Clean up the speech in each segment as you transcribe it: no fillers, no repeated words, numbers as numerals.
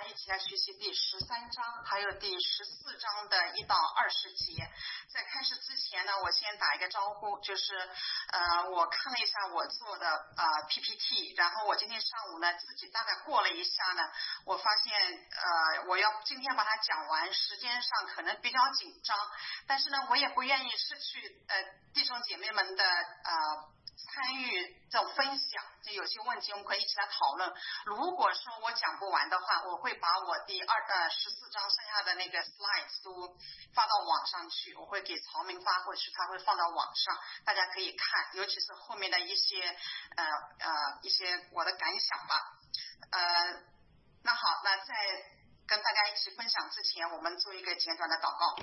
一起来学习第13章还有第14章的1到20节。在开始之前呢，我先打一个招呼，就是我看了一下我做的PPT， 然后我今天上午呢自己大概过了一下呢，我发现我要今天把它讲完，时间上可能比较紧张，但是呢我也不愿意失去弟兄姐妹们的参与这种分享，就有些问题我们可以一起来讨论。如果说我讲不完的话，我会把我第14章剩下的那个 slides 都发到网上去，我会给曹明发过去，他会放到网上，大家可以看，尤其是后面的一些我的感想吧。那好，那在跟大家一起分享之前，我们做一个简短的祷告。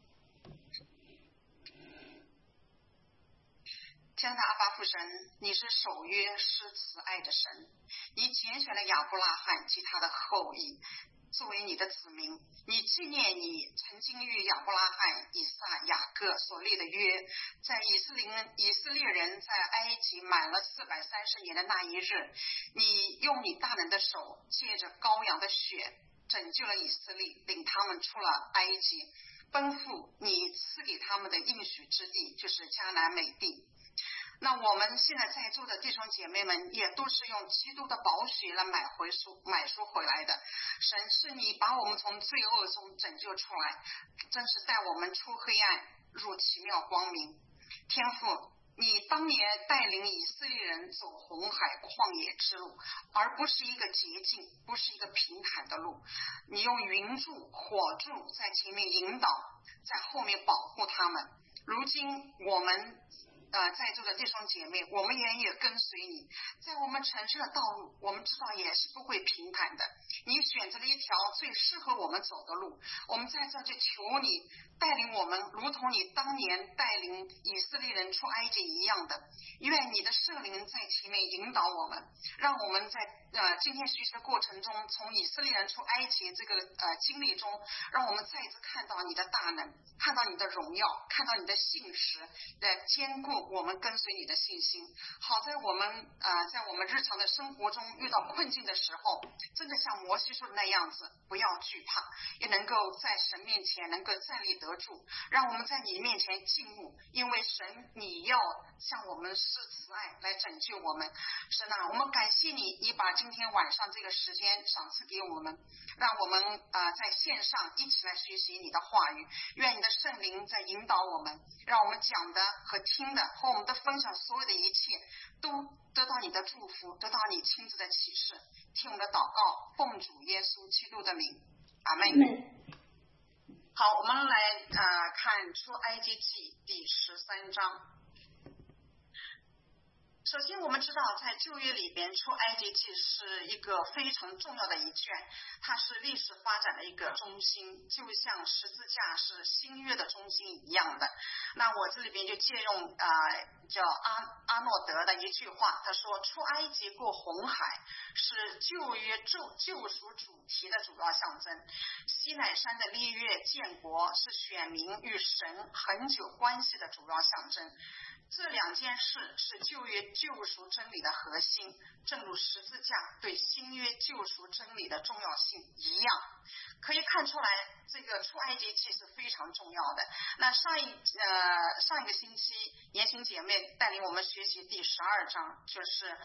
亲爱的阿爸父神，你是守约施慈爱的神，你拣选了亚伯拉罕及他的后裔作为你的子民，你纪念你曾经与亚伯拉罕、以撒、雅各所立的约，在以色列人在埃及满了430年的那一日，你用你大能的手借着羔羊的血拯救了以色列，领他们出了埃及，奔赴你赐给他们的应许之地，就是迦南美地。那我们现在在座的弟兄姐妹们也都是用基督的宝血来买赎回来的。神是你把我们从罪恶中拯救出来，真是带我们出黑暗入奇妙光明。天父，你当年带领以色列人走红海旷野之路，而不是一个捷径，不是一个平坦的路，你用云柱火柱在前面引导，在后面保护他们。如今我们在座的弟兄姐妹，我们也跟随你，在我们城市的道路，我们知道也是不会平坦的，你选择了一条最适合我们走的路，我们在这就求你带领我们，如同你当年带领以色列人出埃及一样的，愿你的圣灵在前面引导我们，让我们在今天学习的过程中，从以色列人出埃及这个经历中，让我们再一次看到你的大能，看到你的荣耀，看到你的信实，坚固我们跟随你的信心。好在我们在我们日常的生活中遇到困境的时候，真的像摩西说的那样子，不要惧怕，也能够在神面前能够站立得住，让我们在你面前敬慕，因为神你要向我们施慈爱来拯救我们。神啊，我们感谢你，你把今天晚上这个时间赏赐给我们，让我们在线上一起来学习你的话语，愿你的圣灵在引导我们，让我们讲的和听的和我们的分享所有的一切都得到你的祝福，得到你亲自的启示。听我们的祷告，奉主耶稣基督的名，阿们。好，我们来看出埃及记第13章。首先我们知道在旧约里边，出埃及记是一个非常重要的一卷，它是历史发展的一个中心，就像十字架是新约的中心一样的。那我这里边就借用叫阿诺德的一句话，他说出埃及过红海是旧约救赎主题的主要象征，西乃山的立约建国是选民与神很久关系的主要象征。这两件事是旧约救赎真理的核心，正如十字架对新约救赎真理的重要性一样。可以看出来，这个出埃及记是非常重要的。那上一个星期，言行姐妹带领我们学习第12章，就是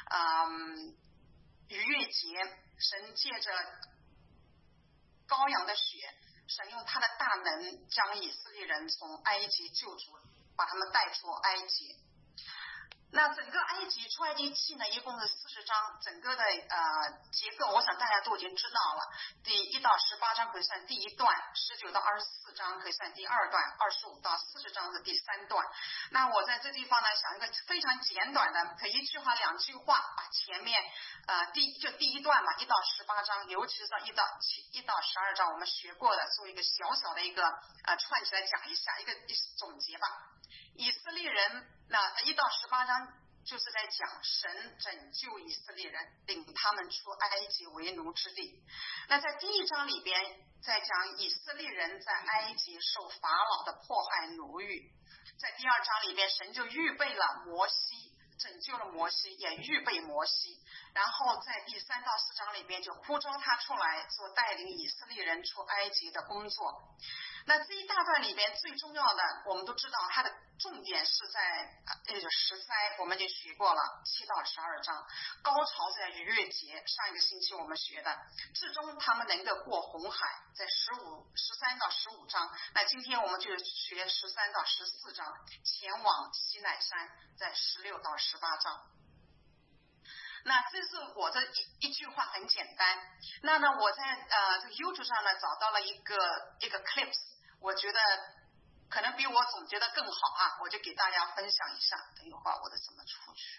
逾越节，神借着羔羊的血，神用他的大能将以色列人从埃及救出，把他们带出埃及。那整个埃及出埃及记呢，一共是40章，整个的结构我想大家都已经知道了。第1到18章可以算第一段，19到24章可以算第二段，25到40章是第三段。那我在这地方呢，想一个非常简短的，可一句话2句话把前面第一段嘛，1到18章，尤其是1到12章我们学过的，做一个小小的一个串起来讲一下，一个总结吧。以色列人那1到18章就是在讲神拯救以色列人，领他们出埃及为奴之地。那在第1章里边在讲以色列人在埃及受法老的迫害奴役，在第2章里边神就预备了摩西拯救了摩西，也预备摩西，然后在第3到4章里边就呼召他出来做带领以色列人出埃及的工作。那这一大段里边最重要的，我们都知道它的重点是在十灾，我们已经学过了7到12章，高潮在逾越节，上一个星期我们学的，至终他们能够过红海，在13到15章。那今天我们就学13到14章，前往西乃山，在16到18章。那这是我的一句话，很简单。那呢，我在这个 YouTube 上呢找到了一个 clips， 我觉得可能比我总结的更好啊，我就给大家分享一下。等一会儿我的怎么出去？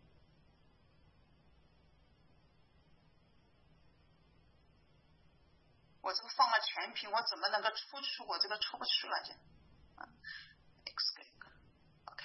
我这个放了全屏，我怎么能够出去？我这个出不去了就。OK。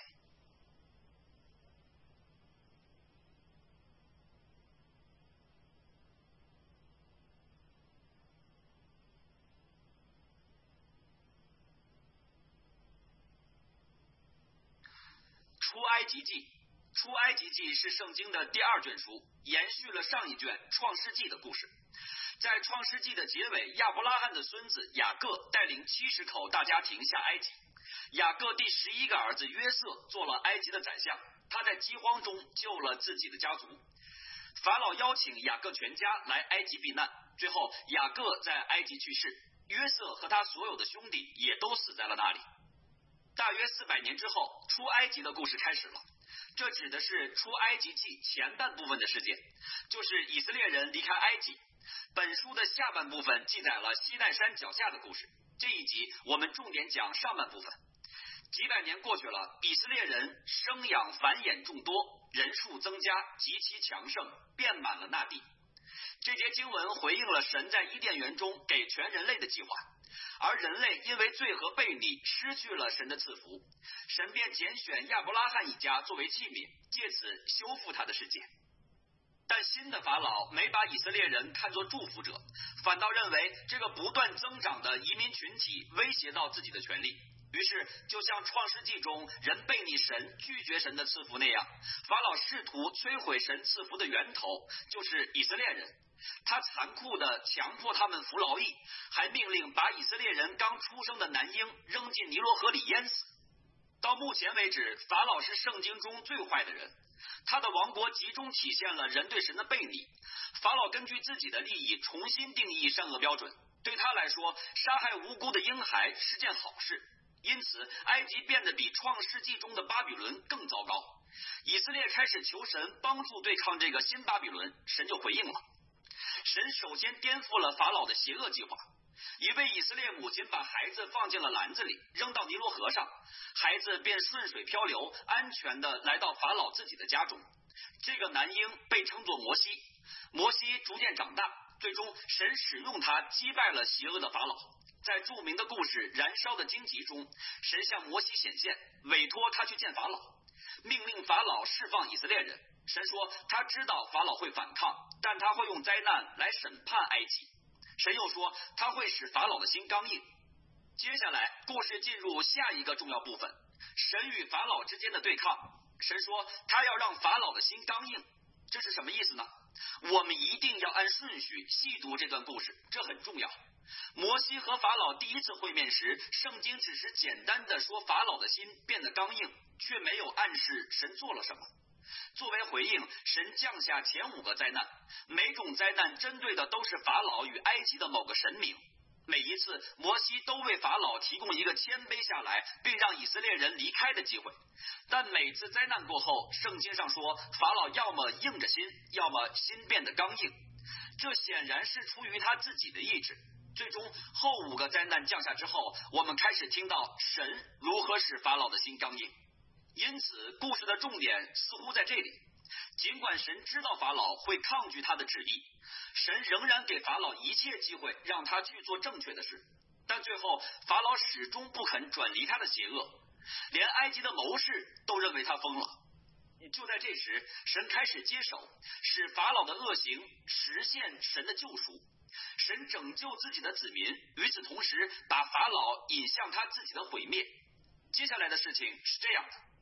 出埃及记，出埃及记是圣经的第2卷书，延续了上一卷创世纪的故事。在创世纪的结尾，亚伯拉罕的孙子雅各带领70口大家庭下埃及。雅各第11个儿子约瑟做了埃及的宰相，他在饥荒中救了自己的家族。法老邀请雅各全家来埃及避难，最后雅各在埃及去世，约瑟和他所有的兄弟也都死在了那里。大约400年之后，出埃及的故事开始了。这指的是出埃及记前半部分的事件，就是以色列人离开埃及。本书的下半部分记载了西奈山脚下的故事，这一集我们重点讲上半部分。几百年过去了，以色列人生养繁衍众多，人数增加，极其强盛，遍满了那地。这节经文回应了神在伊甸园中给全人类的计划，而人类因为罪和悖逆失去了神的赐福，神便拣选亚伯拉罕一家作为器皿，借此修复他的世界。但新的法老没把以色列人看作祝福者，反倒认为这个不断增长的移民群体威胁到自己的权利，于是就像创世纪中人悖逆神拒绝神的赐福那样，法老试图摧毁神赐福的源头，就是以色列人。他残酷地强迫他们服劳役，还命令把以色列人刚出生的男婴扔进尼罗河里淹死。到目前为止，法老是圣经中最坏的人，他的王国集中体现了人对神的悖逆。法老根据自己的利益重新定义善恶标准，对他来说，杀害无辜的婴孩是件好事。因此，埃及变得比创世纪中的巴比伦更糟糕。以色列开始求神帮助对抗这个新巴比伦，神就回应了。神首先颠覆了法老的邪恶计划，一位以色列母亲把孩子放进了篮子里，扔到尼罗河上，孩子便顺水漂流，安全地来到法老自己的家中。这个男婴被称作摩西，摩西逐渐长大，最终神使用他击败了邪恶的法老。在著名的故事燃烧的荆棘中，神向摩西显现，委托他去见法老，命令法老释放以色列人。神说他知道法老会反抗，但他会用灾难来审判埃及。神又说他会使法老的心刚硬。接下来故事进入下一个重要部分，神与法老之间的对抗。神说他要让法老的心刚硬，这是什么意思呢？我们一定要按顺序细读这段故事，这很重要。摩西和法老第一次会面时，圣经只是简单的说法老的心变得刚硬，却没有暗示神做了什么。作为回应，神降下前5个灾难，每种灾难针对的都是法老与埃及的某个神明。每一次摩西都为法老提供一个谦卑下来并让以色列人离开的机会，但每次灾难过后，圣经上说法老要么硬着心，要么心变得刚硬，这显然是出于他自己的意志。最终后5个灾难降下之后，我们开始听到神如何使法老的心刚硬。因此故事的重点似乎在这里，尽管神知道法老会抗拒他的旨意，神仍然给法老一切机会让他去做正确的事，但最后法老始终不肯转离他的邪恶，连埃及的谋士都认为他疯了。就在这时，神开始接手，使法老的恶行实现神的救赎，神拯救自己的子民，与此同时把法老引向他自己的毁灭。接下来的事情是这样的，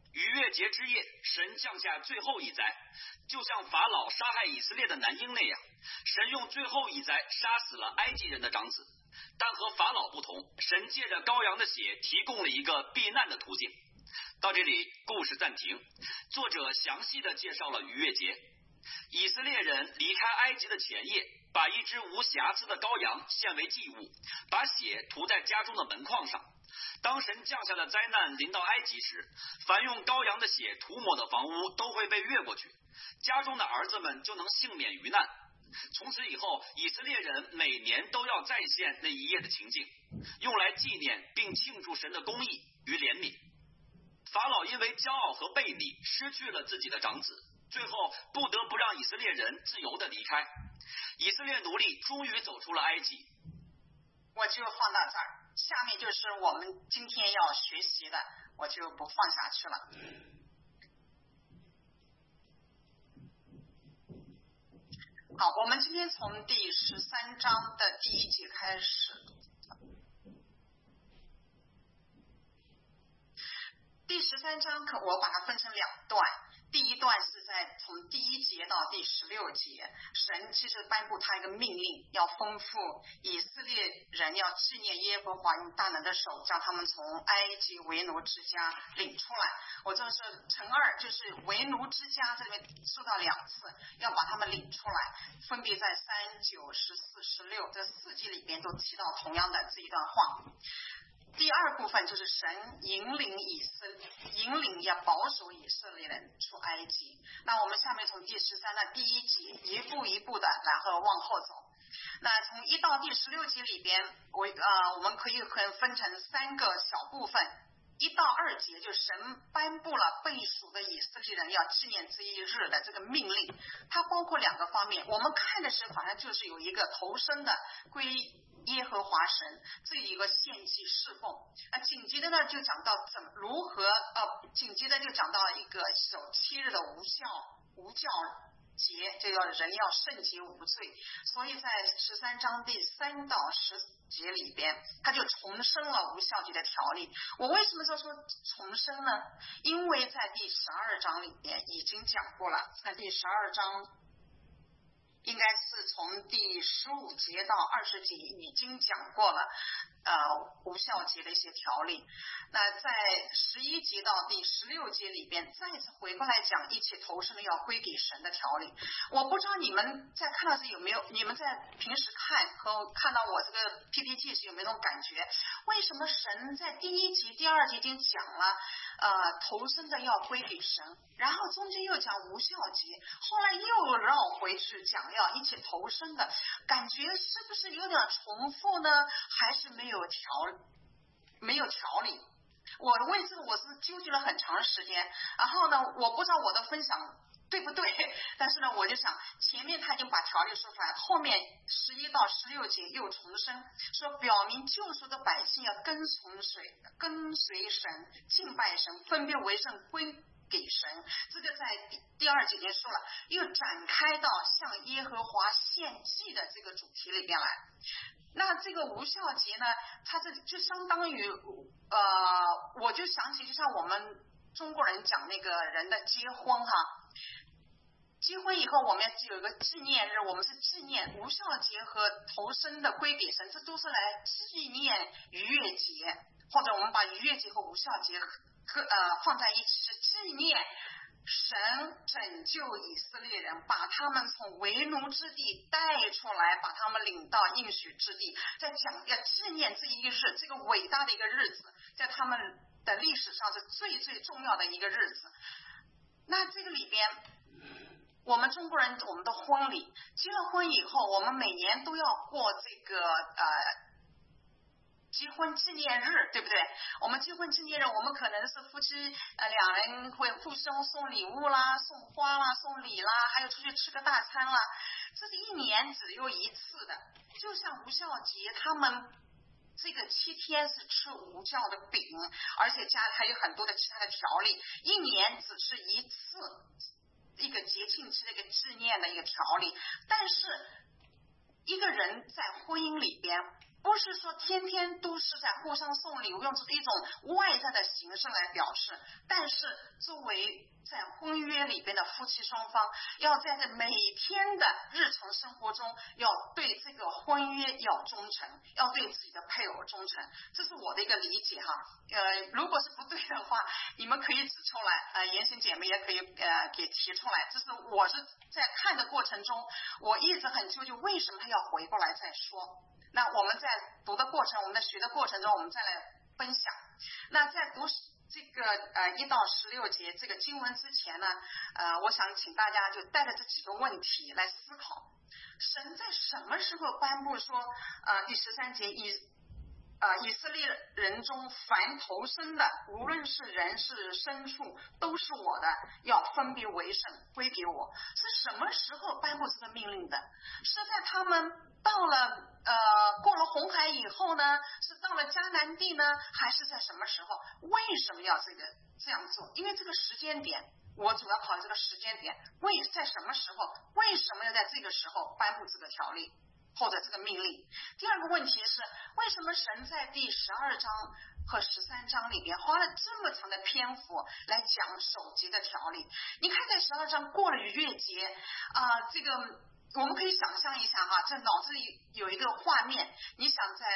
逾越节之夜，神降下最后一灾，就像法老杀害以色列的男婴那样，神用最后一灾杀死了埃及人的长子。但和法老不同，神借着羔羊的血提供了一个避难的途径。到这里，故事暂停。作者详细的介绍了逾越节。以色列人离开埃及的前夜，把一只无瑕疵的羔羊献为祭物，把血涂在家中的门框上。当神降下的灾难临到埃及时，凡用羔羊的血涂抹的房屋都会被越过去，家中的儿子们就能幸免于难。从此以后，以色列人每年都要再现那一夜的情景，用来纪念并庆祝神的公义与怜悯。法老因为骄傲和悖逆，失去了自己的长子，最后不得不让以色列人自由的离开。以色列奴隶终于走出了埃及。 我就放到这儿，下面就是我们今天要学习的，我就不放下去了。好，我们今天从第13章的第1节开始。第13章我把它分成2段，第一段是从第1节到第16节，神其实颁布他一个命令，要吩咐以色列人要纪念耶和华用大能的手将他们从埃及为奴之家领出来。我这是乘2，就是为奴之家这里面说到2次，要把他们领出来，分别在3、9、14、16这4节里边都提到同样的这一段话。第2部分就是神引领要保守以色列人出埃及。那我们下面从第13的第1节一步一步的然后往后走。那从1到第16节里边，我们可以分成3个小部分。1到2节就神颁布了被赎的以色列人要纪念这一日的这个命令，它包括2个方面。我们看的时候好像就是有一个头生的归耶和华神这一个献祭侍奉。紧接着呢就讲到紧接着就讲到一个守7日的无酵节，这个人要圣洁无罪。所以在13章第3到10节里边，他就重申了无酵节的条例。我为什么说重申呢？因为在第12章里边已经讲过了，在第12章应该是从第15节到20节已经讲过了无酵节的一些条例。那在11节到第16节里边再次回过来讲一切投生的要归给神的条例。我不知道你们在看到这有没有，你们在平时看和看到我这个 PPT 时有没有那种感觉，为什么神在第1节第2节已经讲了投生的要归给神，然后中间又讲无酵节，后来又绕回去讲要一起投生的，感觉是不是有点重复呢？还是没有条理？我为这个我是纠结了很长时间，然后呢我不知道我的分享对不对，但是呢我就想前面他已经把条例说出来，后面11到16节又重申说表明救赎的百姓要跟随神，敬拜神，分别为圣，归给神。这个在第2节已经说了，又展开到向耶和华献祭的这个主题里边来。那这个无酵节呢，它就相当于我就想起就像我们中国人讲那个人的结婚结婚以后我们有一个纪念日，我们是纪念无酵节和投生的归给神，这都是来纪念逾越节，或者我们把逾越节和无酵节放在一起，是纪念神拯救以色列人，把他们从为奴之地带出来，把他们领到应许之地，在讲要纪念这一日，这个伟大的一个日子，在他们的历史上是最最重要的一个日子。那这个里边我们中国人我们的婚礼，结了婚以后我们每年都要过这个结婚纪念日，对不对？我们结婚纪念日，我们可能是夫妻两人会互相送礼物啦，送花啦，送礼啦，还有出去吃个大餐啦，这是1年只有1次的。就像无酵节，他们这个7天是吃无酵的饼，而且家里还有很多的其他的条例，1年只是1次一个节庆期的一个纪念的一个条例。但是一个人在婚姻里边不是说天天都是在互相送礼物，用一种外在的形式来表示，但是作为在婚约里边的夫妻双方，要在这每天的日常生活中，要对这个婚约要忠诚，要对自己的配偶忠诚，这是我的一个理解哈。如果是不对的话，你们可以指出来，言行姐妹也可以给提出来。这是我是在看的过程中，我一直很纠结，为什么他要回过来再说。那我们在读的过程，我们在学的过程中，我们再来分享。那在读这个1到16节这个经文之前呢，我想请大家就带着这几个问题来思考：神在什么时候颁布说，第13节以色列人中凡投生的，无论是人是牲畜，都是我的，要分别为圣，归给我。是什么时候颁布这个命令的？是在他们到了过了红海以后呢？是到了迦南地呢？还是在什么时候？为什么要这样做？因为这个时间点，我主要考虑这个时间点，在什么时候？为什么要在这个时候颁布这个条例或者这个命令？第二个问题是，为什么神在第12章和13章里边花了这么长的篇幅来讲守节的条例？你看在12章过了逾越节这个我们可以想象一下哈，这脑子里有一个画面，你想在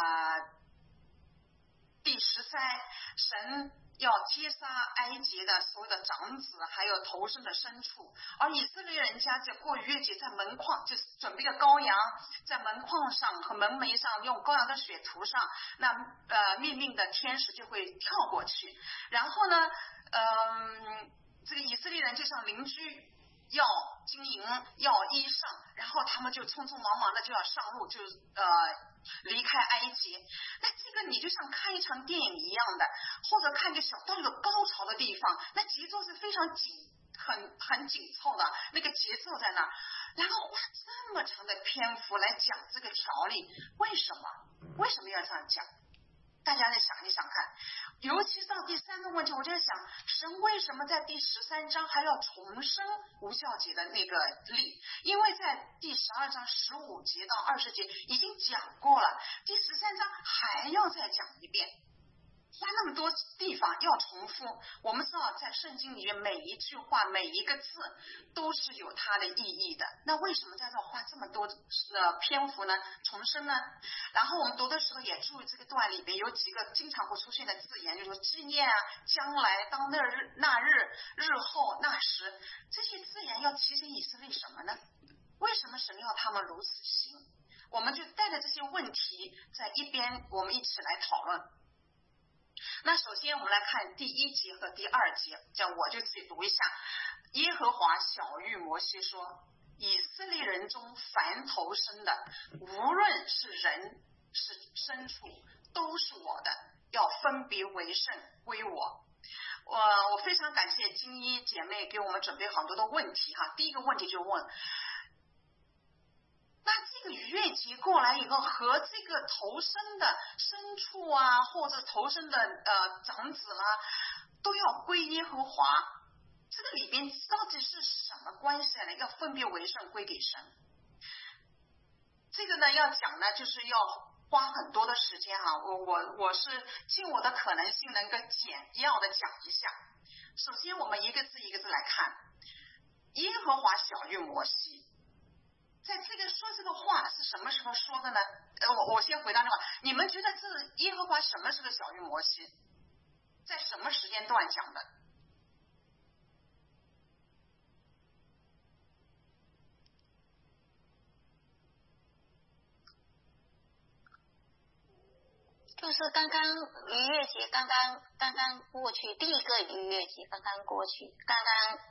第13，神要击杀埃及的所有的长子，还有头生的牲畜，而以色列人家在过逾越节，在门框就是准备个羔羊，在门框上和门楣上用羔羊的血涂上，那命令的天使就会跳过去，然后呢这个以色列人就像邻居要金银要衣裳，然后他们就匆匆忙忙的就要上路，就离开埃及。那这个你就像看一场电影一样的，或者看一个小到一个高潮的地方，那节奏是非常很紧凑的，那个节奏在那，然后花这么长的篇幅来讲这个条例，为什么要这样讲？大家再想一想看，尤其是到第3个问题，我就在想，神为什么在第13章还要重申无酵节的那个例？因为在第12章15节到20节已经讲过了，第13章还要再讲一遍，花那么多地方要重复。我们知道在圣经里面每一句话每一个字都是有它的意义的，那为什么在这花这么多篇幅呢？重申呢？然后我们读的时候也注意这个段里面有几个经常会出现的字眼，就是说纪念啊、将来、当那日、日后、那时，这些字眼要提醒以色列什么呢？为什么神要他们如此行？我们就带着这些问题在一边，我们一起来讨论。那首先我们来看第1节和第2节，这样我就自己读一下。耶和华晓谕摩西说，以色列人中凡投生的，无论是人是牲畜，都是我的，要分别为圣，归我。我非常感谢金一姐妹给我们准备很多的问题哈。第一个问题就问，那这个逾越节过来以后，和这个投生的牲畜啊，或者投生的长子啦，都要归耶和华，这个里边到底是什么关系呢？要分别为圣，归给神。这个呢要讲呢，就是要花很多的时间啊。我是尽我的可能性能够简要的讲一下。首先我们一个字一个字来看，耶和华晓谕摩西。在这个说这个话是什么时候说的呢？我先回答这个，你们觉得这耶和华什么时候晓谕摩西？在什么时间段讲的？ 就是刚刚逾越节刚刚过去，第一个逾越节刚刚过去，刚刚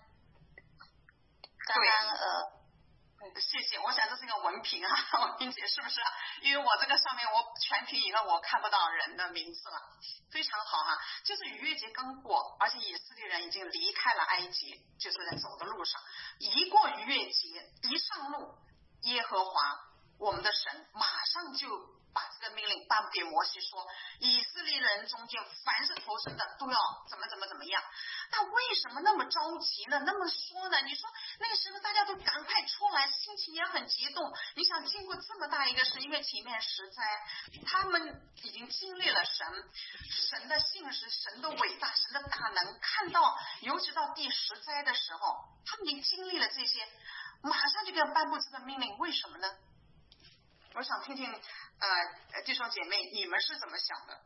谢谢，我想这是一个文凭啊，文凭姐是不是？因为我这个上面我全屏以后我看不到人的名字了，非常好哈。就是逾越节刚过，而且以色列人已经离开了埃及，就是在走的路上。一过逾越节，一上路，耶和华我们的神马上就把这个命令颁给摩西说，以色列人中间凡是投生的都要怎么样。但为什么那么着急呢？那么说呢？你说那个时候大家都赶快出来，心情也很激动。你想经过这么大一个事，因为前面10灾，他们已经经历了神的信实，神的伟大，神的大能，看到尤其到第10灾的时候，他们已经经历了这些，马上就给颁布这个命令，为什么呢？我想听听弟兄姐妹你们是怎么想的？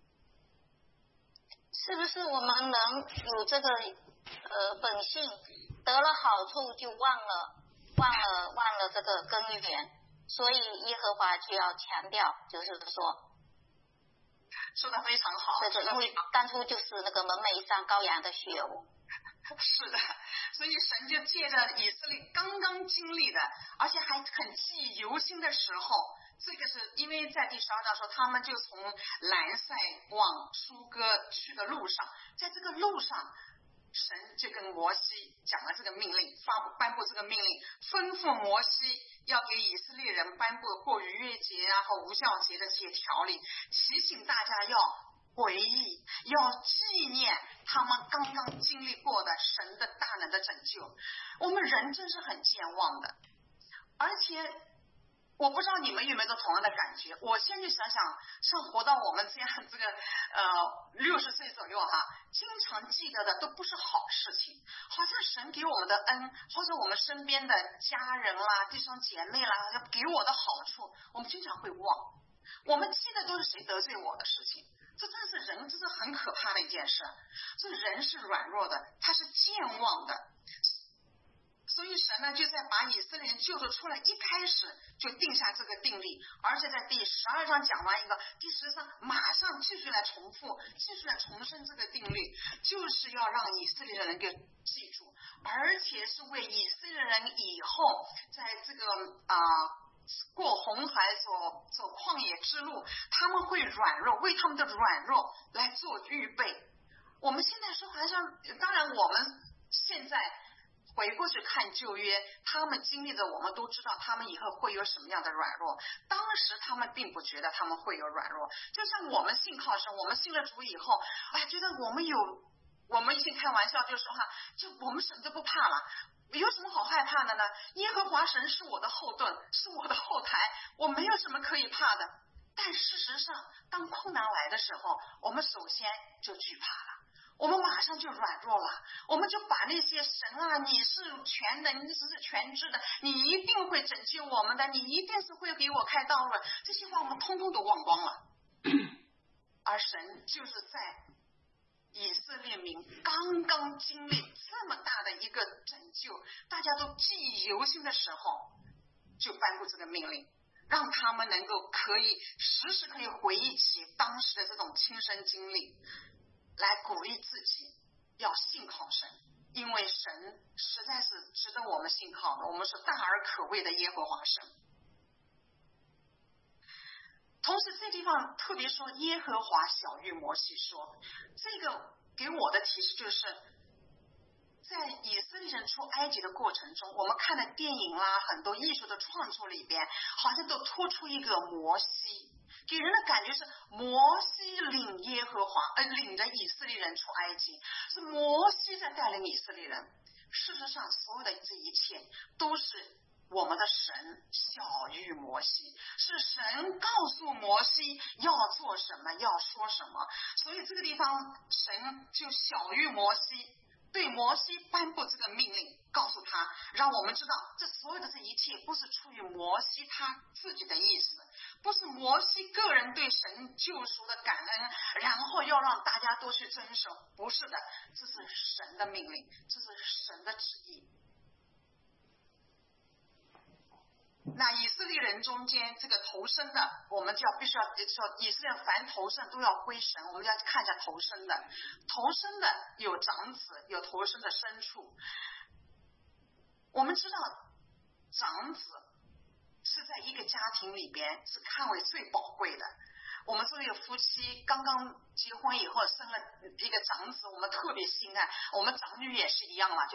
是不是我们能有这个本性，得了好处就忘了这个根源，所以耶和华就要强调，就是说说的非常好， 这个因为当初就是那个门楣上羔羊的血是的，所以神就借着以色列刚刚经历的，而且还很记忆犹新的时候，这个是因为在第12章说他们就从兰塞往苏哥去的路上，在这个路上神就跟摩西讲了这个命令，颁布这个命令，吩咐摩西要给以色列人颁布过逾越节和无酵节的这些条例，提醒大家要回忆，要纪念他们刚刚经历过的神的大能的拯救。我们人真是很健忘的，而且我不知道你们有没有同样的感觉。我现在想想，像活到我们这样这个60岁左右经常记得的都不是好事情，好像神给我们的恩，或者我们身边的家人啦、弟兄姐妹啦，给我的好处，我们经常会忘。我们记得都是谁得罪我的事情，这真是人，这是很可怕的一件事。这人是软弱的，他是健忘的。所以神呢就在把以色列人救赎出来，一开始就定下这个定例，而且在第12章讲完一个，第13章马上继续来重复，继续来重申这个定律，就是要让以色列人给记住，而且是为以色列人以后在这个过红海走旷野之路，他们会软弱，为他们的软弱来做预备。我们现在说好像，当然我们现在回过去看旧约，他们经历的我们都知道他们以后会有什么样的软弱，当时他们并不觉得他们会有软弱，就像我们信靠神，我们信了主以后，觉得我们以前开玩笑就说就我们什么都不怕了，有什么好害怕的呢？耶和华神是我的后盾，是我的后台，我没有什么可以怕的。但事实上当困难来的时候，我们首先就惧怕了，我们马上就软弱了，我们就把那些神你是全的，你是全知的，你一定会拯救我们的，你一定是会给我开道路，这些话我们通通都忘光了。而神就是在以色列民刚刚经历这么大的一个拯救，大家都记忆犹新的时候，就颁布这个命令，让他们能够时时可以回忆起当时的这种亲身经历，来鼓励自己要信靠神，因为神实在是值得我们信靠的，我们是大而可畏的耶和华神。同时这地方特别说耶和华晓谕摩西说，这个给我的提示就是在以色列人出埃及的过程中，我们看的电影啦，很多艺术的创作里边好像都突出一个摩西，给人的感觉是摩西领耶和华领着以色列人出埃及，是摩西在带领以色列人。事实上所有的这一切都是我们的神晓谕摩西，是神告诉摩西要做什么，要说什么。所以这个地方神就晓谕摩西，对摩西颁布这个命令，告诉他，让我们知道这所有的这一切不是出于摩西他自己的意思，不是摩西个人对神救赎的感恩，然后要让大家都去遵守，不是的，这是神的命令，这是神的旨意。那以色列人中间这个头生的，我们就必须要说，以色列凡头生都要归神，我们要看一下头生的。头生的有长子，有头生的牲畜。我们知道长子是在一个家庭里边是看为最宝贵的。我们作为夫妻刚刚结婚以后生了一个长子，我们特别心爱，我们长女也是一样了，就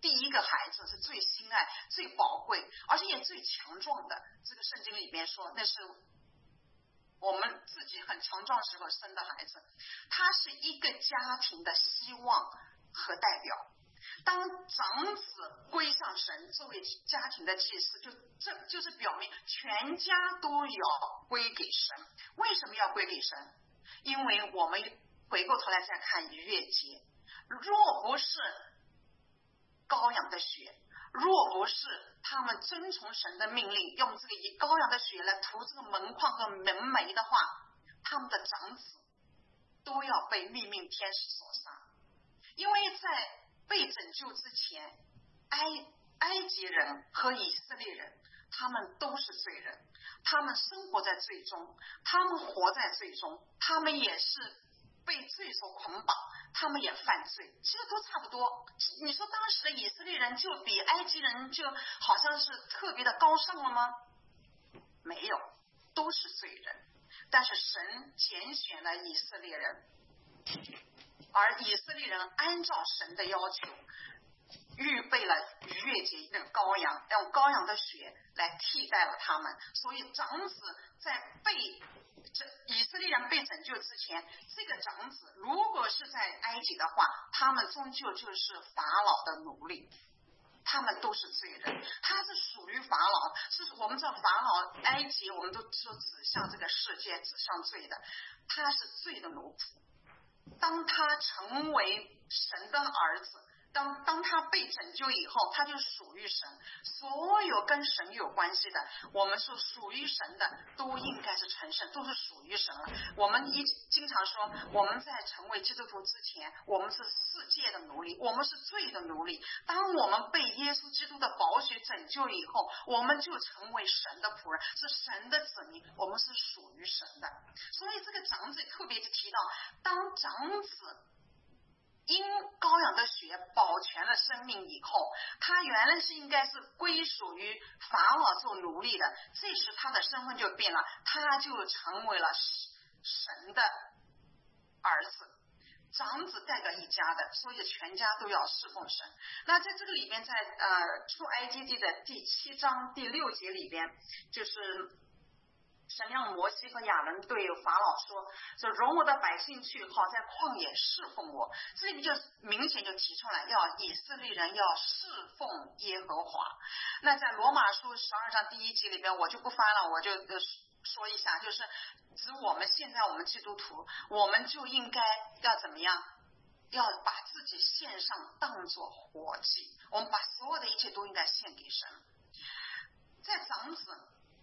第一个孩子是最心爱、最宝贵，而且也最强壮的。这个圣经里面说，那是我们自己很强壮时候生的孩子，他是一个家庭的希望和代表。当长子归向神，作为家庭的祭司，这就是表明全家都要归给神。为什么要归给神？因为我们回过头来再看逾越节，若不是羔羊的血，若不是他们遵从神的命令，用这个以羔羊的血来涂这个门框和门楣的话，他们的长子都要被秘命天使所杀。因为在被拯救之前，埃及人和以色列人他们都是罪人，他们生活在罪中，他们活在罪中，他们也是被罪所捆绑，他们也犯罪，其实都差不多。你说当时的以色列人就比埃及人就好像是特别的高尚了吗？没有，都是罪人。但是神拣选了以色列人，而以色列人按照神的要求预备了逾越节的羔羊，用羔羊的血来替代了他们。所以长子在以色列人被拯救之前，这个长子如果是在埃及的话，他们终究就是法老的奴隶，他们都是罪人。他是属于法老，是我们知道法老埃及，我们都说指向这个世界，指向罪的，他是罪的奴仆。当他成为神的儿子，当他被拯救以后，他就属于神。所有跟神有关系的，我们说属于神的都应该是成圣，都是属于神了。我们经常说，我们在成为基督徒之前，我们是世界的奴隶，我们是罪的奴隶。当我们被耶稣基督的宝血拯救以后，我们就成为神的仆人，是神的子民，我们是属于神的。所以这个长子特别提到，当长子因羔羊的血保全了生命以后，他原来是应该是归属于法老做奴隶的，这时他的身份就变了，他就成为了神的儿子，长子代表一家的，所以全家都要侍奉神。那在这个里边，在出埃及记的第7章第6节里边，就是神让摩西和亚伦对法老说容我的百姓去，好在旷野侍奉我。这里面就明显就提出来，要以色列人要侍奉耶和华。那在罗马书12章第1节里边，我就不翻了，我就说一下，就是指我们现在我们基督徒，我们就应该要怎么样，要把自己献上当作活祭，我们把所有的一切都应该献给神。在长子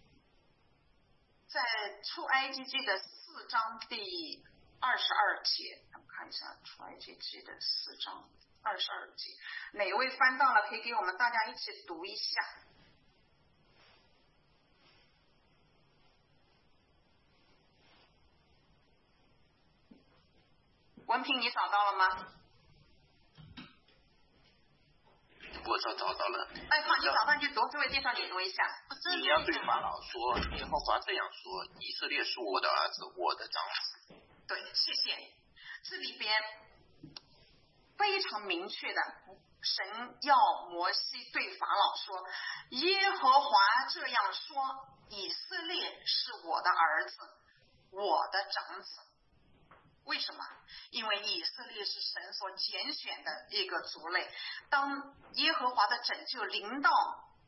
在出埃及记的4章第22节，我们看一下出埃及记的4章22节，哪位翻到了可以给我们大家一起读一下。文平，你找到了吗？ 我找到了。 哎，好，你找到你就读，这位弟兄你读一下。 你要对法老说，耶和华这样说，以色列是我的儿子，我的长子。 对，谢谢。这里边非常明确的，神要摩西对法老说，耶和华这样说，以色列是我的儿子，我的长子。为什么？因为以色列是神所拣选的一个族类，当耶和华的拯救临到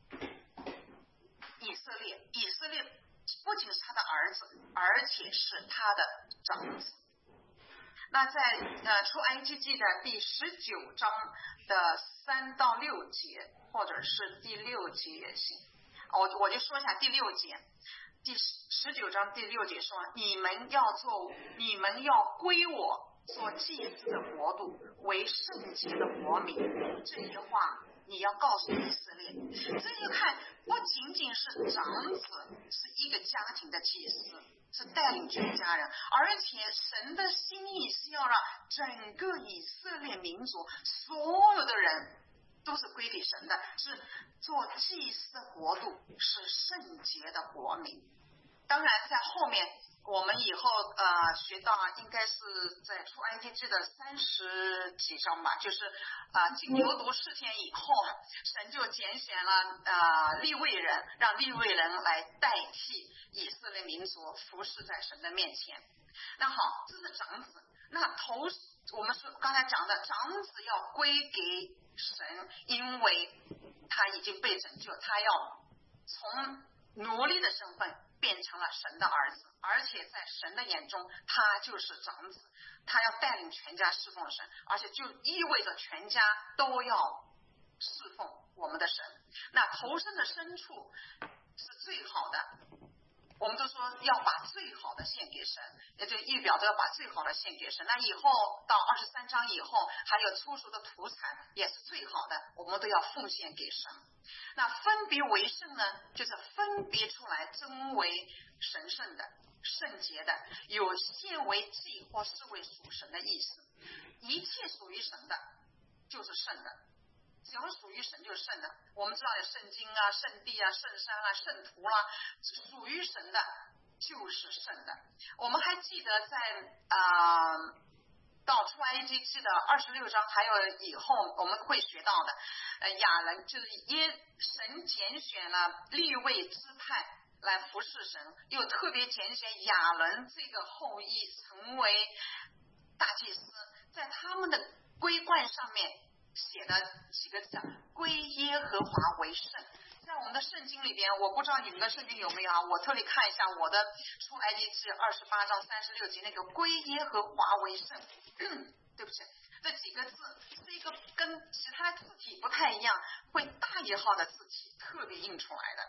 以色列，以色列不仅是他的儿子，而且是他的长子。那在出埃及记的第19章的3到6节，或者是第6节也行，我就说一下第6节。第19章第6节说，你们要归我做祭司的国度，为圣洁的国民。这些话你要告诉以色列。这就看不仅仅是长子是一个家庭的祭司，是带领全家人，而且神的心意是要让整个以色列民族所有的人都是归给神的，是做祭司的国度，是圣洁的国民。当然在后面我们以后学到应该是在出埃及记的30几章吧，就是经牛犊事件以后，神就拣选了利未人，让利未人来代替以色列民族服侍在神的面前。那好，这是长子。那我们说刚才讲的长子要归给神，因为他已经被拯救，他要从奴隶的身份变成了神的儿子，而且在神的眼中他就是长子，他要带领全家侍奉神，而且就意味着全家都要侍奉我们的神。那头生的牲畜是最好的，我们都说要把最好的献给神，也就预表都要把最好的献给神。那以后到23章以后，还有初熟的土产也是最好的，我们都要奉献给神。那分别为圣呢，就是分别出来真为神圣的、圣洁的，有献为祭或是为属神的意思。一切属于神的就是圣的，只要属于神就是圣的。我们知道有圣经啊、圣地啊、圣山啊、圣徒啊，属于神的就是圣的。我们还记得在到出埃及记的26章，还有以后我们会学到的，亚伦就是神拣选了利未支派来服侍神，又特别拣选亚伦这个后裔成为大祭司，在他们的规冠上面写的几个字，归耶和华为圣。在我们的圣经里边，我不知道你们的圣经有没有啊？我特别看一下我的出埃及记28章36节那个归耶和华为圣，对不起，这几个字是一个跟其他字体不太一样，会大一号的字体特别印出来的。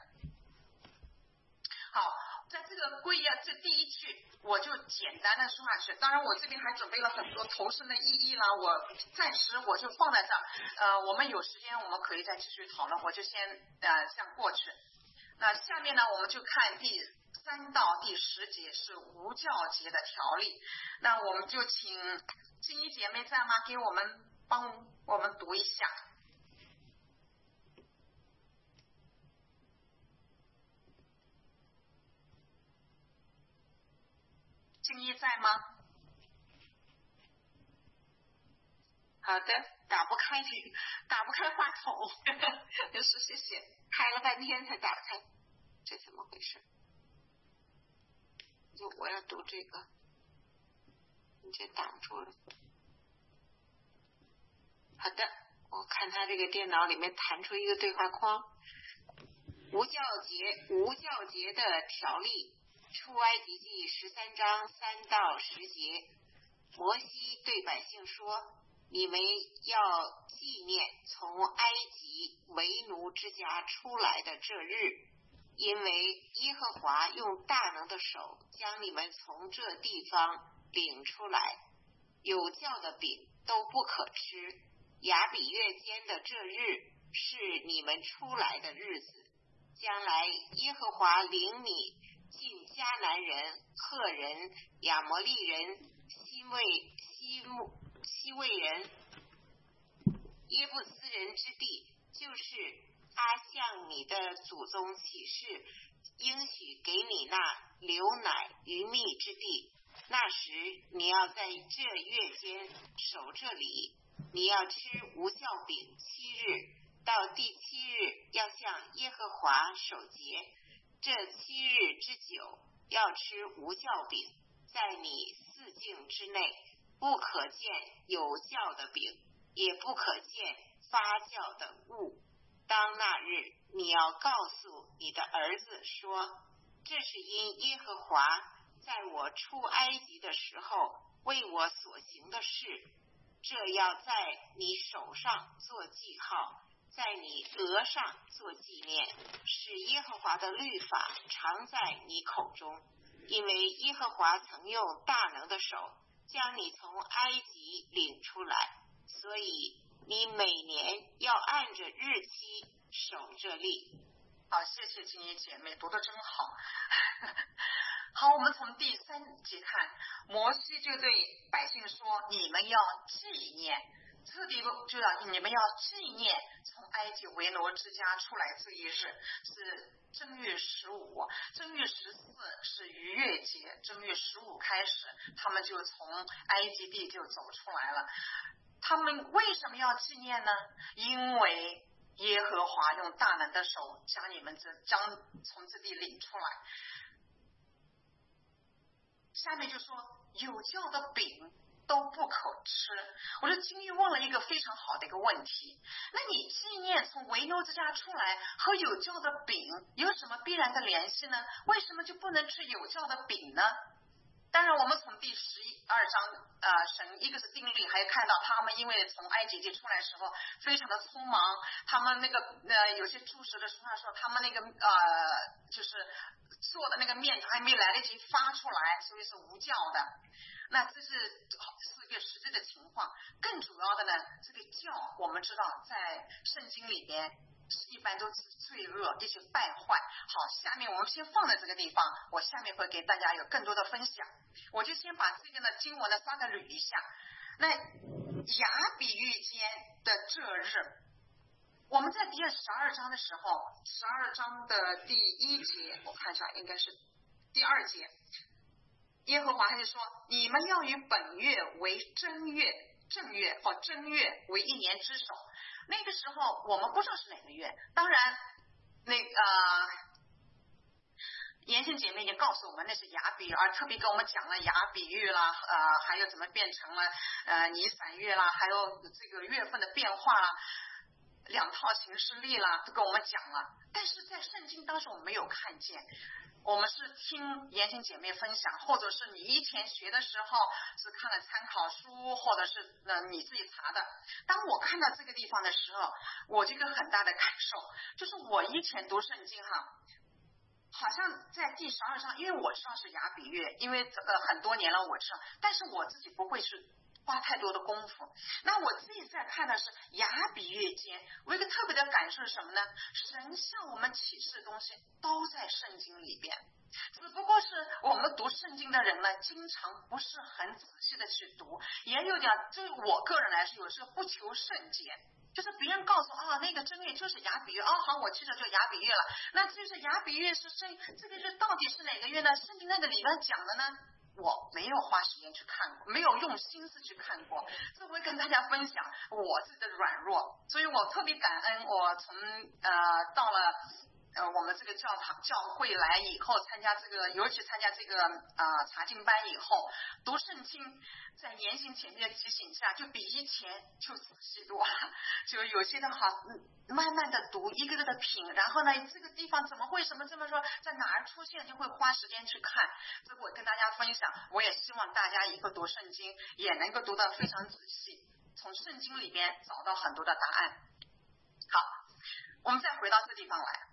好，在这个归耶这第一句我就简单的说下去，当然我这边还准备了很多头生的意义啦，我暂时我就放在这儿，我们有时间我们可以再继续讨论，我就先这样过去。那下面呢，我们就看第3到第10节是无酵节的条例。那我们就请金一姐妹在吗？给我们帮我们读一下。金一在吗？好的，打不开话筒，是谢谢，开了半天才打开，这怎么回事？就我要读这个，你这挡住了。好的，我看他这个电脑里面弹出一个对话框，无酵节的条例。出埃及记13章3到10节，摩西对百姓说：你们要纪念从埃及为奴之家出来的这日，因为耶和华用大能的手将你们从这地方领出来，有酵的饼都不可吃。亚比月间的这日是你们出来的日子，将来耶和华领你进迦南人、赫人、亚摩利人、西魏人、耶布斯人之地，就是他向你的祖宗起誓应许给你那流奶与蜜之地。那时你要在这月间守这里，你要吃无酵饼7日，到第7日要向耶和华守节。这7日之久要吃无酵饼，在你4境之内不可见有酵的饼，也不可见发酵的物。当那日你要告诉你的儿子说，这是因耶和华在我出埃及的时候为我所行的事，这要在你手上做记号，在你额上做纪念，使耶和华的律法常在你口中。因为耶和华曾用大能的手将你从埃及领出来，所以你每年要按着日期守这例。好，谢谢金怡姐妹，读得真好。好，我们从第3节看，摩西就对百姓说，你们要纪念特别就要你们要纪念从埃及为奴之家出来这一日，是正月15，正月14是逾越节，正月15开始，他们就从埃及地就走出来了。他们为什么要纪念呢？因为耶和华用大能的手将你们将从这地领出来。下面就说有酵的饼都不可吃。我说金玉问了一个非常好的一个问题，那你纪念从为奴之家出来和有酵的饼有什么必然的联系呢？为什么就不能吃有酵的饼呢？当然我们从第12章神一个是定例，还有看到他们因为从埃及地出来的时候非常的匆忙，他们那个有些注释的书上说他们那个就是做的那个面团还没来得及发出来，所以是无酵的。那这是一个实际的情况。更主要的呢，这个酵我们知道在圣经里边一般都是罪恶，一些败坏。好，下面我们先放在这个地方，我下面会给大家有更多的分享。我就先把这个呢经文呢稍微捋一下。那亚比喻间的这日，我们在第12章的时候，12章的第1节，我看一下应该是第2节，耶和华就说你们要以本月为正月或正月为1年之首。那个时候我们不知道是哪个月，当然那个言行姐妹已经告诉我们那是亚比喻，而特别跟我们讲了亚比喻啦，还有怎么变成了尼散月啦，还有这个月份的变化啦，2套行事历啦，都跟我们讲了。但是在圣经当时我们没有看见，我们是听言行姐妹分享，或者是你以前学的时候是看了参考书，或者是你自己查的。当我看到这个地方的时候，我这个很大的感受就是我以前读圣经好像在第12章，因为我知道是亚比月，因为很多年了我知道，但是我自己不会去花太多的功夫。那我自己在看的是亚比月间，我一个特别的感受是什么呢？神向我们启示的东西都在圣经里边，只不过是我们读圣经的人呢，经常不是很仔细的去读，也有点对我个人来说有时候不求甚解。就是别人告诉那个正月就是亚比月，好，我记得就亚比月了。那就是亚比月是这个月到底是哪个月呢？圣经那个里面讲的呢，我没有花时间去看过，没有用心思去看过，这会跟大家分享我自己的软弱。所以我特别感恩，我从到了我们这个教会来以后，尤其参加这个查经班以后，读圣经，在言行前面提醒下，就比以前就仔细多，就有些的好慢慢的读，一个个的品，然后呢这个地方怎么会什么这么说，在哪儿出现，就会花时间去看。这个我跟大家分享，我也希望大家以后读圣经也能够读得非常仔细，从圣经里边找到很多的答案。好，我们再回到这地方来。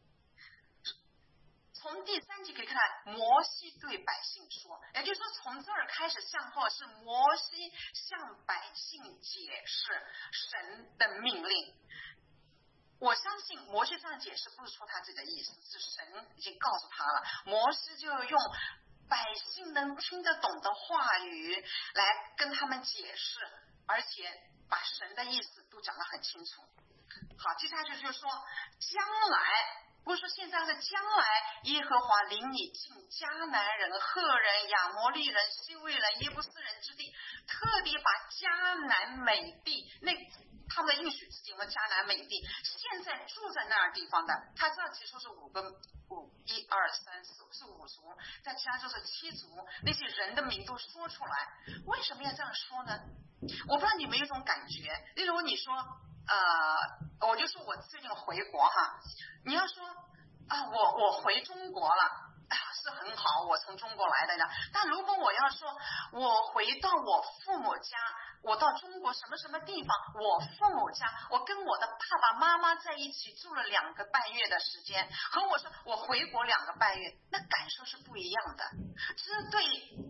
从第3节可以看到，摩西对百姓说，也就是说从这儿开始向后是摩西向百姓解释神的命令。我相信摩西这样解释不是说他自己的意思，是神已经告诉他了，摩西就用百姓能听得懂的话语来跟他们解释，而且把神的意思都讲得很清楚。好，接下去就是说将来，不是说现在，是将来耶和华领你进迦南人、赫人、亚摩利人、西魏人、耶布斯人之地，特别把迦南美地他们的应许之地，我们迦南美地现在住在那儿地方的，他这其实是1、2、3、4是5族，再加上就是7族，那些人的名都说出来。为什么要这样说呢？我不知道你们有种感觉，例如你说我就说我最近回国你要说我回中国了是很好，我从中国来的呢。但如果我要说我回到我父母家，我到中国什么什么地方，我父母家，我跟我的爸爸妈妈在一起住了2个半月的时间，和我说我回国2个半月，那感受是不一样的。这对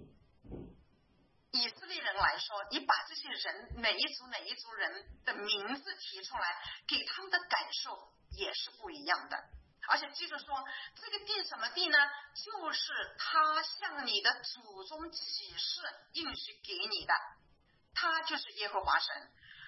以色列人来说，你把这些人哪一族人的名字提出来，给他们的感受也是不一样的。而且记住说，这个地什么地呢？就是他向你的祖宗起誓应许给你的，他就是耶和华神。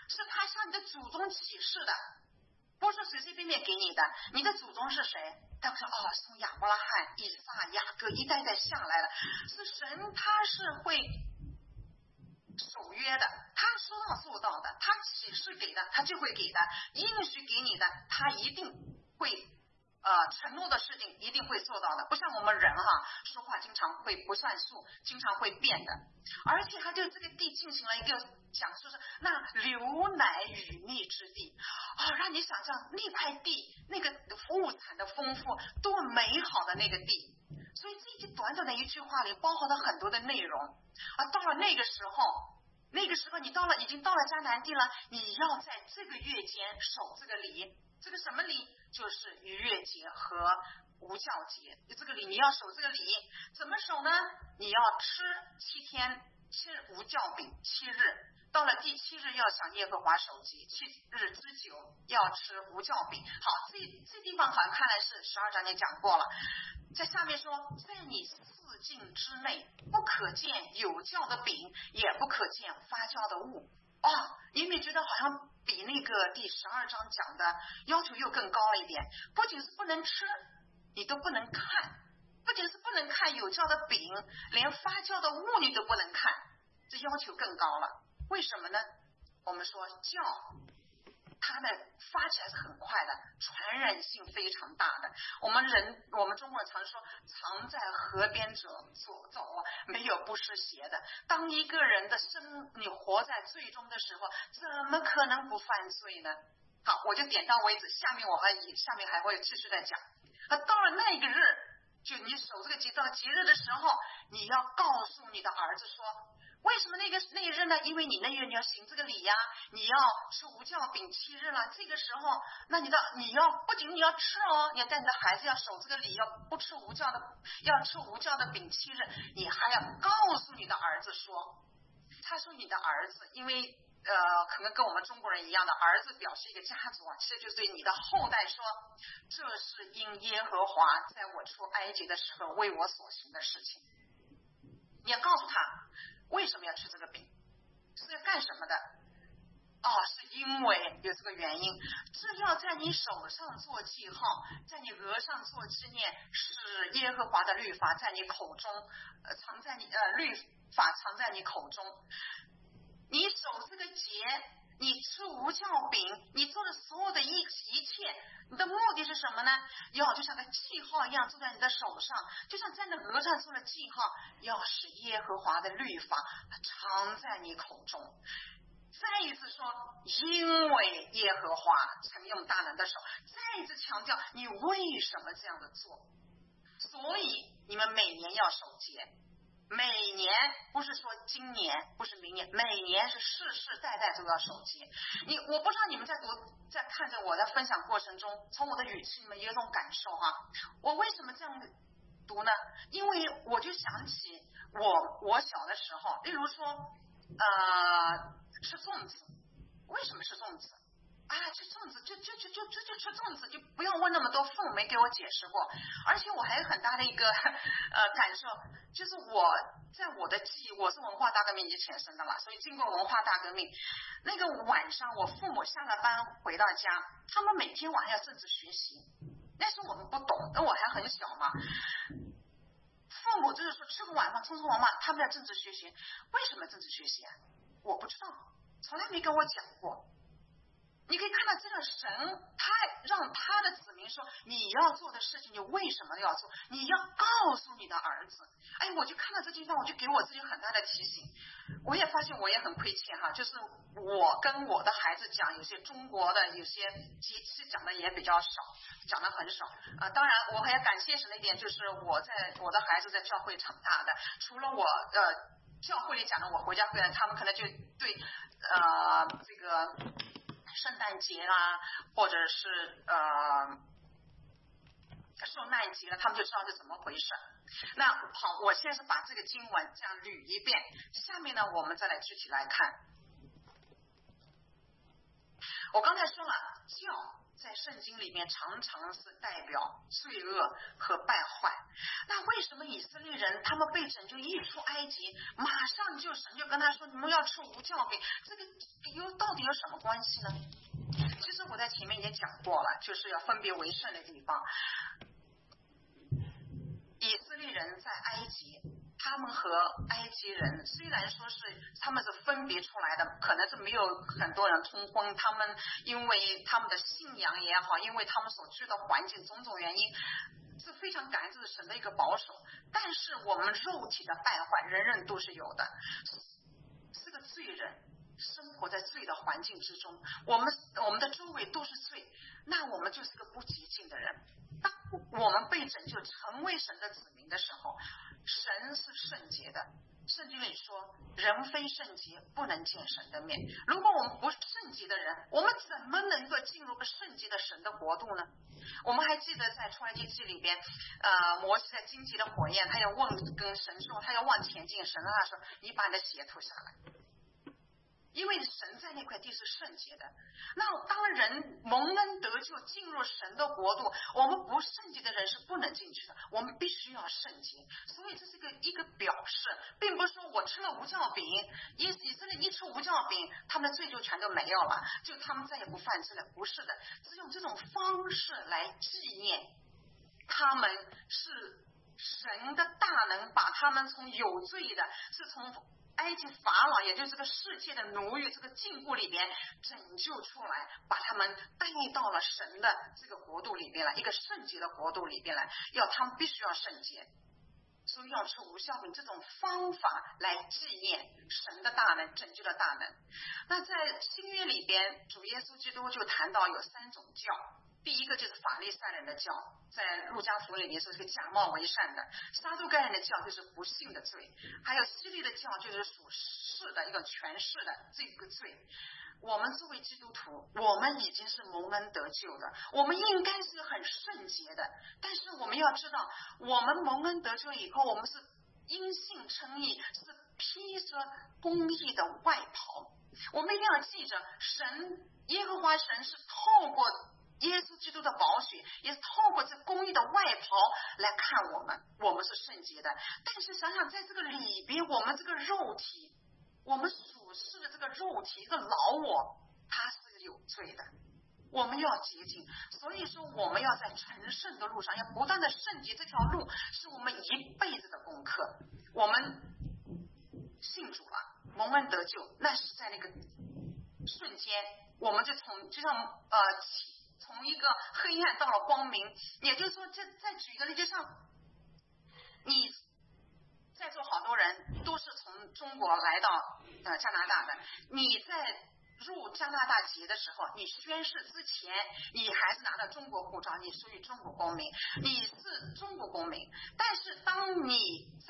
是他向你的祖宗启示的，不是随随便便给你的。你的祖宗是谁？他说从亚伯拉罕、以撒、雅各一代代下来了，是神，他是会守约的，他说到做到的，他启示给的他就会给的，应许给你的他一定会承诺的事情一定会做到的，不像我们人说话经常会不算数，经常会变的。而且他对这个地进行了一个讲述，是那流奶与蜜之地让你想象那块地那个物产的丰富多美好的那个地。所以这一句短短的一句话里包含了很多的内容到了那个时候你已经到了迦南地了，你要在这个月间守这个礼。这个什么礼？就是逾越节和无酵节。这个礼你要守这个礼，怎么守呢？你要吃7天吃无酵饼7日，到了第7日要向耶和华守节，7日之久要吃无酵饼。好，这地方好像看来是12章也讲过了。在下面说，在你4境之内不可见有酵的饼，也不可见发酵的物。你有没有觉得好像比那个第12章讲的要求又更高了一点？不仅是不能吃，你都不能看，不仅是不能看有酵的饼，连发酵的物你都不能看，这要求更高了。为什么呢？我们说酵它的发起来是很快的，传染性非常大的。我们中国人常说常在河边者所走没有不湿鞋的。当一个人的你活在罪中的时候，怎么可能不犯罪呢？好，我就点到为止，下面还会继续再讲。到了那个日，就你守这个节，到了节日的时候，你要告诉你的儿子说，为什么那一日呢？因为你那月你要行这个礼你要吃无酵饼7日了。这个时候，那你不仅你要吃你要带你的孩子要守这个礼，要吃无酵的饼7日，你还要告诉你的儿子说，他说你的儿子，因为可能跟我们中国人一样的，儿子表示一个家族其实就是对你的后代说，这是因耶和华在我出埃及的时候为我所行的事情。你要告诉他为什么要吃这个饼，是要干什么的？是因为有这个原因，这要在你手上做记号，在你额上做纪念，使耶和华的律法在你口中藏在你律法藏在你口中。你守这个节，你吃无酵饼，你做的所有的一切，你的目的是什么呢？要就像个记号一样做在你的手上，就像在那额上做了记号，要使耶和华的律法藏在你口中。再一次说，因为耶和华曾用大能的手，再一次强调你为什么这样的做。所以你们每年要守节，每年不是说今年，不是明年，每年是世世代代都要守节。我不知道你们在看着我的分享过程中，从我的语气里面有一种感受我为什么这样读呢？因为我就想起我小的时候，例如说吃粽子，为什么吃粽子吃粽子就吃粽子，就不要问那么多，父母没给我解释过。而且我还有很大的一个感受，就是我在我的记忆，我是文化大革命以前生的嘛，所以经过文化大革命，那个晚上我父母下了班回到家，他们每天晚上要政治学习。那时候我们不懂，那我还很小嘛，父母就是说吃个晚饭匆匆忙忙，他们在政治学习。为什么政治学习我不知道，从来没跟我讲过。你可以看到这个神，他让他的子民说，你要做的事情你为什么要做，你要告诉你的儿子。我就看到这地方，我就给我自己很大的提醒。我也发现我也很亏欠就是我跟我的孩子讲，有些中国的有些节气讲的也比较少，讲的很少当然我还要感谢神的一点，就是我的孩子在教会长大的，除了我教会里讲的，我回家回来他们可能就对这个圣诞节啦，或者是受难节了，他们就知道是怎么回事。那好，我现在是把这个经文这样捋一遍，下面呢我们再来具体来看。我刚才说了， 在圣经里面常常是代表罪恶和败坏。那为什么以色列人他们被拯救一出埃及，马上就神就跟他说你们要吃无酵饼，这个到底有什么关系呢？其实我在前面也讲过了，就是要分别为圣的地方。以色列人在埃及，他们和埃及人虽然说是他们是分别出来的，可能是没有很多人通婚，他们因为他们的信仰也好，因为他们所居的环境种种原因，是非常感谢神的一个保守。但是我们肉体的败坏人人都是有的，是个罪人，生活在罪的环境之中，我们的周围都是罪，那我们就是个不洁净的人。当我们被拯救成为神的子民的时候，神是圣洁的。圣经里说人非圣洁不能见神的面。如果我们不是圣洁的人，我们怎么能够进入个圣洁的神的国度呢？我们还记得在出埃及记里边摩西在荆棘的火焰，他要跟神说他要往前进，神让他说你把你的鞋脱下来，因为神在那块地是圣洁的。那当人蒙恩得救进入神的国度，我们不圣洁的人是不能进去的，我们必须要圣洁。所以这是一个表示，并不是说我吃了无酵饼，以色列一吃无酵饼他们的罪就全都没有了，就他们再也不犯罪了，不是的，是用这种方式来纪念他们是神的大能把他们从有罪的，是从埃及法老也就是这个世界的奴役这个禁锢里边拯救出来，把他们带到了神的这个国度里边来，一个圣洁的国度里边来，要他们必须要圣洁，所以要吃无酵饼这种方法来纪念神的大能，拯救的大能。那在新约里边主耶稣基督就谈到有3种教，第一个就是法利赛人的教，在路加福音里面说是个假冒为善的，撒都该人的教就是不信的罪，还有希律的教就是属世的一个权势的这个罪。我们作为基督徒，我们已经是蒙恩得救的，我们应该是很圣洁的，但是我们要知道我们蒙恩得救以后，我们是因信称义，是披着公义的外袍。我们一定要记着，神耶和华神是透过耶稣基督的宝血，也是透过这公义的外袍来看我们是圣洁的。但是想想在这个里边，我们这个肉体，我们属世的这个肉体，这个老我，它是有罪的，我们要洁净。所以说我们要在成圣的路上，要不断的圣洁，这条路是我们一辈子的功课。我们信主了，蒙恩得救，那是在那个瞬间，我们就从一个黑暗到了光明。也就是说，再举一个例，就像你在座好多人都是从中国来到加拿大的，你在入加拿大籍的时候，你宣誓之前你还是拿着中国护照，你属于中国公民，你是中国公民。但是当你在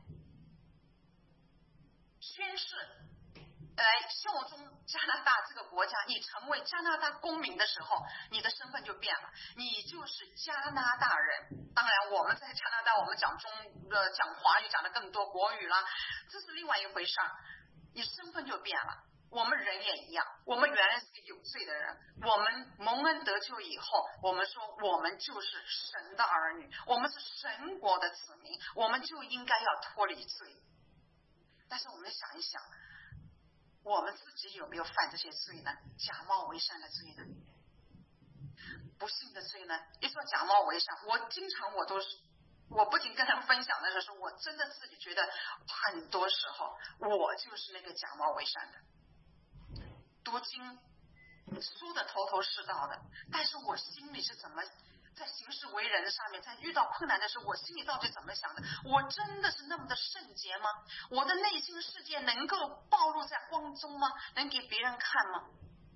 宣誓来效忠加拿大这个国家，你成为加拿大公民的时候，你的身份就变了，你就是加拿大人。当然我们在加拿大我们讲华语讲的更多，国语啦，这是另外一回事，你身份就变了。我们人也一样，我们原来是个有罪的人，我们蒙恩得救以后，我们说我们就是神的儿女，我们是神国的子民，我们就应该要脱离罪。但是我们想一想，我们自己有没有犯这些罪呢？假冒为善的罪呢？不信的罪呢？一说假冒为善，我不仅跟他们分享的时候，我真的自己觉得很多时候我就是那个假冒为善的，读经说的头头是道的，但是我心里是怎么在行事为人上面，在遇到困难的时候，我心里到底怎么想的？我真的是那么的圣洁吗？我的内心世界能够暴露在光中吗？能给别人看吗？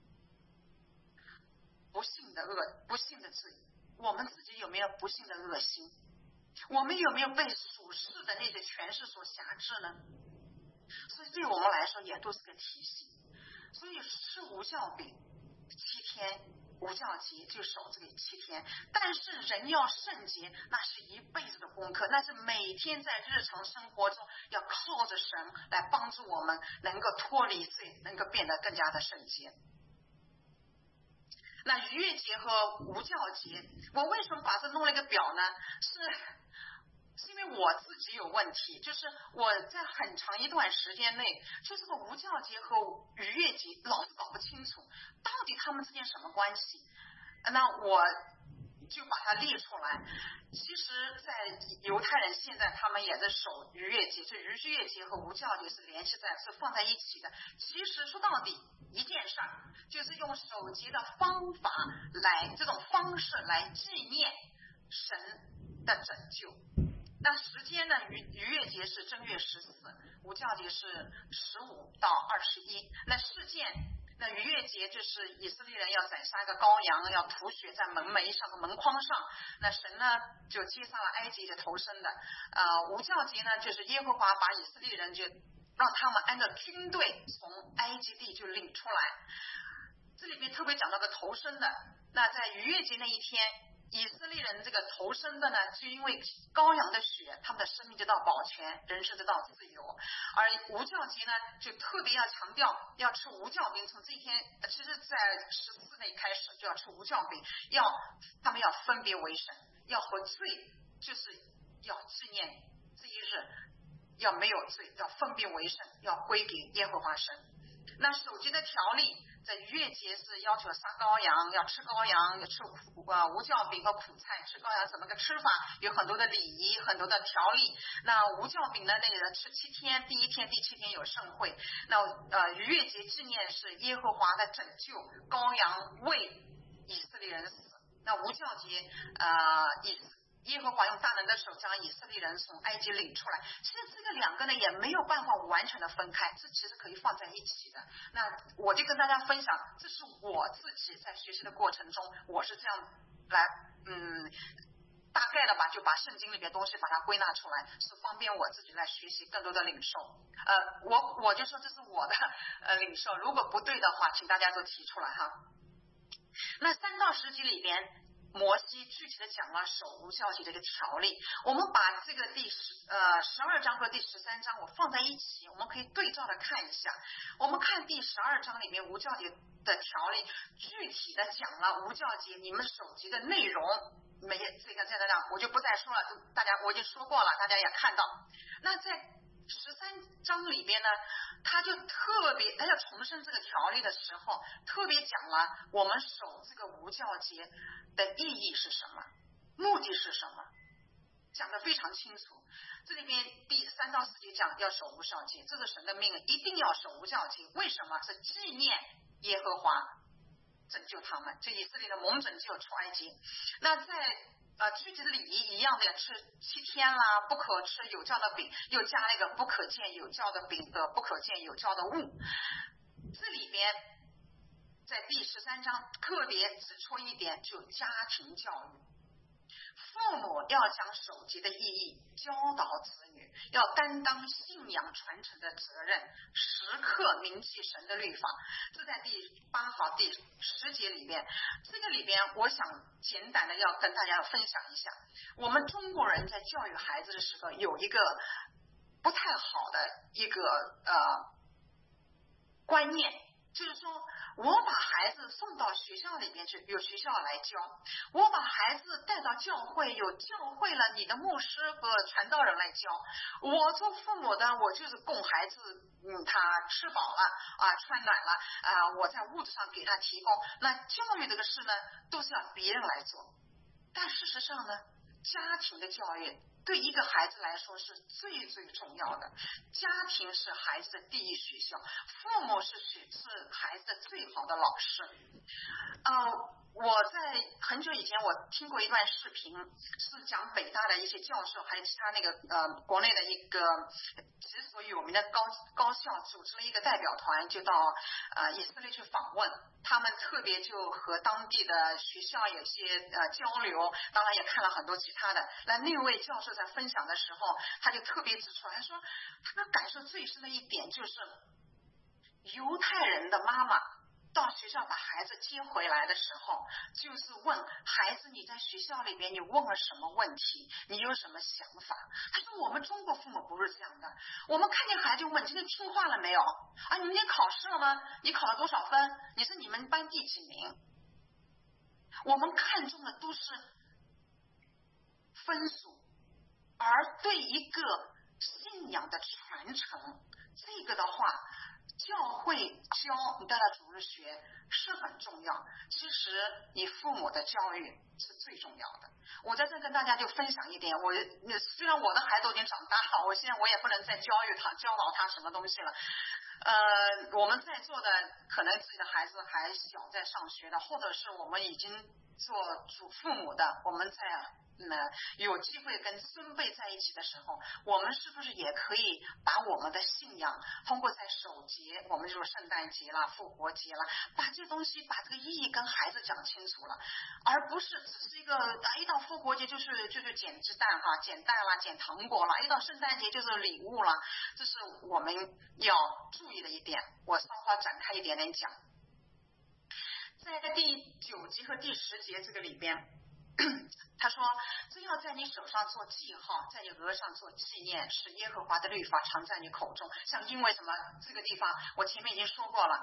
不幸的罪，我们自己有没有不幸的恶心？我们有没有被属世的那些权势所辖制呢？所以对我们来说也都是个提醒。所以吃无酵饼7天，无酵节就守这个7天，但是人要圣洁，那是一辈子的功课，那是每天在日常生活中要靠着神来帮助我们能够脱离罪，能够变得更加的圣洁。 那逾越节和无教节，我为什么把这弄了一个表呢？是因为我自己有问题，就是我在很长一段时间内，就这个无教节和逾越节老是搞不清楚到底他们之间什么关系。那我就把它列出来。其实在犹太人现在他们也在守逾越节，就逾越节和无教节是联系在，是放在一起的。其实说到底一件事儿，就是用守节的方法来，这种方式来纪念神的拯救。那时间呢，逾越节是正月14，无教节是15到21。那事件，那逾越节就是以色列人要宰杀一个羔羊，要涂血在门楣上和门框上。那神呢就接上了埃及的头生的。无教节呢，就是耶和华把以色列人就让他们按照军队从埃及地就领出来。这里面特别讲到个头生的。那在逾越节那一天，以色列人这个头生的呢，就因为羔羊的血，他们的生命得到保全，人生得到自由。而无教节呢，就特别要强调要吃无教饼。从这一天，其实在14那开始就要吃无教饼，他们要分别为圣，要和罪，就是要纪念这一日，要没有罪，要分别为圣，要归给耶和华神。那守节的条例，在逾越节是要求杀羔羊，要吃羔羊，要吃无酵饼和苦菜。吃羔羊怎么个吃法？有很多的礼仪，很多的条例。那无酵饼呢，那个吃7天，第1天、第7天有盛会。那逾越节纪念是耶和华的拯救，羔羊为以色列人死。那无酵节耶和华用大能的手将以色列人从埃及领出来。其实这个两个呢也没有办法完全的分开，这其实可以放在一起的。那我就跟大家分享，这是我自己在学习的过程中，我是这样来大概的吧，就把圣经里边东西把它归纳出来，是方便我自己来学习更多的领受。我就说这是我的领受，如果不对的话，请大家都提出来哈。那3到10节里边，摩西具体的讲了守无教节这个条例。我们把这个第12章和第13章我放在一起，我们可以对照的看一下。我们看第12章里面无教节的条例，具体的讲了无教节你们守节的内容。这个我就不再说了，大家我已经说过了，大家也看到。那在13章里边呢，他就要重申这个条例的时候，特别讲了我们守这个无教节的意义是什么，目的是什么，讲得非常清楚。这里边第3到4节讲要守无教节，这是神的命令，一定要守无教节。为什么？是纪念耶和华拯救他们，就以色列的蒙拯救出埃及。那在具体的礼仪一样的，吃7天啦，不可吃有酵的饼，又加了一个不可见有酵的饼和不可见有酵的物。这里边在第13章特别指出一点，就家庭教育。父母要将守节的意义教导子女，要担当信仰传承的责任，时刻铭记神的律法。这在第8号第10节里边。这个里边我想简短的要跟大家分享一下，我们中国人在教育孩子的时候有一个不太好的一个观念，就是说我把孩子送到学校里边去，有学校来教；我把孩子带到教会，有教会了你的牧师和传道人来教。我做父母的，我就是供孩子，他吃饱了穿暖了我在物质上给他提供。那教育这个事呢，都是要别人来做。但事实上呢，家庭的教育对一个孩子来说是最最重要的。家庭是孩子的第一学校，父母是孩子的最好的老师。我在很久以前我听过一段视频，是讲北大的一些教授还有其他那个国内的一个几所有名的高校组织了一个代表团，就到以色列去访问。他们特别就和当地的学校有些交流，当然也看了很多其他的。那位教授在分享的时候，他就特别指出来，他说他感受最深的一点就是犹太人的妈妈到学校把孩子接回来的时候，就是问孩子你在学校里边你问了什么问题，你有什么想法。他说我们中国父母不是这样的，我们看见孩子就问今天听话了没有你明天考试了吗？你考了多少分？你是你们班第几名？ 我们看重的都是分数，而对一个信仰的传承，这个的话，教会教你带来主日学是很重要，其实你父母的教育是最重要的。我在这跟大家就分享一点，虽然我的孩子都已经长大了，我现在我也不能再教导他什么东西了。我们在座的可能自己的孩子还小，在上学的，或者是我们已经做祖父母的，我们在有机会跟孙辈在一起的时候，我们是不是也可以把我们的信仰通过在守节，我们就是圣诞节啦、复活节啦，把这东西把这个意义跟孩子讲清楚了，而不是只是一到复活节就是捡鸡蛋哈，捡蛋啦、捡糖果啦，一到圣诞节就是礼物啦，这是我们要注意的一点。我稍稍展开一点点讲，在第9节和第10节这个里边，他说，这要在你手上做记号，在你额上做纪念，使耶和华的律法常在你口中。像因为什么，这个地方我前面已经说过了，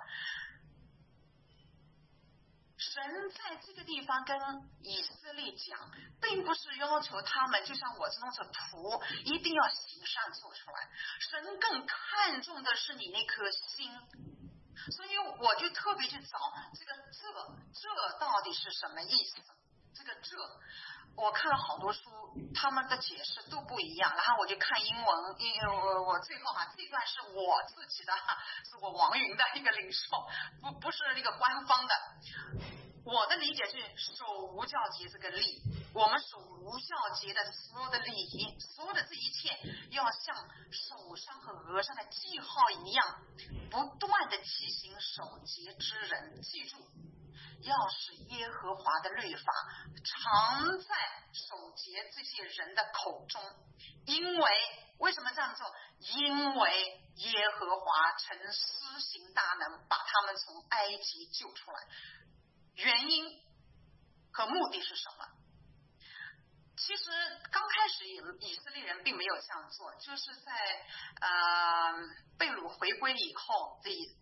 神在这个地方跟以色列讲，并不是要求他们就像我这种徒一定要行善做出来，神更看重的是你那颗心。所以我就特别去找这到底是什么意思。这个我看了好多书，他们的解释都不一样，然后我就看英文，我最后这段是我自己的，是我王云的一个领受，不是那个官方的。我的理解是守无教节这个例，我们守无教节的所有的礼仪，所有的这一切要像手上和额上的记号一样，不断的提醒守节之人，记住要使耶和华的律法常在守节这些人的口中。为什么这样做？因为耶和华曾施行大能，把他们从埃及救出来。原因和目的是什么？其实刚开始以色列人并没有这样做，就是在被掳回归以后，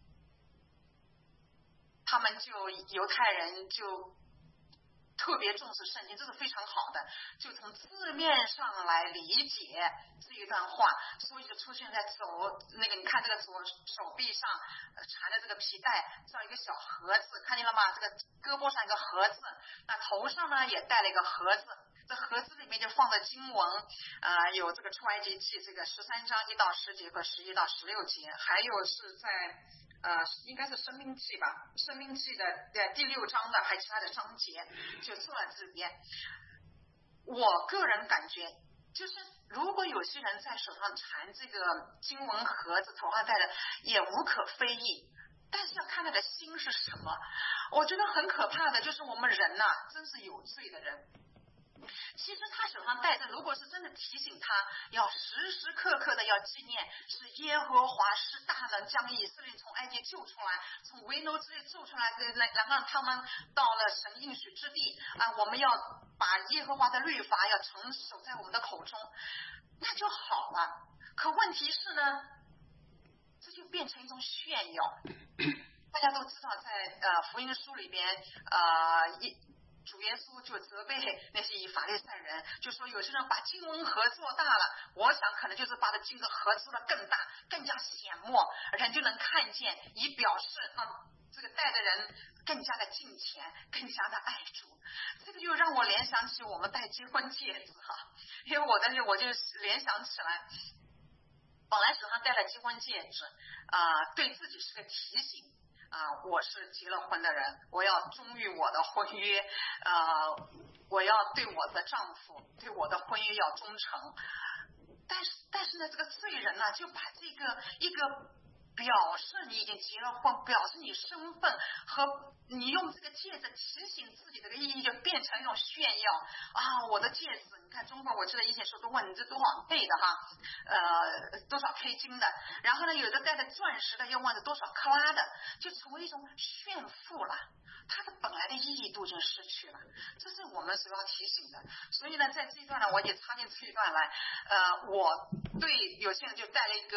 他们犹太人就特别重视圣经，这是非常好的，就从字面上来理解这一段话，所以就出现在你看这个左手臂上缠的这个皮带像一个小盒子，看见了吗？这个胳膊上一个盒子，那头上呢也带了一个盒子，这盒子里面就放的经文有这个出埃及记这个13章1到10节和11到16节，还有是在应该是生命记吧，生命记的第6章的，还有其他的章节就坐在这边。我个人感觉就是如果有些人在手上缠这个经文盒子，头上戴着也无可非议，但是要看他的心是什么。我觉得很可怕的就是我们人真是有罪的人。其实他手上戴着，如果是真的提醒他要时时刻刻的要纪念，是耶和华施大能将以色列从埃及救出来，从为奴之地救出来，然后他们到了神应许之地我们要把耶和华的律法要常守在我们的口中，那就好了。可问题是呢，这就变成一种炫耀。大家都知道在福音书里边主耶稣就责备那些法利赛人，就说有些人把经文盒做大了，我想可能就是把这经文盒做得更大，更加显目，人就能看见，以表示这个带的人更加的敬虔，更加的爱主。这个就让我联想起我们戴结婚戒指因为我就联想起来，本来手上戴了结婚戒指对自己是个提醒我是结了婚的人，我要忠于我的婚约我要对我的丈夫对我的婚约要忠诚。但是呢，这个罪人就把这个一个表示你已经结了婚，表示你身份和你用这个戒指提醒自己的意义，就变成一种炫耀我的戒指，你看中国我记得以前说都问你这多少倍的多少 K 金的，然后呢有的带的钻石的又问的多少克拉的，就成为一种炫富了，它的本来的意义都已经失去了，这是我们所要提醒的。所以呢在这一段呢，我也插进这一段来我对有些人就带了一个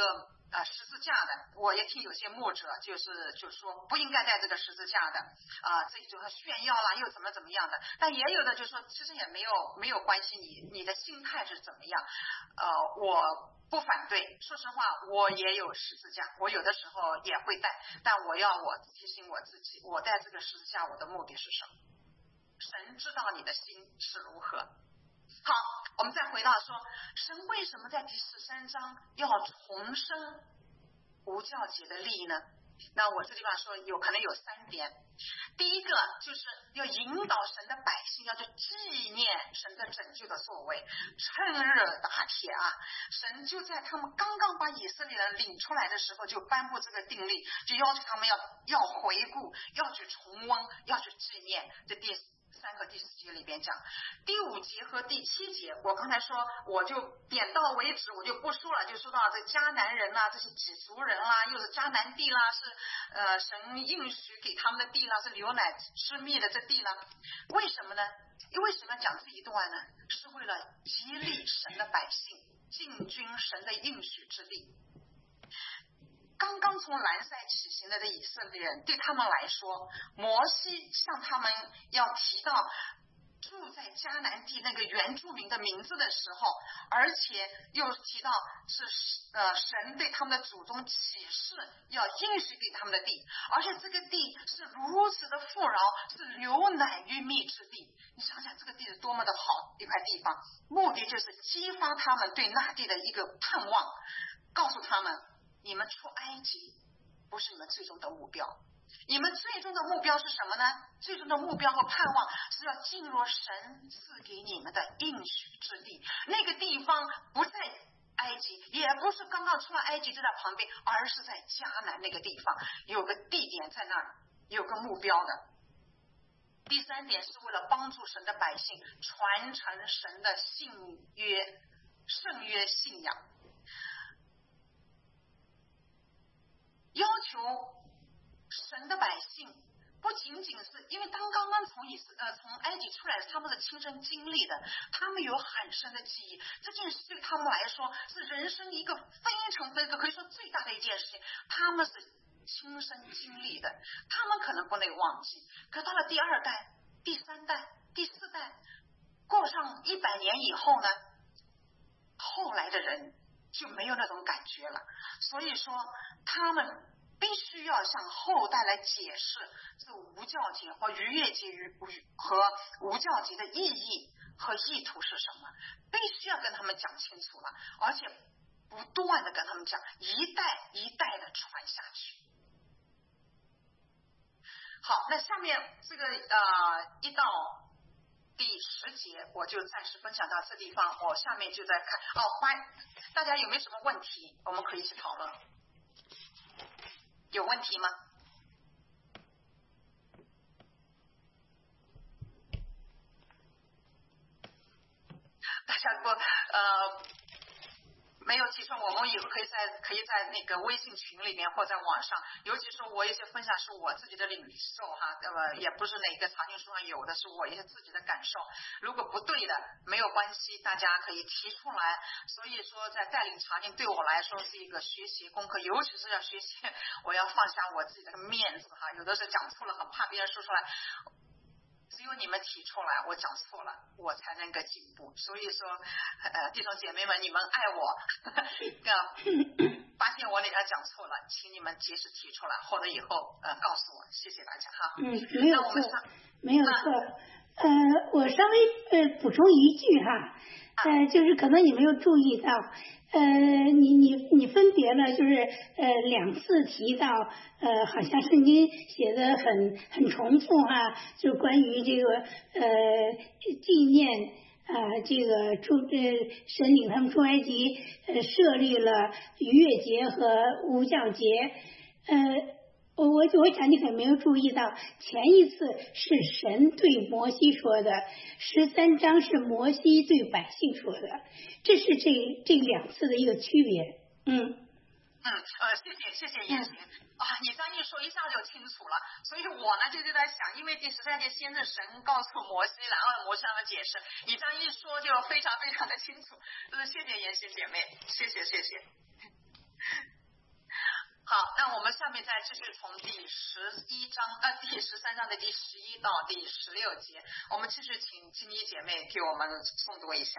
十字架的，我也听有些牧者就是说不应该带这个十字架的这种炫耀啦，又怎么样的。但也有的就说其实也没有关系，你的心态是怎么样，我不反对。说实话，我也有十字架，我有的时候也会带，但我提醒我自己，我带这个十字架我的目的是什么？神知道你的心是如何。好，我们再回到说，神为什么在第13章要重申无教节的利呢？那我这地方说可能有3点。第一个就是要引导神的百姓要去纪念神的拯救的作为，趁热打铁啊！神就在他们刚刚把以色列人领出来的时候就颁布这个定例，就要求他们要回顾，要去重温，要去纪念。这第3和第4节里边讲，第5节和第7节，我刚才说我就点到为止，我就不说了，就说到这迦南人啦，这些几族人啦，又是迦南地啦，是神应许给他们的地啦，是流奶吃蜜的这地啦。为什么呢？为什么要讲这一段呢？是为了激励神的百姓进军神的应许之地。刚刚从蓝塞起行的以色列人，对他们来说，摩西向他们要提到住在迦南地那个原住民的名字的时候，而且又提到是神对他们的祖宗启示要应许给他们的地，而且这个地是如此的富饶，是流奶与蜜之地。你想想这个地是多么的好一块地方，目的就是激发他们对那地的一个盼望，告诉他们你们出埃及不是你们最终的目标，你们最终的目标是什么呢？最终的目标和盼望是要进入神赐给你们的应许之地。那个地方不在埃及，也不是刚刚出了埃及就在旁边，而是在迦南那个地方，有个地点在那儿，有个目标的。第3点是为了帮助神的百姓传承神的信约、圣约信仰，要求神的百姓不仅仅是因为刚刚从埃及出来，他们是亲身经历的，他们有很深的记忆，这件事对他们来说是人生一个非常可以说最大的一件事情，他们是亲身经历的，他们可能不能忘记。可到了第2代、第3代、第4代，过上100年以后呢，后来的人就没有那种感觉了。所以说他们必须要向后代来解释这无教节和逾越节和无教节的意义和意图是什么，必须要跟他们讲清楚了，而且不断的跟他们讲，一代一代的传下去。好，那下面这个1到第10节我就暂时分享到这地方，我下面就在看大家有没有什么问题，我们可以一起讨论。有问题吗？大家没有提出，我们也可以在那个微信群里面或在网上，尤其是我一些分享是我自己的领受哈，也不是哪个查经书上有的，是我一些自己的感受。如果不对的没有关系，大家可以提出来。所以说在带领查经对我来说是一个学习功课，尤其是要学习，我要放下我自己的面子哈，有的时候讲错了很怕别人说出来。只有你们提出来，我讲错了，我才能够进步。所以说，弟兄姐妹们，你们爱我，发现我哪讲错了，请你们及时提出来，或者以后告诉我，谢谢大家哈。 没有错，没有错。我稍微补充一句哈，就是可能你没有注意到，你分别了就是2次提到，好像圣经写的很重复哈，就关于这个纪念这个神领他们出埃及，设立了逾越节和无教节，我想你可能没有注意到，前一次是神对摩西说的，13章是摩西对百姓说的，这是这2次的一个区别。 谢谢燕行你这样一说一下就清楚了。所以我呢就在想，因为第13节先是神告诉摩西，然后摩西让他解释，你这样一说就非常非常的清楚。谢谢燕行姐妹，谢谢。 继续从第13章的第11到第16节，我们继续请金妮姐妹给我们诵读一下。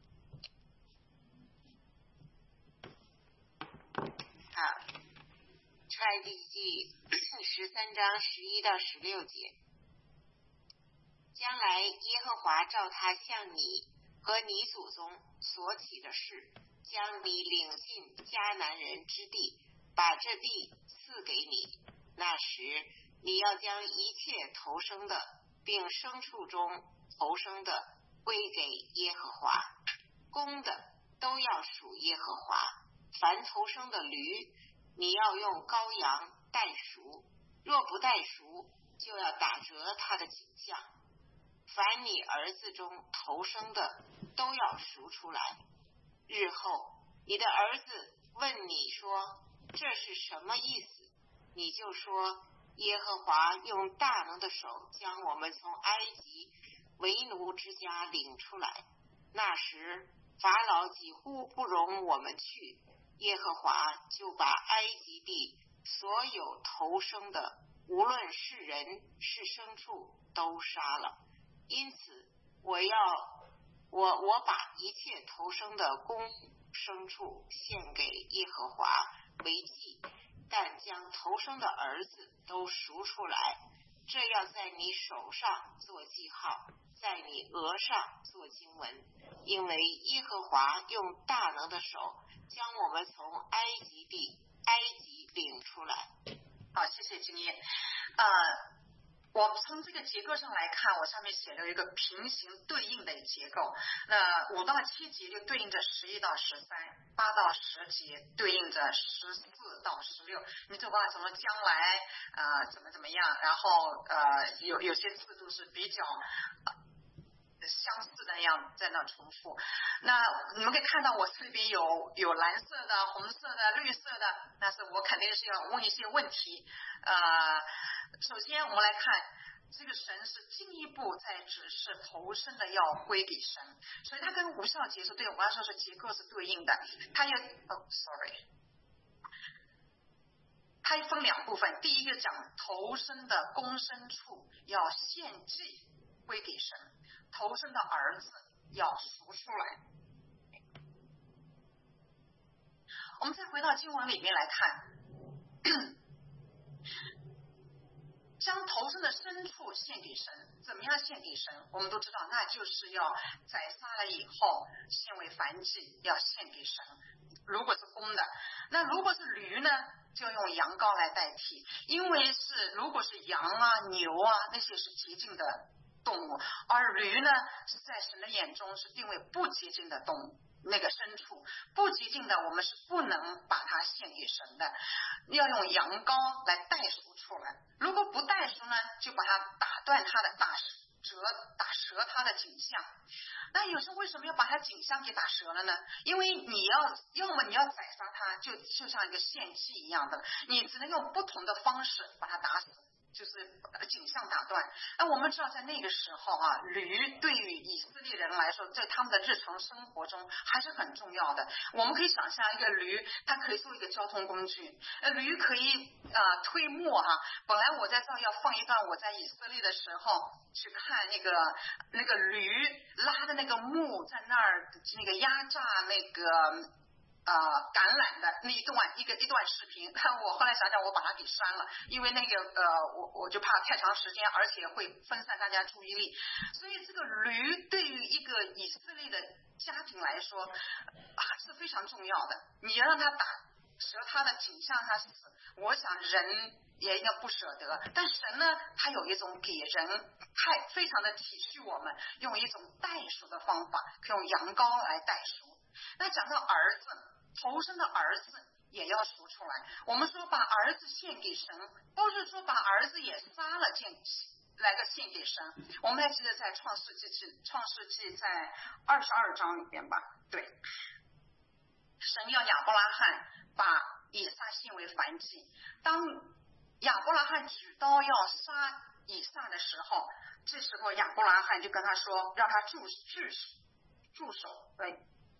好，出埃及记13章11到16节。将来耶和华照他向你和你祖宗所起的事，将你领进迦南人之地，把这地赐给你。那时你要将一切投生的并牲畜中投生的归给耶和华，公的都要属耶和华。凡投生的驴，你要用羔羊代赎，若不代赎，就要打折他的颈项。凡你儿子中投生的，都要赎出来。日后你的儿子问你说，这是什么意思？你就说，耶和华用大能的手将我们从埃及为奴之家领出来。那时法老几乎不容我们去，耶和华就把埃及地所有投生的，无论是人是牲畜，都杀了。因此我把一切投生的公牲畜献给耶和华为祭，但将投生的儿子都赎出来，这要在你手上做记号，在你额上做经文，因为耶和华用大能的手将我们从埃及领出来。 好，谢谢金燕。我从这个结构上来看，我上面写了一个平行对应的结构。那5到7节就对应着11到13，8到10节对应着14到16。你就把什么将来怎么样，然后有些字都是比较相似的那样在那重复。那你们可以看到我这里有蓝色的、红色的、绿色的，但是我肯定是要问一些问题。首先我们来看，这个神是进一步在指示投生的要归给神，所以它跟无效节是对，我要说是结构是对应的。它分2部分，第一个讲投生的公牲畜要献祭归给神，投生的儿子要赎出来。我们再回到经文里面来看，将投生的牲畜献给神，怎么样献给神？我们都知道，那就是要宰杀了以后献为燔祭，要献给神。如果是公的，那如果是驴呢，就用羊羔来代替，因为如果是羊啊、牛啊，那些是洁净的动物，而驴呢是在神的眼中是定为不洁净的动物。那个牲畜不洁净的，我们是不能把它献给神的，要用羊羔来代赎出来。如果不代赎呢，就把它打断它的打折它的颈项。那有时候为什么要把它颈项给打折了呢？因为要么你要宰杀它，就像一个献祭一样的，你只能用不同的方式把它打死，就是颈项打断。那我们知道在那个时候驴对于以色列人来说，在他们的日常生活中还是很重要的。我们可以想象一个驴，它可以做一个交通工具，驴可以推磨本来我在这要放一段我在以色列的时候去看那个驴拉的那个木在那儿那个压榨那个橄榄的那一段视频，我后来想想我把它给删了，因为那个我就怕太长时间，而且会分散大家注意力。所以这个驴对于一个以色列的家庭来说是非常重要的。你要让他打折他的颈项他死，我想人也要不舍得。但神呢，他有一种给人非常的体恤我们，用一种代赎的方法，可以用羊羔来代赎。那讲到儿子，投生的儿子也要赎出来。我们说把儿子献给神，不是说把儿子也杀了献给神。我们还记得在创世纪在22章里边吧，对，神要亚伯拉罕把以撒献为燔祭。当亚伯拉罕举刀要杀以撒的时候，这时候亚伯拉罕就跟他说，让他住手，对，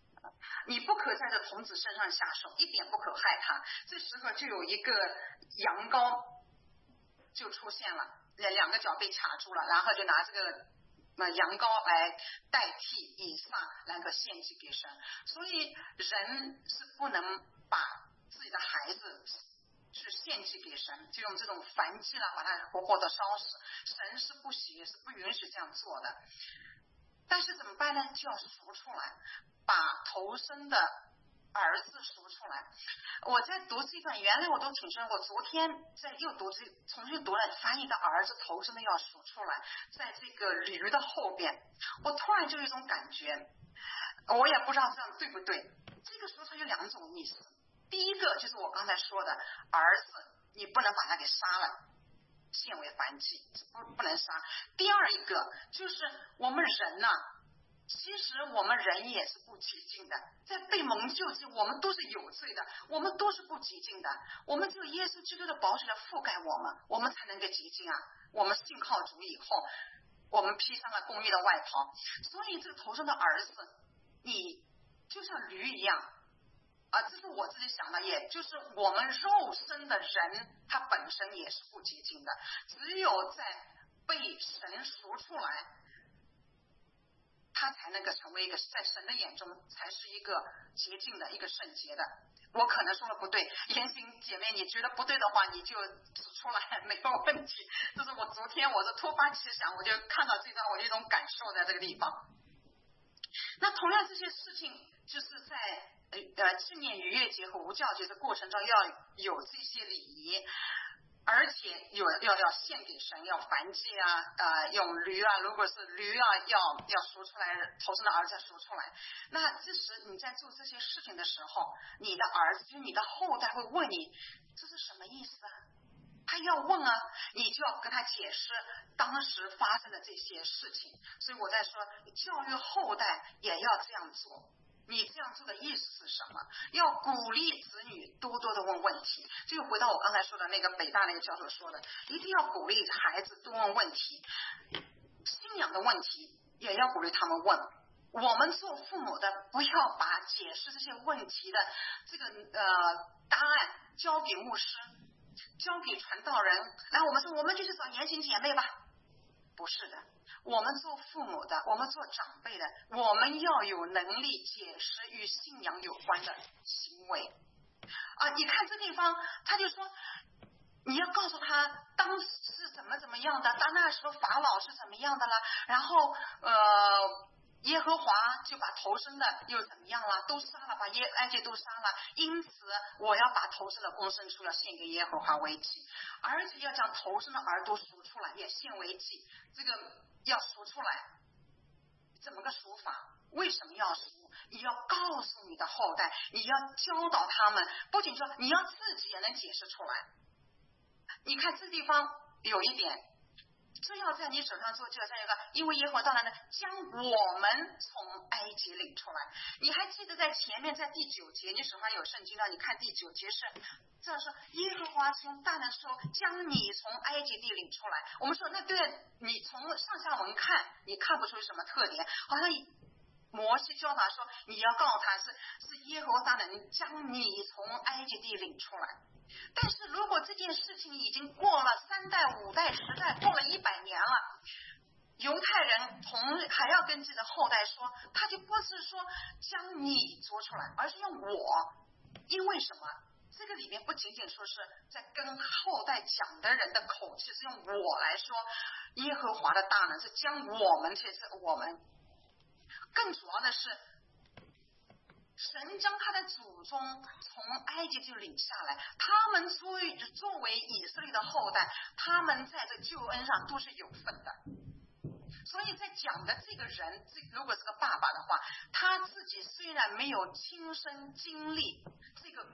你不可在这童子身上下手，一点不可害他。这时候就有一个羊羔就出现了，两个脚被卡住了，然后就拿这个羊羔来代替以撒来个献祭给神。所以人是不能把自己的孩子去献祭给神，就用这种燔祭了把它活活的烧死，神是不喜是不允许这样做的。但是怎么办呢？就要赎出来，把头生的儿子赎出来。我在读这段，原来我都挺深，我昨天在又读重新读了翻译的儿子头生的要赎出来，在这个驴的后边，我突然就有一种感觉，我也不知道这样对不对。这个说出有两种意思，第一个就是我刚才说的，儿子你不能把他给杀了，献为燔祭，不能杀。第二一个就是我们人呐，其实我们人也是不洁净的，在被蒙救之我们都是有罪的，我们都是不洁净的，我们只有耶稣基督的宝血来覆盖我们，我们才能够洁净啊。我们信靠主以后，我们披上了公义的外袍。所以这个头上的儿子，你就像驴一样啊，这是我自己想的，也就是我们肉身的人，他本身也是不洁净的，只有在被神赎出来，他才能够成为一个在神的眼中才是一个洁净的一个圣洁的。我可能说的不对，言行姐妹你觉得不对的话你就指出来，没有问题。这是我昨天我的突发奇想，我就看到这段，我有一种感受在这个地方。那同样这些事情就是在纪念逾越节和无酵节的过程中要有这些礼仪，而且要献给神，要燔祭啊，用驴啊，如果是驴啊要赎出来，头生的儿子赎出来。那这时你在做这些事情的时候，你的儿子就是你的后代会问你这是什么意思啊？他要问啊，你就要跟他解释当时发生的这些事情。所以我在说教育后代也要这样做。你这样做的意思是什么？要鼓励子女多多的问问题。这就回到我刚才说的那个北大那个教授说的，一定要鼓励孩子多问问题，信仰的问题也要鼓励他们问。我们做父母的不要把解释这些问题的这个答案交给牧师，交给传道人，然后我们说我们就去找言行姐妹吧。不是的，我们做父母的，我们做长辈的，我们要有能力解释与信仰有关的行为啊！你看这地方他就说你要告诉他当时是怎么样的，当那时候法老是怎么样的了，然后耶和华就把头生的又怎么样了，都杀了，把埃及都杀了，因此我要把头生的公牲畜要献给耶和华为祭，而且要将头生的耳朵赎出来也献为祭。这个要赎出来怎么个赎法？为什么要赎？你要告诉你的后代，你要教导他们，不仅说你要自己也能解释出来。你看这地方有一点，这要在你手上做，就要在一个，因为耶和华当然呢将我们从埃及领出来。你还记得在前面在第9节，你手上有圣经了，你看第9节是这样说，耶和华从大能时候将你从埃及地领出来。我们说那对，你从上下文看你看不出什么特点，好像摩西教他说你要告诉他是耶和华大能将你从埃及地领出来。但是如果这件事情已经过了3代5代10代，过了100年了，犹太人还要跟自己的后代说，他就不是说将你做出来，而是用我。因为什么？这个里面不仅仅说是在跟后代讲的人的口气，是用我来说耶和华的大能是将我们，这是我们。更主要的是神将他的祖宗从埃及就领下来，他们作为以色列的后代，他们在这救恩上都是有份的。所以在讲的这个人，如果是个爸爸的话，他自己虽然没有亲身经历这个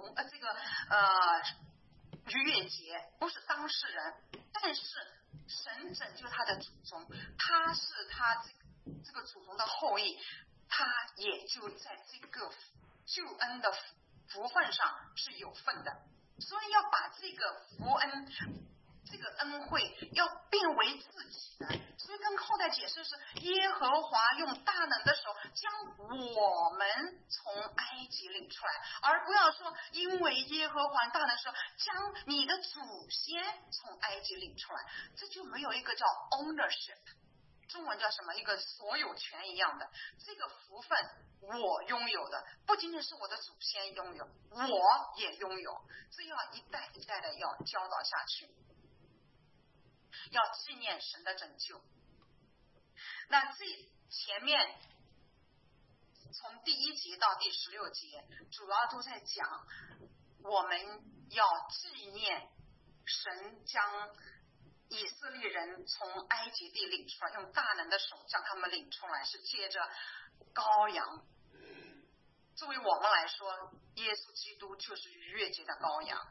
逾越节，不是当事人，但是神拯救他的祖宗，他是他这个祖宗的后裔，他也就在这个救恩的福分上是有份的。所以要把这个福恩这个恩惠要变为自己的，所以跟后代解释是耶和华用大能的手将我们从埃及领出来，而不要说因为耶和华大能的手将你的祖先从埃及领出来，这就没有一个叫 ownership， 中文叫什么，一个所有权一样的，这个福分我拥有的，不仅仅是我的祖先拥有，我也拥有，这要一代一代的要教导下去，要纪念神的拯救。那这前面从第1节到第16节主要都在讲我们要纪念神将以色列人从埃及地领出来，用大能的手将他们领出来，是借着羔羊。作为我们来说，耶稣基督就是逾越节的羔羊，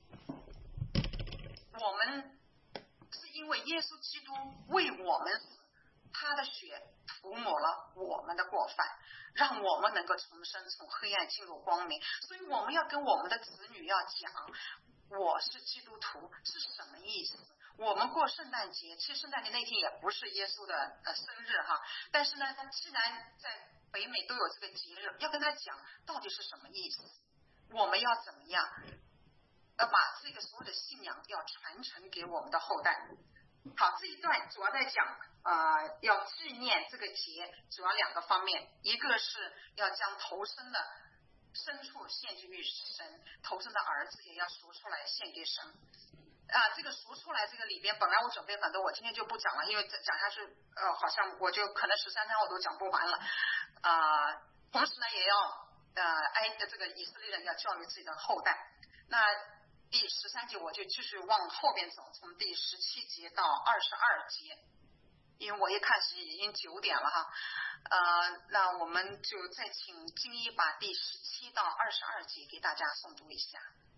我们是因为耶稣基督为我们死，他的血涂抹了我们的过犯，让我们能够重生，从黑暗进入光明。所以我们要跟我们的子女要讲，我是基督徒是什么意思。我们过圣诞节，其实圣诞节那天也不是耶稣的生日哈，但是呢，既然在北美都有这个节日，要跟他讲到底是什么意思，我们要怎么样把这个所有的信仰要传承给我们的后代。好，这一段主要在讲要纪念这个节，主要2个方面，一个是要将头生的牲畜献祭于神，头生的儿子也要赎出来献给神。这个赎出来这个里边，本来我准备很多，我今天就不讲了，因为讲下去好像我就可能13章我都讲不完了。同时呢，也要这个以色列人要教育自己的后代。那第13节我就继续往后边走，从第17节到22节，因为我一看是已经9点了哈。那我们就再请金一把第17到22节给大家诵读一下。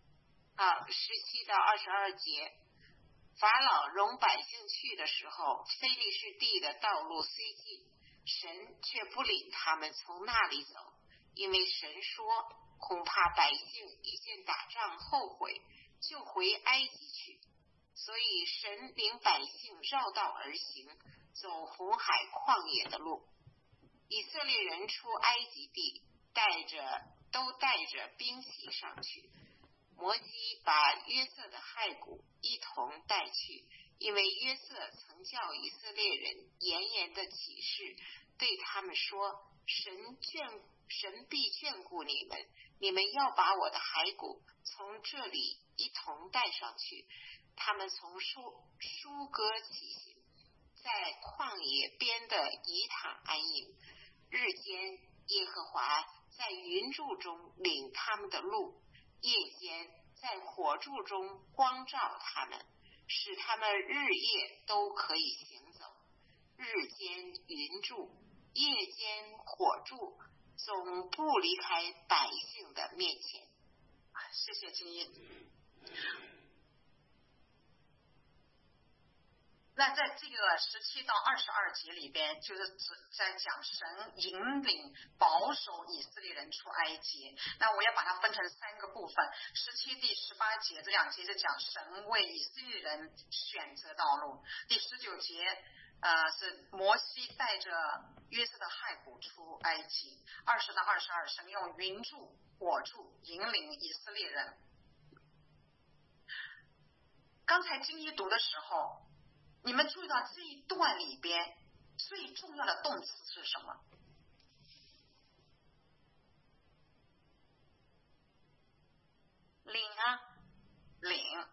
17到22节，法老容百姓去的时候，非利士地的道路虽近，神却不领他们从那里走，因为神说，恐怕百姓一见打仗后悔，就回埃及去。所以神领百姓绕道而行，走红海旷野的路。以色列人出埃及地，都带着兵器上去。摩西把约瑟的骸骨一同带去，因为约瑟曾叫以色列人严严的起誓，对他们说，神必眷顾你们，你们要把我的骸骨从这里一同带上去。他们从舒歌起行，在旷野边的以坦安营。日间耶和华在云柱中领他们的路，夜间在火柱中光照他们，使他们日夜都可以行走。日间云柱，夜间火柱，总不离开百姓的面前。 谢谢金一。那在这个17到22节里边，就是在讲神引领保守以色列人出埃及。那我要把它分成3个部分，17、第18节这2节是讲神为以色列人选择道路，第19节是摩西带着约瑟的骸骨出埃及，20到22神用云柱、火柱引领以色列人。刚才金一读的时候，你们注意到这一段里边最重要的动词是什么？ 领领。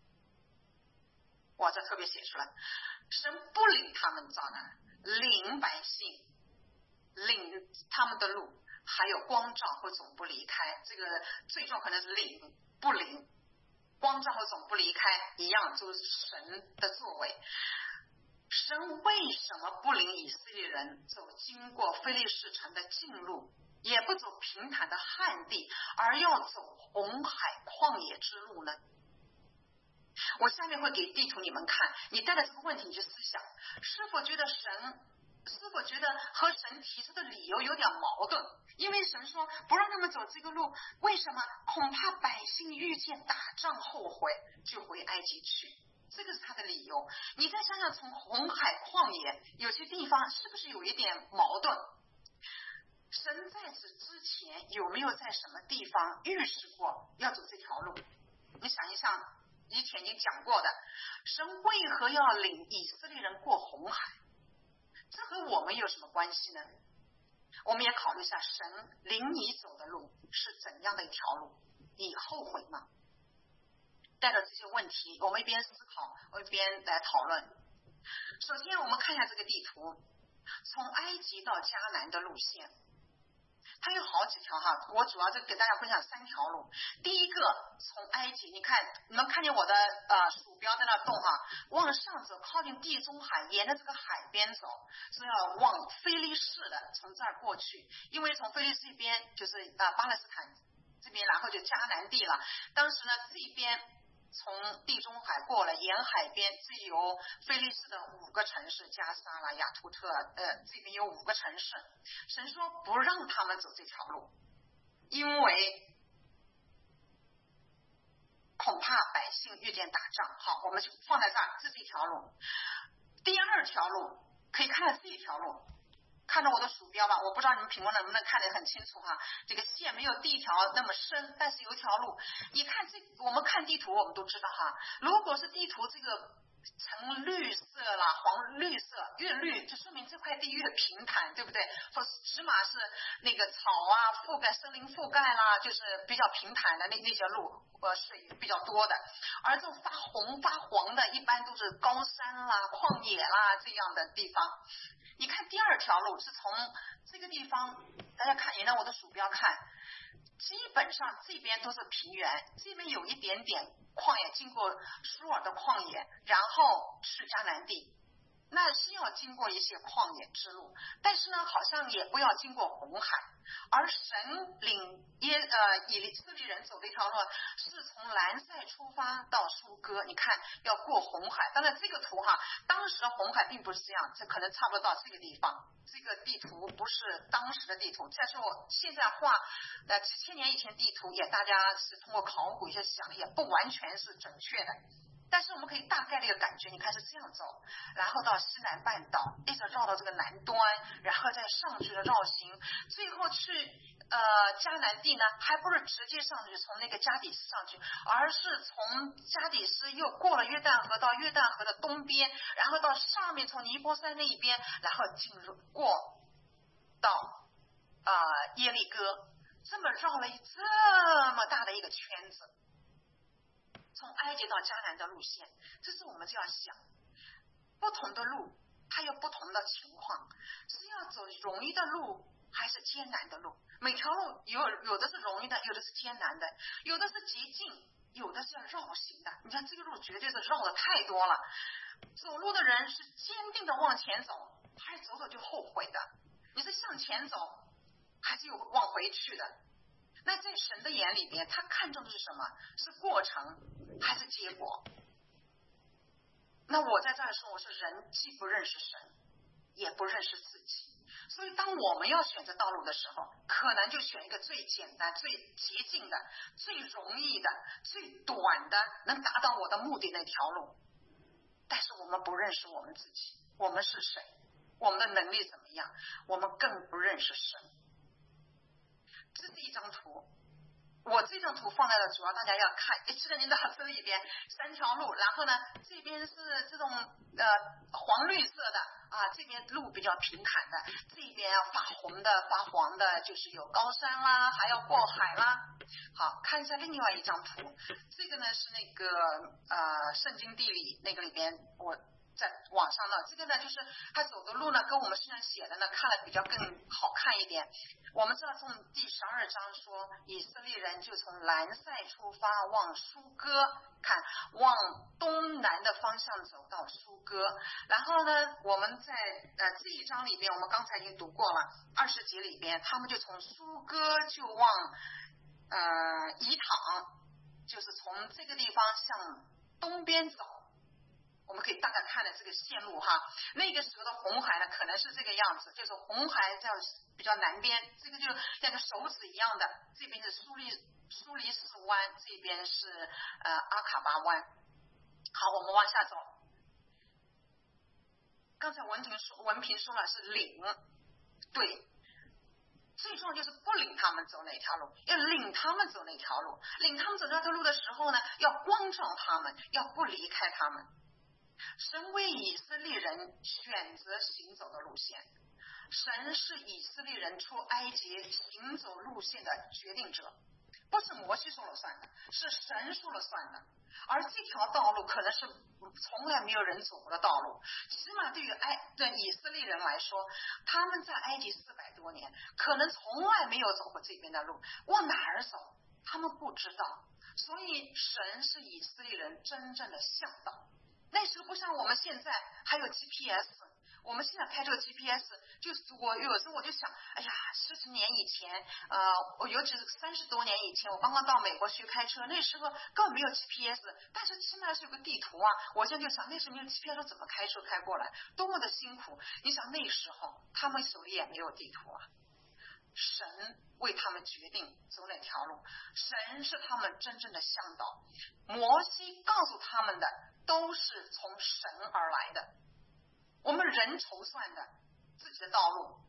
哇，这特别写出来，神不领他们到哪，领百姓，领他们的路，还有光照和总不离开。这个最重要可能是领不领，光照和总不离开一样，就是神的作为。神为什么不领以色列人走经过非利士城的近路，也不走平坦的旱地，而要走红海旷野之路呢？我下面会给地图你们看，你带着这个问题你去思想，是否觉得和神提出的理由有点矛盾？因为神说不让他们走这个路，为什么？恐怕百姓遇见打仗后悔，就回埃及去。 这个是他的理由。你再想想，从红海旷野有些地方是不是有一点矛盾？神在此之前有没有在什么地方预示过要走这条路？你想一想，以前已经讲过的，神为何要领以色列人过红海？这和我们有什么关系呢？我们也考虑一下，神领你走的路是怎样的一条路？你后悔吗？带着这些问题，我们一边思考，我一边来讨论。首先，我们看一下这个地图，从埃及到迦南的路线，它有好几条哈。我主要就给大家分享3条路。第一个，从埃及，你看，你能看见我的鼠标在那动哈，往上走，靠近地中海，沿着这个海边走，是要往非利士的，从这儿过去，因为从非利士这边就是巴勒斯坦这边，然后就迦南地了。当时呢，这边从地中海过了，沿海边这有非利士的5个城市，加沙啦、亚图特，这边有5个城市。神说不让他们走这条路，因为恐怕百姓遇见打仗。好，我们就放在这儿，这是一条路。第2条路可以看到这一条路，看到我的鼠标吧，我不知道你们屏幕能不能看得很清楚哈。这个线没有第1条那么深，但是有一条路。你看我们看地图，我们都知道哈。如果是地图这个呈绿色啦、黄绿色，越绿就说明这块地越平坦，对不对？起码是那个草啊覆盖、森林覆盖啦，就是比较平坦的那些路，水比较多的。而这种发红发黄的，一般都是高山啦、旷野啦这样的地方。你看第2条路是从这个地方，大家看，沿着我的鼠标看，基本上这边都是平原，这边有一点点旷野，经过舒尔的旷野，然后去迦南地，那是要经过一些旷野之路，但是呢，好像也不要经过红海。而神领以色列人走的一条路是从兰塞出发到苏哥，你看要过红海。当然这个图哈，当时的红海并不是这样，这可能差不多到这个地方。这个地图不是当时的地图，但是我现在画几千年以前地图，也大家是通过考古一些想，也不完全是准确的。但是我们可以大概的一个感觉，你看是这样走，然后到西南半岛，一直绕到这个南端，然后再上去的绕行，最后去迦南地呢，还不是直接上去从那个加底斯上去，而是从加底斯又过了约旦河到约旦河的东边，然后到上面从尼泊山那一边，然后进入过到耶利哥，这么绕了这么大的一个圈子。从埃及到迦南的路线，这是我们就要想，不同的路它有不同的情况，是要走容易的路还是艰难的路？每条路有的是容易的，有的是艰难的，有的是捷径，有的是要绕行的。你看这个路绝对是绕的太多了，走路的人是坚定的往前走，还是走走就后悔的？你是向前走还是有往回去的？那在神的眼里边，他看重的是什么？是过程还是结果？那我在这儿说，我是人既不认识神，也不认识自己，所以当我们要选择道路的时候，可能就选一个最简单、最捷径的、最容易的、最短的，能达到我的目的那条路。但是我们不认识我们自己，我们是谁？我们的能力怎么样？我们更不认识神。这是一张图，我这张图放在了主要大家要看，记得您的这里边3条路，然后呢这边是这种黄绿色的这边路比较平坦的，这边要发红的发黄的，就是有高山啦，还要过海啦。好，看一下另外一张图，这个呢是那个圣经地理那个里边我在网上呢，这个呢就是他走的路呢跟我们身上写的呢看了比较更好看一点。我们知道从第12章说，以色列人就从兰塞出发往苏哥，看往东南的方向走到苏哥。然后呢我们在这一章里边，我们刚才已经读过了20节里边，他们就从苏哥就往以坦，就是从这个地方向东边走。我们可以大概看的这个线路哈，那个时候的红海呢可能是这个样子，就是红海在比较南边，这个就像个手指一样的，这边是苏黎世湾，这边是阿卡巴湾。 好，我们往下走。刚才文凭说了是领，对，最重要就是不领他们走哪条路，要领他们走哪条路。领他们走那条路的时候呢，要光照他们，要不离开他们。神为以色列人选择行走的路线，神是以色列人出埃及行走路线的决定者，不是摩西说了算的，是神说了算的。而这条道路可能是从来没有人走过的道路，起码对于以色列人来说，他们在埃及400多年，可能从来没有走过这边的路，往哪儿走他们不知道。所以神是以色列人真正的向导。那时候不像我们现在还有 GPS， 我们现在开这个 GPS， 就是我有时候我就想，哎呀，40年以前，我尤其是30多年以前，我刚刚到美国去开车，那时候根本没有 GPS， 但是起码是有个地图啊。我现在就想，那时候没有 GPS 怎么开车开过来，多么的辛苦。你想那时候他们手里也没有地图啊，神为他们决定走哪条路，神是他们真正的向导。摩西告诉他们的都是从神而来的，我们人筹算的自己的道路，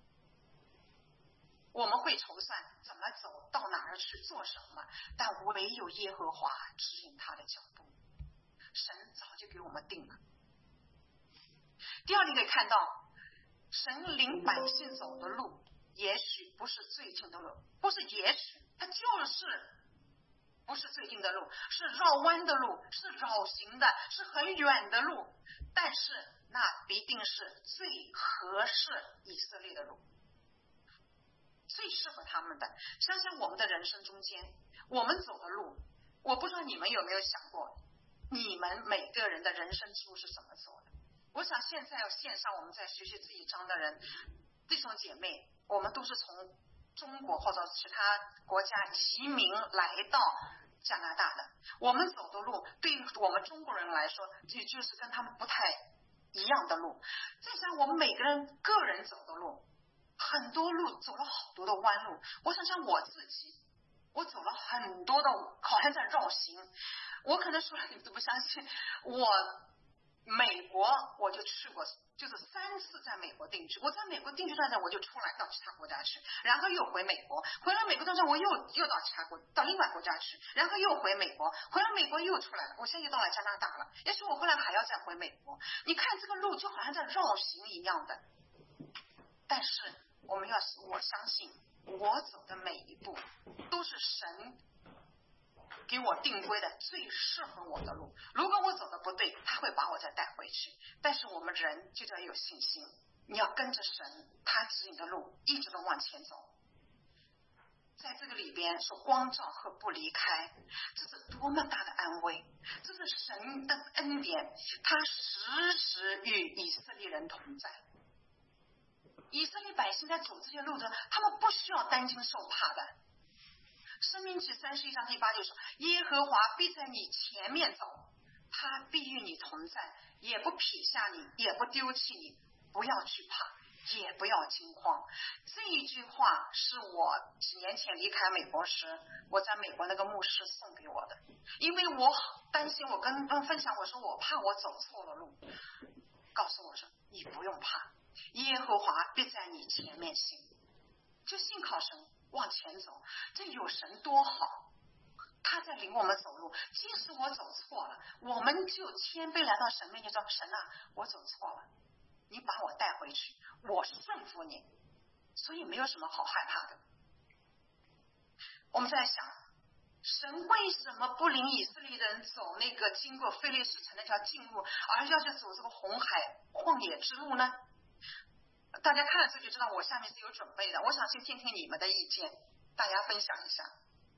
我们会筹算怎么走，到哪儿去做什么，但唯有耶和华指引他的脚步，神早就给我们定了。第二，你可以看到神领百姓走的路也许不是最近的路，不是也许，它就是不是最近的路，是绕弯的路，是绕行的，是很远的路，但是那必定是最合适以色列的路，最适合他们的。想想我们的人生中间，我们走的路，我不知道你们有没有想过，你们每个人的人生之路是怎么走的。我想现在线上我们在学习这一章的人，弟兄姐妹，我们都是从中国或者其他国家移民来到加拿大的，我们走的路对于我们中国人来说，就是跟他们不太一样的路。再想我们每个人个人走的路，很多路走了好多的弯路。我想想我自己，我走了很多的，好像在绕行。我可能说了你们都不相信，我美国我就去过，就是3次在美国定居。我在美国定居段我就出来到其他国家去，然后又回美国，回来美国段我又到其他到另外国家去，然后又回美国，回来美国又出来了，我现在又到了加拿大了。也许我回来还要再回美国。你看这个路就好像在绕行一样的，但是我相信我走的每一步都是神给我定规的最适合我的路。如果我走的不对，他会把我再带回去。但是我们人就要有信心，你要跟着神他指引的路一直都往前走。在这个里边说光照和不离开，这是多么大的安慰，这是神的恩典，他时时与以色列人同在。以色列百姓在走这些路的，他们不需要担惊受怕的。申命记31章第8节说，耶和华必在你前面走，他必与你同在，也不撇下你，也不丢弃你，不要惧怕，也不要惊慌。这一句话是我几年前离开美国时，我在美国那个牧师送给我的，因为我担心，我跟分享，我说我怕我走错了路，告诉我说你不用怕，耶和华必在你前面行，就信靠神往前走。这有神多好，他在领我们走路。即使我走错了，我们就谦卑来到神面前说，神啊，我走错了，你把我带回去，我顺服你。所以没有什么好害怕的。我们在想，神为什么不领以色列人走那个经过非利士城那条近路，而要去走这个红海旷野之路呢？大家看了这就知道我下面是有准备的，我想先听听你们的意见，大家分享一下。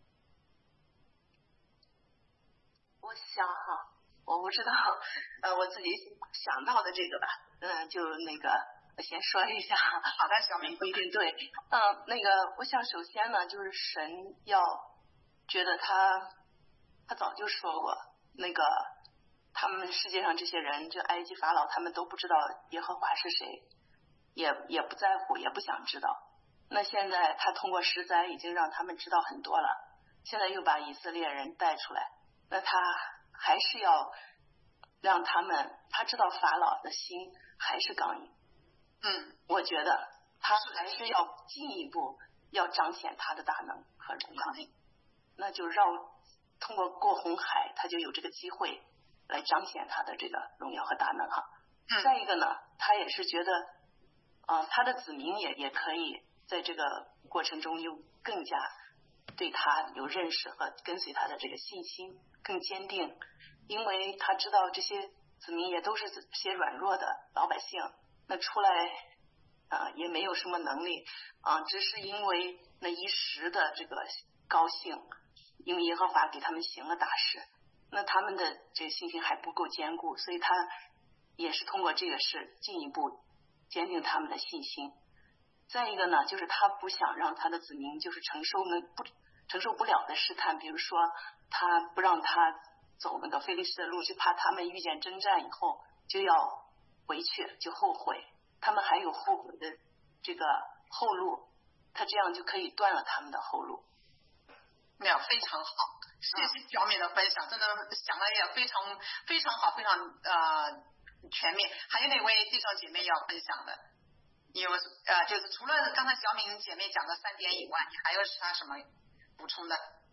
我想我不知道我自己想到的这个吧，就那个我先说一下。 好的，小明不一定对。我想首先呢，就是神要觉得他早就说过，他们世界上这些人，就埃及法老，他们都不知道耶和华是谁，也不在乎，也不想知道。那现在他通过10灾已经让他们知道很多了，现在又把以色列人带出来，那他还是要让他知道法老的心还是刚硬。我觉得他还是要进一步要彰显他的大能和荣耀，那就通过过红海，他就有这个机会来彰显他的这个荣耀和大能哈。再一个呢，他也是觉得他的子民也可以在这个过程中又更加对他有认识和跟随他的这个信心更坚定，因为他知道这些子民也都是些软弱的老百姓，那出来也没有什么能力只是因为那一时的这个高兴，因为耶和华给他们行了大事，那他们的这个信心还不够坚固，所以他也是通过这个事进一步坚定他们的信心。再一个呢，就是他不想让他的子民就是承受不了的试探，比如说他不让他走那个非利士的路，就怕他们遇见征战以后就要回去，就后悔，他们还有后悔的这个后路，他这样就可以断了他们的后路。 非常好，谢谢小敏的分享，真的想的也非常非常好，非常全面。还有哪位弟兄姐妹要分享的？有就是除了刚才小敏姐妹讲的3点以外，你还有其他什么补充的？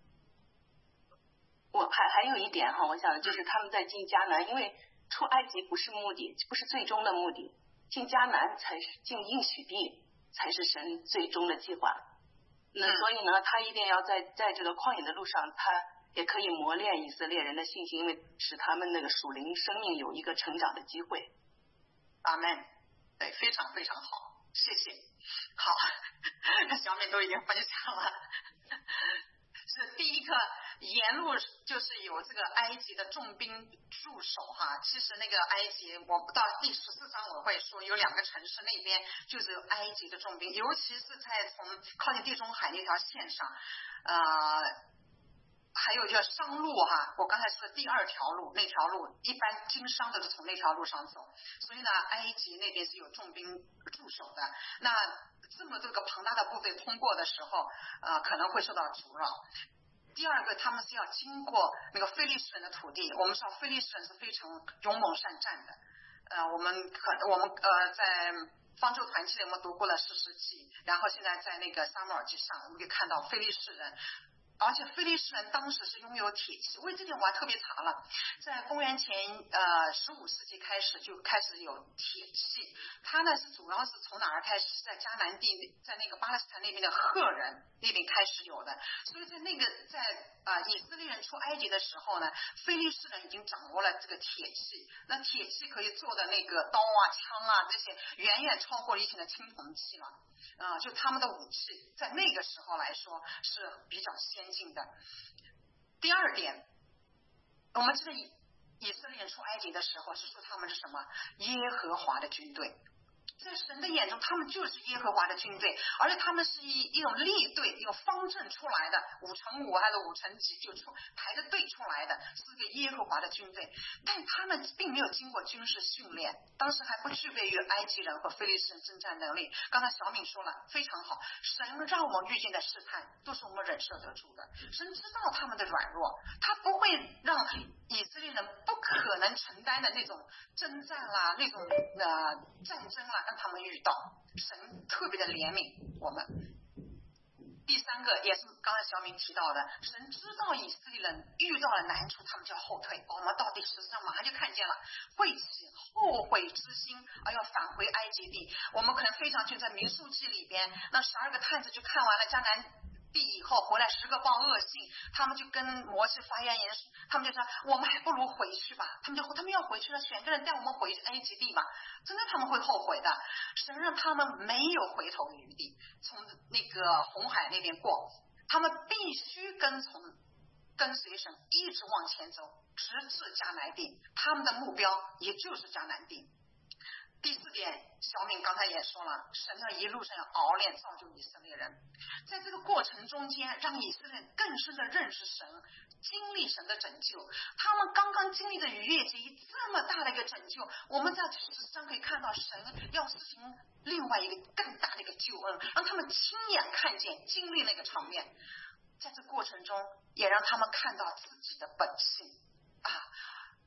我还有一点哈，我想就是他们在进迦南，因为出埃及不是目的，不是最终的目的，进迦南才是进应许地才是神最终的计划。那所以呢，他一定要在这个旷野的路上，他也可以磨练以色列人的信心，因为使他们那个属灵生命有一个成长的机会。 阿们。对，非常非常好，谢谢。好，小敏都已经分享了。是第一个，沿路就是有这个埃及的重兵驻守哈。其实那个埃及，我到第14章我会说，有2个城市那边就是有埃及的重兵，尤其是在从靠近地中海那条线上，还有叫商路哈，我刚才说的第2条路，那条路一般经商的是从那条路上走，所以呢，埃及那边是有重兵驻守的。那这么多个庞大的部队通过的时候，可能会受到阻扰。第二个，他们是要经过那个非利士人的土地，我们知道非利士人是非常勇猛善战的。我们在方舟团契里我们读过了士师记，然后现在在那个撒母耳记上，我们可以看到非利士人。而且非利士人当时是拥有铁器，为这点我还特别查了，在公元前15世纪开始就开始有铁器，它呢是主要是从哪儿开始？在迦南地，在那个巴勒斯坦那边的赫人那边开始有的，所以在以色列人出埃及的时候呢，非利士人已经掌握了这个铁器，那铁器可以做的那个刀啊、枪啊这些远远超过以前的青铜器了。就他们的武器在那个时候来说是比较先进的。第二点，我们知道以色列人出埃及的时候是说他们是什么？耶和华的军队。在神的眼中，他们就是耶和华的军队，而且他们是一种列队、一种方阵出来的，5×5还是5×几就排着队出来的，是个耶和华的军队。但他们并没有经过军事训练，当时还不具备与埃及人和非利士人征战能力。刚才小敏说了，非常好，神让我们遇见的试探都是我们忍受得住的。神知道他们的软弱，他不会让以色列人不可能承担的那种征战啦、那种战争啦，让他们遇到。神特别的怜悯我们。第三个也是刚才小敏提到的，神知道以色列人遇到了难处，他们就要后退。我们到第14章马上就看见了，会起后悔之心，而要返回埃及地。我们可能非常就在民数记里边，那12个探子就看完了迦南地以后回来10个报恶信，他们就跟摩西发言，他们就说我们还不如回去吧，他们要回去了，选个人带我们回埃及地吧。真的他们会后悔的，神让他们没有回头的余地，从那个红海那边过，他们必须跟随神一直往前走，直至迦南地，他们的目标也就是迦南地。第4点，小敏刚才也说了，神要一路上要熬练造就以色列人，在这个过程中间让以色列人更深的认识神，经历神的拯救。他们刚刚经历的逾越节这么大的一个拯救，我们在10章可以看到神要实行另外一个更大的一个救恩，让他们亲眼看见经历那个场面，在这过程中也让他们看到自己的本性啊。我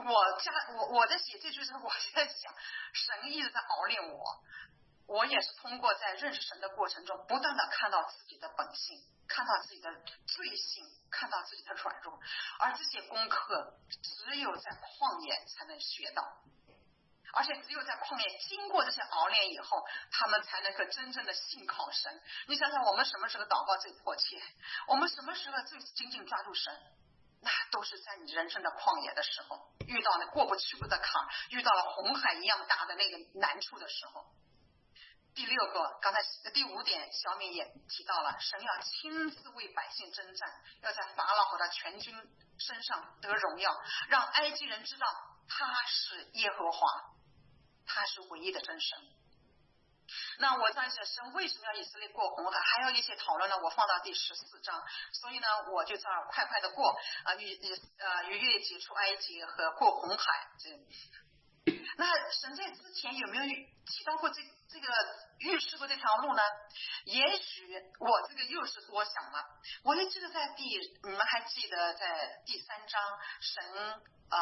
我在写这句时候，我在想，神一直在熬练我。我也是通过在认识神的过程中，不断的看到自己的本性，看到自己的罪性，看到自己的软弱，而这些功课只有在旷野才能学到，而且只有在旷野经过这些熬练以后，他们才能够真正的信靠神。你想想，我们什么时候祷告最迫切？我们什么时候最紧紧抓住神？那都是在你人生的旷野的时候，遇到了过不去的坎，遇到了红海一样大的那个难处的时候。第六个，刚才第5点，小敏也提到了，神要亲自为百姓征战，要在法老和他全军身上得荣耀，让埃及人知道他是耶和华，他是唯一的真神。那我在想，神为什么要以色列过红海？还有一些讨论呢，我放到第14章，所以呢，我就这样快快的过逾越节出埃及和过红海那神在之前有没有提到过这个预示过这条路呢？也许我这个又是多想了。我就记得你们还记得在第3章，神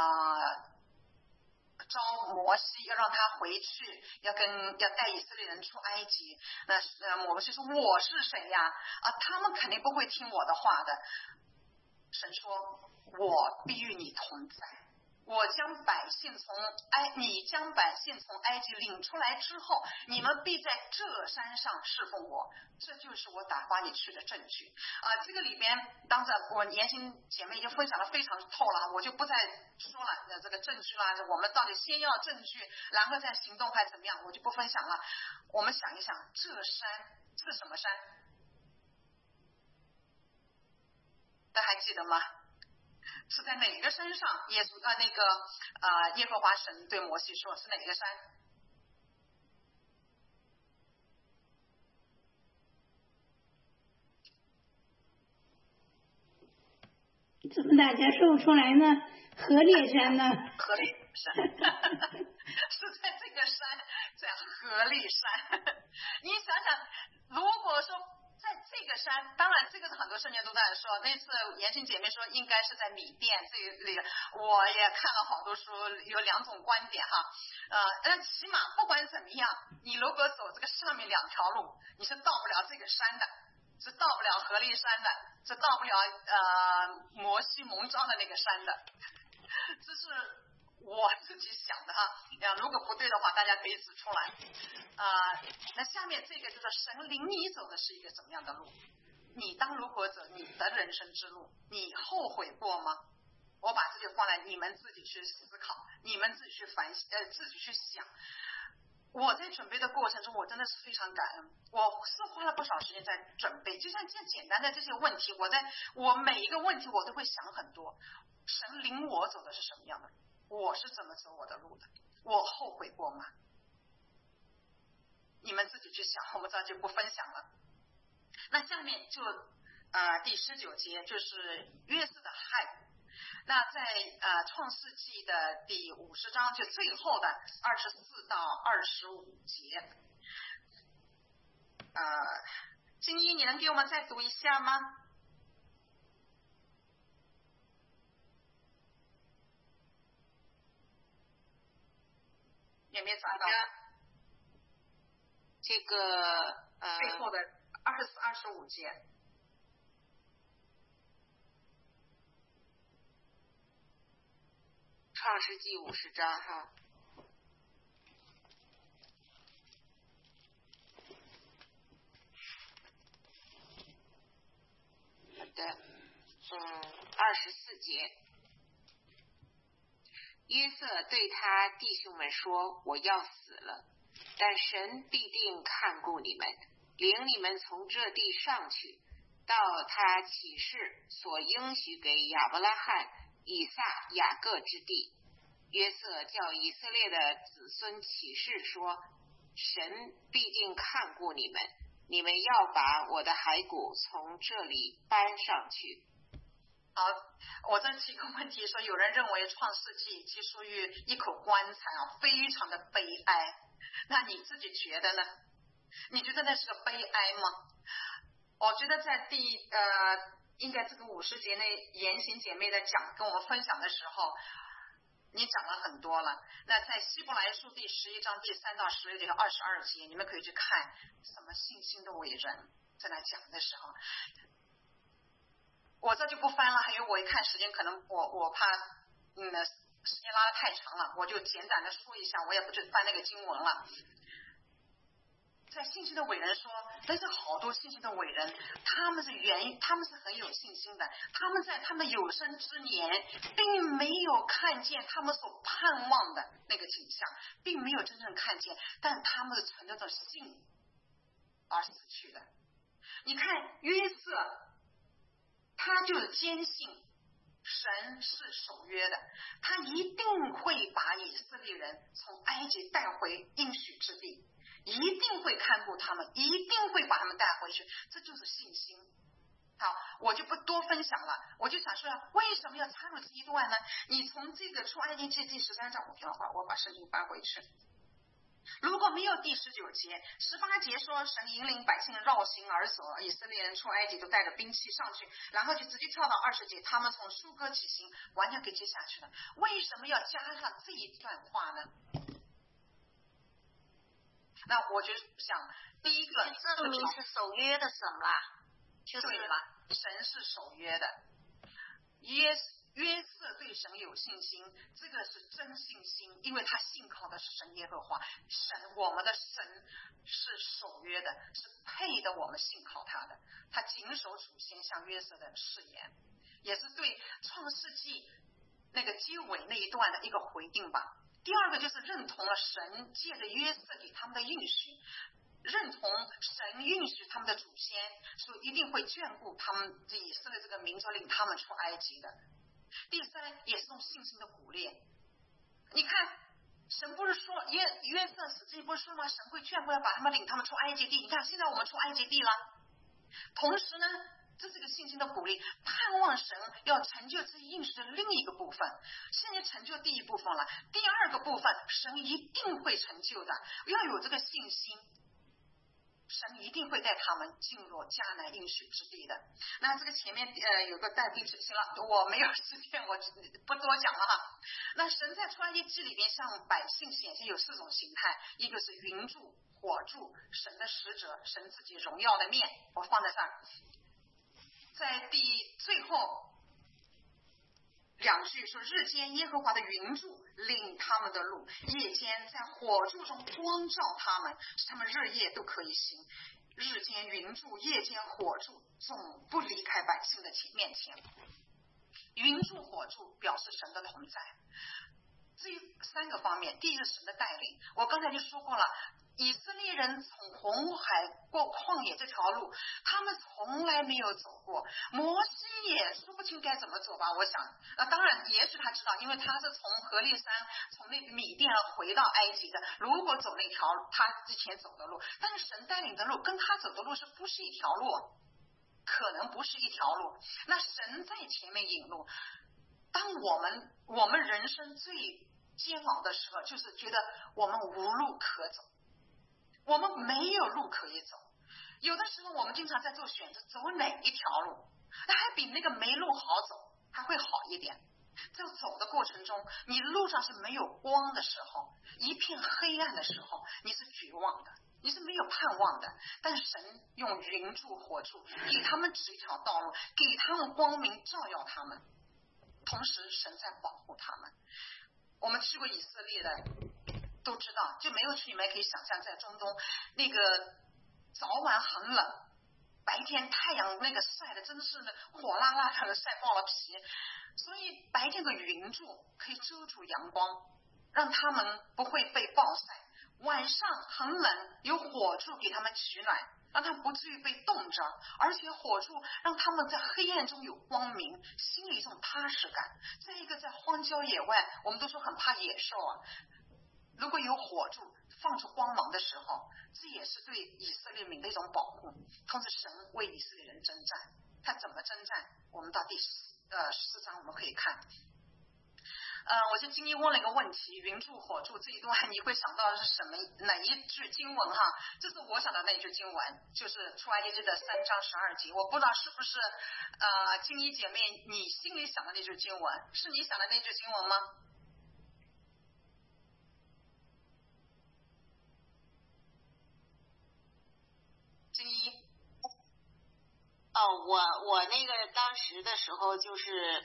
招摩西要让他回去，要带以色列人出埃及。那摩西说我是谁呀？他们肯定不会听我的话的。神说我必与你同在，你将百姓从埃及领出来之后，你们必在这山上侍奉我，这就是我打发你去的证据这个里边当着我年轻姐妹已经分享的非常透了，我就不再说了这个证据啦，我们到底先要证据然后再行动还怎么样，我就不分享了。我们想一想，这山是什么山？大家还记得吗？是在哪个山上？耶和华神对摩西说是哪个山？ 怎么大家说不出来呢？何烈山呢？ 何烈山是在这个山，在何烈山。你想想，如果说在这个山，当然这个是很多圣经都在说，那次言行姐妹说应该是在米甸这个，我也看了好多书，有2种观点哈。但起码不管怎么样，你如果走这个上面2条路，你是到不了这个山的，是到不了何烈山的，是到不了摩西蒙召的那个山的。这是我自己想的哈，如果不对的话，大家可以指出来那下面这个就是神领你走的是一个怎么样的路？你当如何走你的人生之路？你后悔过吗？我把这个放来，你们自己去思考，你们自己去反省，自己去想。我在准备的过程中，我真的是非常感恩，我是花了不少时间在准备。就像这简单的这些问题，我每一个问题我都会想很多。神领我走的是什么样的？我是怎么走我的路的？我后悔过吗？你们自己去想，我们这就不分享了。那下面就第19节就是约瑟的害苦。那在创世纪的第50章就最后的24到25节，金一你能给我们再读一下吗？有没有找到这个最后的24、25节？ 创世纪50章哈。好的，24节。约瑟对他弟兄们说：“我要死了，但神必定看顾你们，领你们从这地上去，到他起誓所应许给亚伯拉罕、以撒、雅各之地。”约瑟叫以色列的子孙起誓说：“神必定看顾你们，你们要把我的骸骨从这里搬上去。” 好，我再提个问题，说有人认为创世纪记述于一口棺材非常的悲哀，那你自己觉得呢？你觉得那是个悲哀吗？我觉得在应该这个50节内言行姐妹的跟我们分享的时候， 你讲了很多了。那在希伯来书第11章第3到16节和22节，你们可以去看什么信心的伟人在那讲的时候，我这就不翻了。还有我一看时间，可能我怕时间拉得太长了，我就简短的说一下，我也不去翻那个经文了。在信心的伟人说，但是好多信心的伟人，他们是很有信心的，他们在他们有生之年并没有看见他们所盼望的那个景象，并没有真正看见，但他们是存着信而死去的。你看约瑟，他就坚信神是守约的，他一定会把以色列人从埃及带回应许之地，一定会看顾他们，一定会把他们带回去，这就是信心。好，我就不多分享了，我就想说为什么要插入这一段呢？你从这个出埃及记第13章我把圣经翻回去，如果没有第19节18节说神引领百姓绕行而走，以色列人出埃及都带着兵器上去，然后就直接跳到20节，他们从舒歌起行，完全给接下去了。为什么要加上这一段话呢？那我就想，第一个证明是守约的神啦，就是对了，神是守约的。约瑟对神有信心，这个是真信心，因为他信靠的是神耶和华。我们的神是守约的，是配的我们信靠他的。他谨守祖先向约瑟的誓言，也是对创世纪那个结尾那一段的一个回应吧。第二个就是认同了神借着约瑟给他们的应许，认同神允许他们的祖先说一定会眷顾他们以色列这个民族，领他们出埃及的。第三，也是种信心的鼓励。你看神不是说约瑟死之前不是说吗？神会眷顾要把他们领他们出埃及地。你看现在我们出埃及地了，同时呢这是个信心的鼓励，盼望神要成就这应许的另一个部分。现在成就第一部分了，第二个部分神一定会成就的，要有这个信心，神一定会带他们进入迦南应许之地的。那这个前面有个代笔指行了，我没有时间，我不多讲了哈。那神在出埃及记里边向百姓显现有4种形态，一个是云柱、火柱、神的使者，神自己荣耀的面，我放在这儿。在最后2句说，日间耶和华的云柱领他们的路，夜间在火柱中光照他们，使他们日夜都可以行。日间云柱，夜间火柱，总不离开百姓的面前。云柱火柱表示神的同在。这3个方面，第一是神的带领，我刚才就说过了，以色列人从红海过旷野这条路他们从来没有走过，摩西也说不清该怎么走吧，我想当然也许他知道，因为他是从何烈山从那米甸回到埃及的，如果走那条他之前走的路，但是神带领的路跟他走的路是不是一条路，可能不是一条路。那神在前面引路，当我们人生最煎熬的时候，就是觉得我们无路可走，我们没有路可以走。有的时候我们经常在做选择，走哪一条路，那还比那个没路好走，还会好一点。在走的过程中，你路上是没有光的时候，一片黑暗的时候，你是绝望的，你是没有盼望的。但是神用云柱火柱给他们指一条道路，给他们光明照耀他们，同时神在保护他们。我们去过以色列的都知道，就没有去你们也可以想象，在中东那个早晚很冷，白天太阳那个晒的真的是火辣辣的，晒爆了皮，所以白天的云柱可以遮住阳光，让他们不会被暴晒。晚上很冷，有火柱给他们取暖，让他们不至于被冻着，而且火柱让他们在黑暗中有光明，心里一种踏实感。再一个，在荒郊野外，我们都说很怕野兽啊，如果有火柱放出光芒的时候，这也是对以色列民的一种保护。同时神为以色列人征战，他怎么征战，我们到第14章我们可以看。我就今天问了一个问题，云柱火柱这一段你会想到的是哪一句经文哈？这是我想的那句经文，就是出埃及记的3章12节。我不知道是不是金一姐妹你心里想的那句经文，是你想的那句经文吗？ 我那个当时的时候就是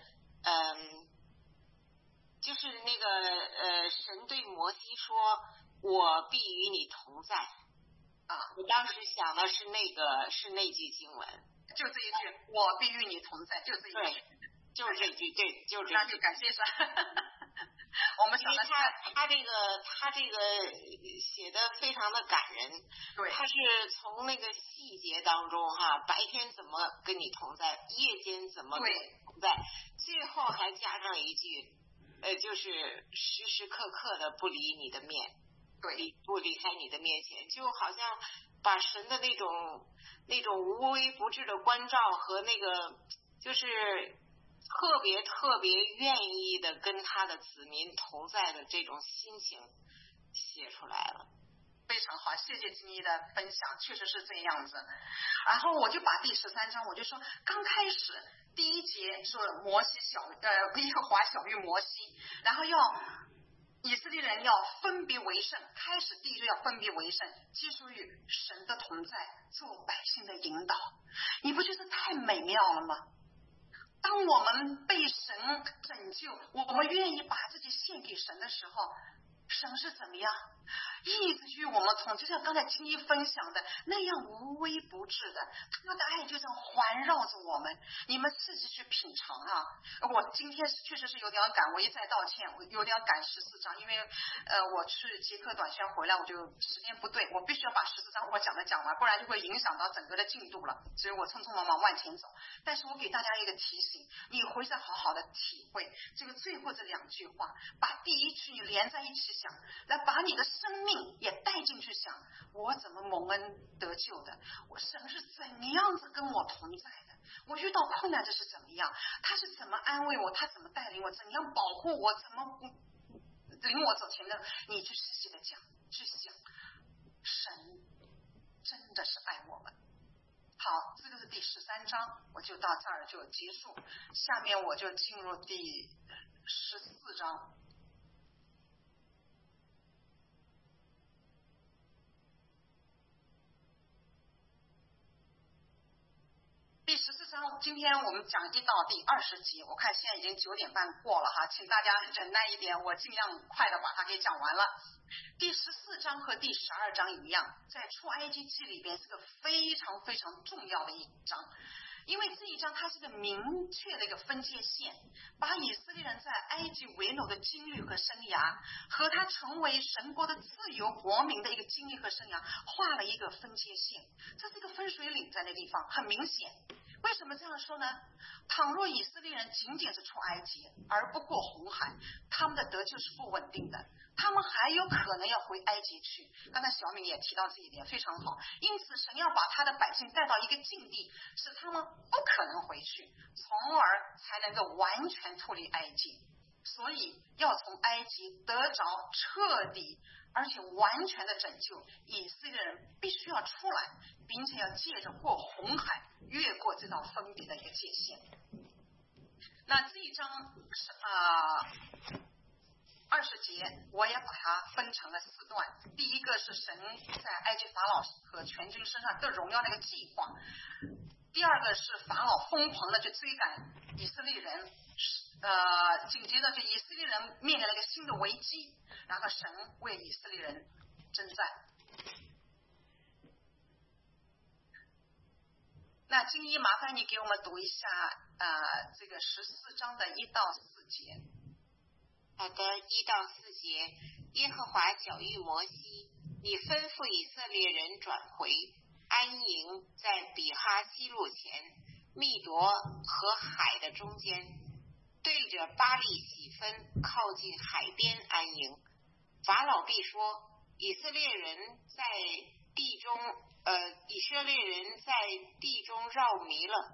就是那个神对摩西说，我必与你同在啊。我当时想的是那句经文， 就这一句，我必与你同在，就这一句， 就是这句，对，就是这句。 那就感谢神。我们想的他这个写的非常的感人， 对， 他是从那个细节当中哈，白天怎么跟你同在，夜间怎么跟你同在，最后还加上一句，就是时时刻刻的不离你的面， 对， 不离开你的面前，就好像把神的那种无微不至的关照和那个就是特别愿意的跟他的子民同在的这种心情写出来了。 非常好，谢谢金一的分享，确实是这样子。然后我就把第13章，我就说刚开始第1节说摩西耶和华小谕摩西，然后要以色列人要分别为圣，开始第1就要分别为圣，接受于神的同在，做百姓的引导。你不觉得太美妙了吗？当我们被神拯救，我们愿意把自己献给神的时候，神是怎么样一直与我们同，就像刚才金一分享的那样无微不至的，他的爱就这样环绕着我们。你们自己去品尝啊！我今天确实是有点赶，我一再道歉，我有点赶14章，因为我去捷克短宣回来，我就时间不对，我必须要把14章我讲完，不然就会影响到整个的进度了，所以我匆匆忙忙往前走。但是我给大家一个提醒，你回去好好的体会这个最后这2句话，把第1句你连在一起想，来把你的生命也带进去想，我怎么蒙恩得救的，我神是怎样子跟我同在的，我遇到困难这是怎么样，他是怎么安慰我，他怎么带领我，怎样保护我，怎么领我走前的，你去细细的讲，去想，神真的是爱我们。好，这个是第13章，我就到这儿就结束，下面我就进入第14章。第14章，今天我们讲一到第20集，我看现在已经9点半过了哈，请大家忍耐一点，我尽量快的把它给讲完了。第14章和第12章一样，在出埃及记里边是个非常非常重要的一章，因为这一章它是个明确的一个分界线，把以色列人在埃及为奴的经历和生涯，和他成为神国的自由国民的一个经历和生涯画了一个分界线，这是一个分水岭，在那地方很明显。为什么这样说呢？倘若以色列人仅仅是出埃及而不过红海，他们的得救是不稳定的，他们还有可能要回埃及去。刚才小敏也提到这一点，非常好。因此神要把他的百姓带到一个境地，使他们不可能回去，从而才能够完全脱离埃及。所以要从埃及得着彻底而且完全的拯救，以色列人必须要出来，并且要借着过红海，越过这道分别的一个界限。那这一章20节，我也把它分成了4段。第一个是神在埃及法老和全军身上的荣耀的一个计划，第二个是法老疯狂的去追赶以色列人，紧接着就以色列人面临了一个新的危机，然后神为以色列人征战。那金一，麻烦你给我们读一下这个14章的1到4节。 好的，1到4节，耶和华晓谕摩西，你吩咐以色列人转回，安营在比哈西路前，密夺和海的中间，对着巴力喜分，靠近海边安营。法老必说，以色列人在地中绕迷了，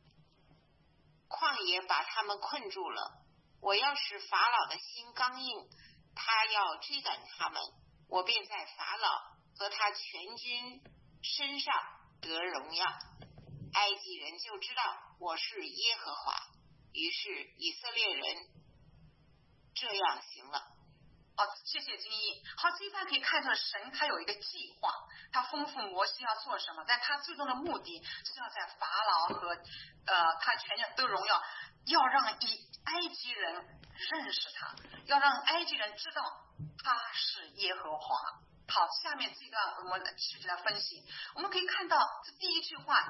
旷野把他们困住了。我要使法老的心刚硬，他要追赶他们，我便在法老和他全军身上得荣耀。埃及人就知道我是耶和华，于是以色列人这样行了。 好，谢谢金毅。好，这一段可以看出神他有一个计划，他吩咐摩西要做什么，但他最终的目的是要在法老和他全家都荣耀，要让埃及人认识他，要让埃及人知道他是耶和华。好，下面这段我们继续来分析，我们可以看到这第一句话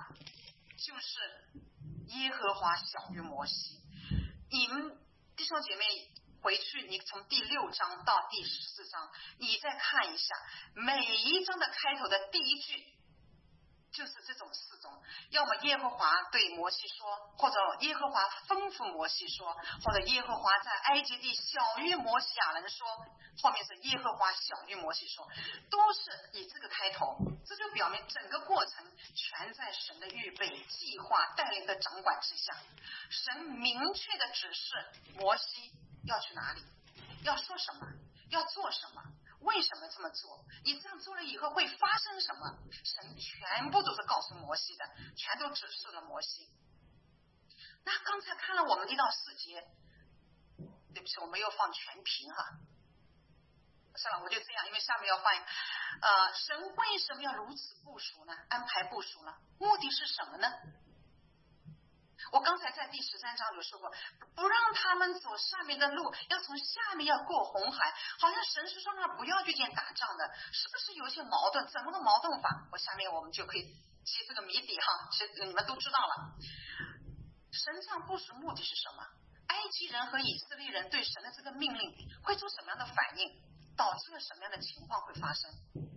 就是耶和华小于摩西。你们弟兄姐妹回去，你从第6章到第14章，你再看一下，每一章的开头的第一句就是这种4种，要么耶和华对摩西说，或者耶和华吩咐摩西说，或者耶和华在埃及地小于摩西亚人说，后面是耶和华小于摩西说，都是以这个开头。这就表明整个过程全在神的预备、计划、带领和掌管之下。神明确的指示摩西要去哪里，要说什么，要做什么，为什么这么做，你这样做了以后会发生什么，神全部都是告诉摩西的，全都指示了摩西。那刚才看了我们1到4节，对不起，我没有放全屏哈，算了，我就这样，因为下面要放神为什么要如此部署呢？安排部署呢？目的是什么呢？我刚才在第13章有说过，不让他们走上面的路，要从下面要过红海，好像神是说他不要去见打仗的，是不是有一些矛盾？怎么个矛盾法？下面我们就可以揭这个谜底哈，其实你们都知道了。神这样部署目的是什么？埃及人和以色列人对神的这个命令会做什么样的反应，导致了什么样的情况会发生？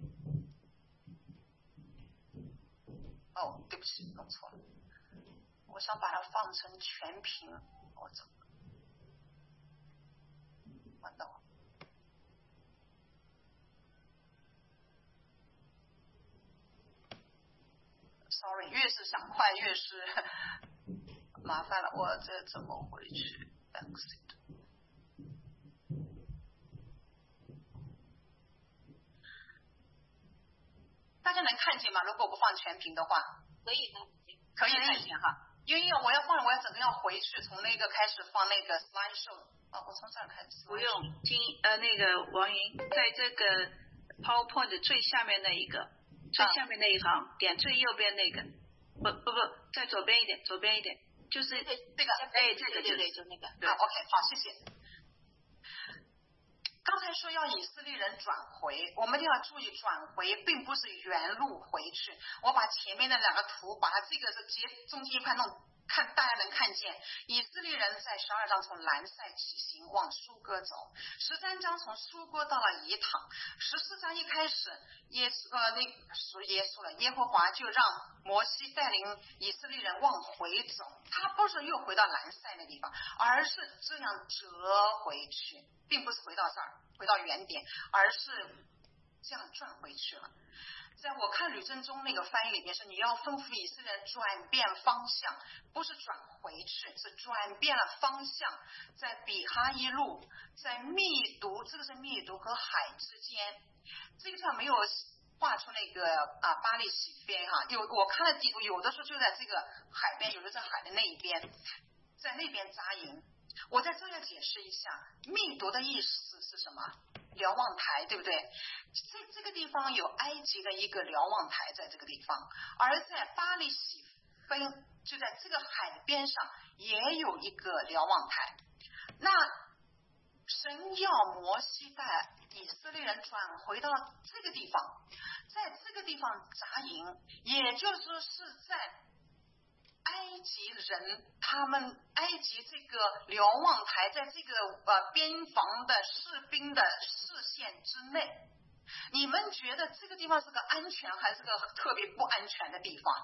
对不起，弄错了。我想把它放成全屏，我走，完蛋了。Sorry， 越是想快越是麻烦了，我这怎么回去 ？Exit。大家能看见吗？如果不放全屏的话， 可以看见， 可以看见哈。因为我要放，我要整个要回去，从那个开始放那个 slide show。我从这儿开始。 不用，那个王云，在这个 PowerPoint 最下面那一个，最下面那一行，点最右边那个，不，在左边一点，就是这个，这个就那个。 OK， 好，谢谢。刚才说要以色列人转回，我们一定要注意，转回并不是原路回去。我把前面的2个图，把它这个是中间一块弄，看大家能看见，以色列人在12章从兰塞起行往苏哥走，13章从苏哥到了以坦，14章一开始耶和华就让摩西带领以色列人往回走，他不是又回到兰塞那地方，而是这样折回去，并不是回到这儿，回到原点，而是这样转回去了。在我看吕正中那个翻译里面是，你要吩咐以色列人转变方向，不是转回去，是转变了方向，在比哈一路，在密读，这个是密读和海之间，这个上没有画出那个巴利洗边哈，我看了地图，有的时候就在这个海边，有的在海的那一边，在那边扎营。我在这要解释一下，密读的意思是什么？瞭望台，对不对？这个地方有埃及的一个瞭望台在这个地方，而在巴利洗分就在这个海边上也有一个瞭望台。那神要摩西带以色列人转回到这个地方，在这个地方扎营，也就是说是在埃及人他们埃及这个瞭望台在这个边防的士兵的视线之内，你们觉得这个地方是个安全还是个特别不安全的地方？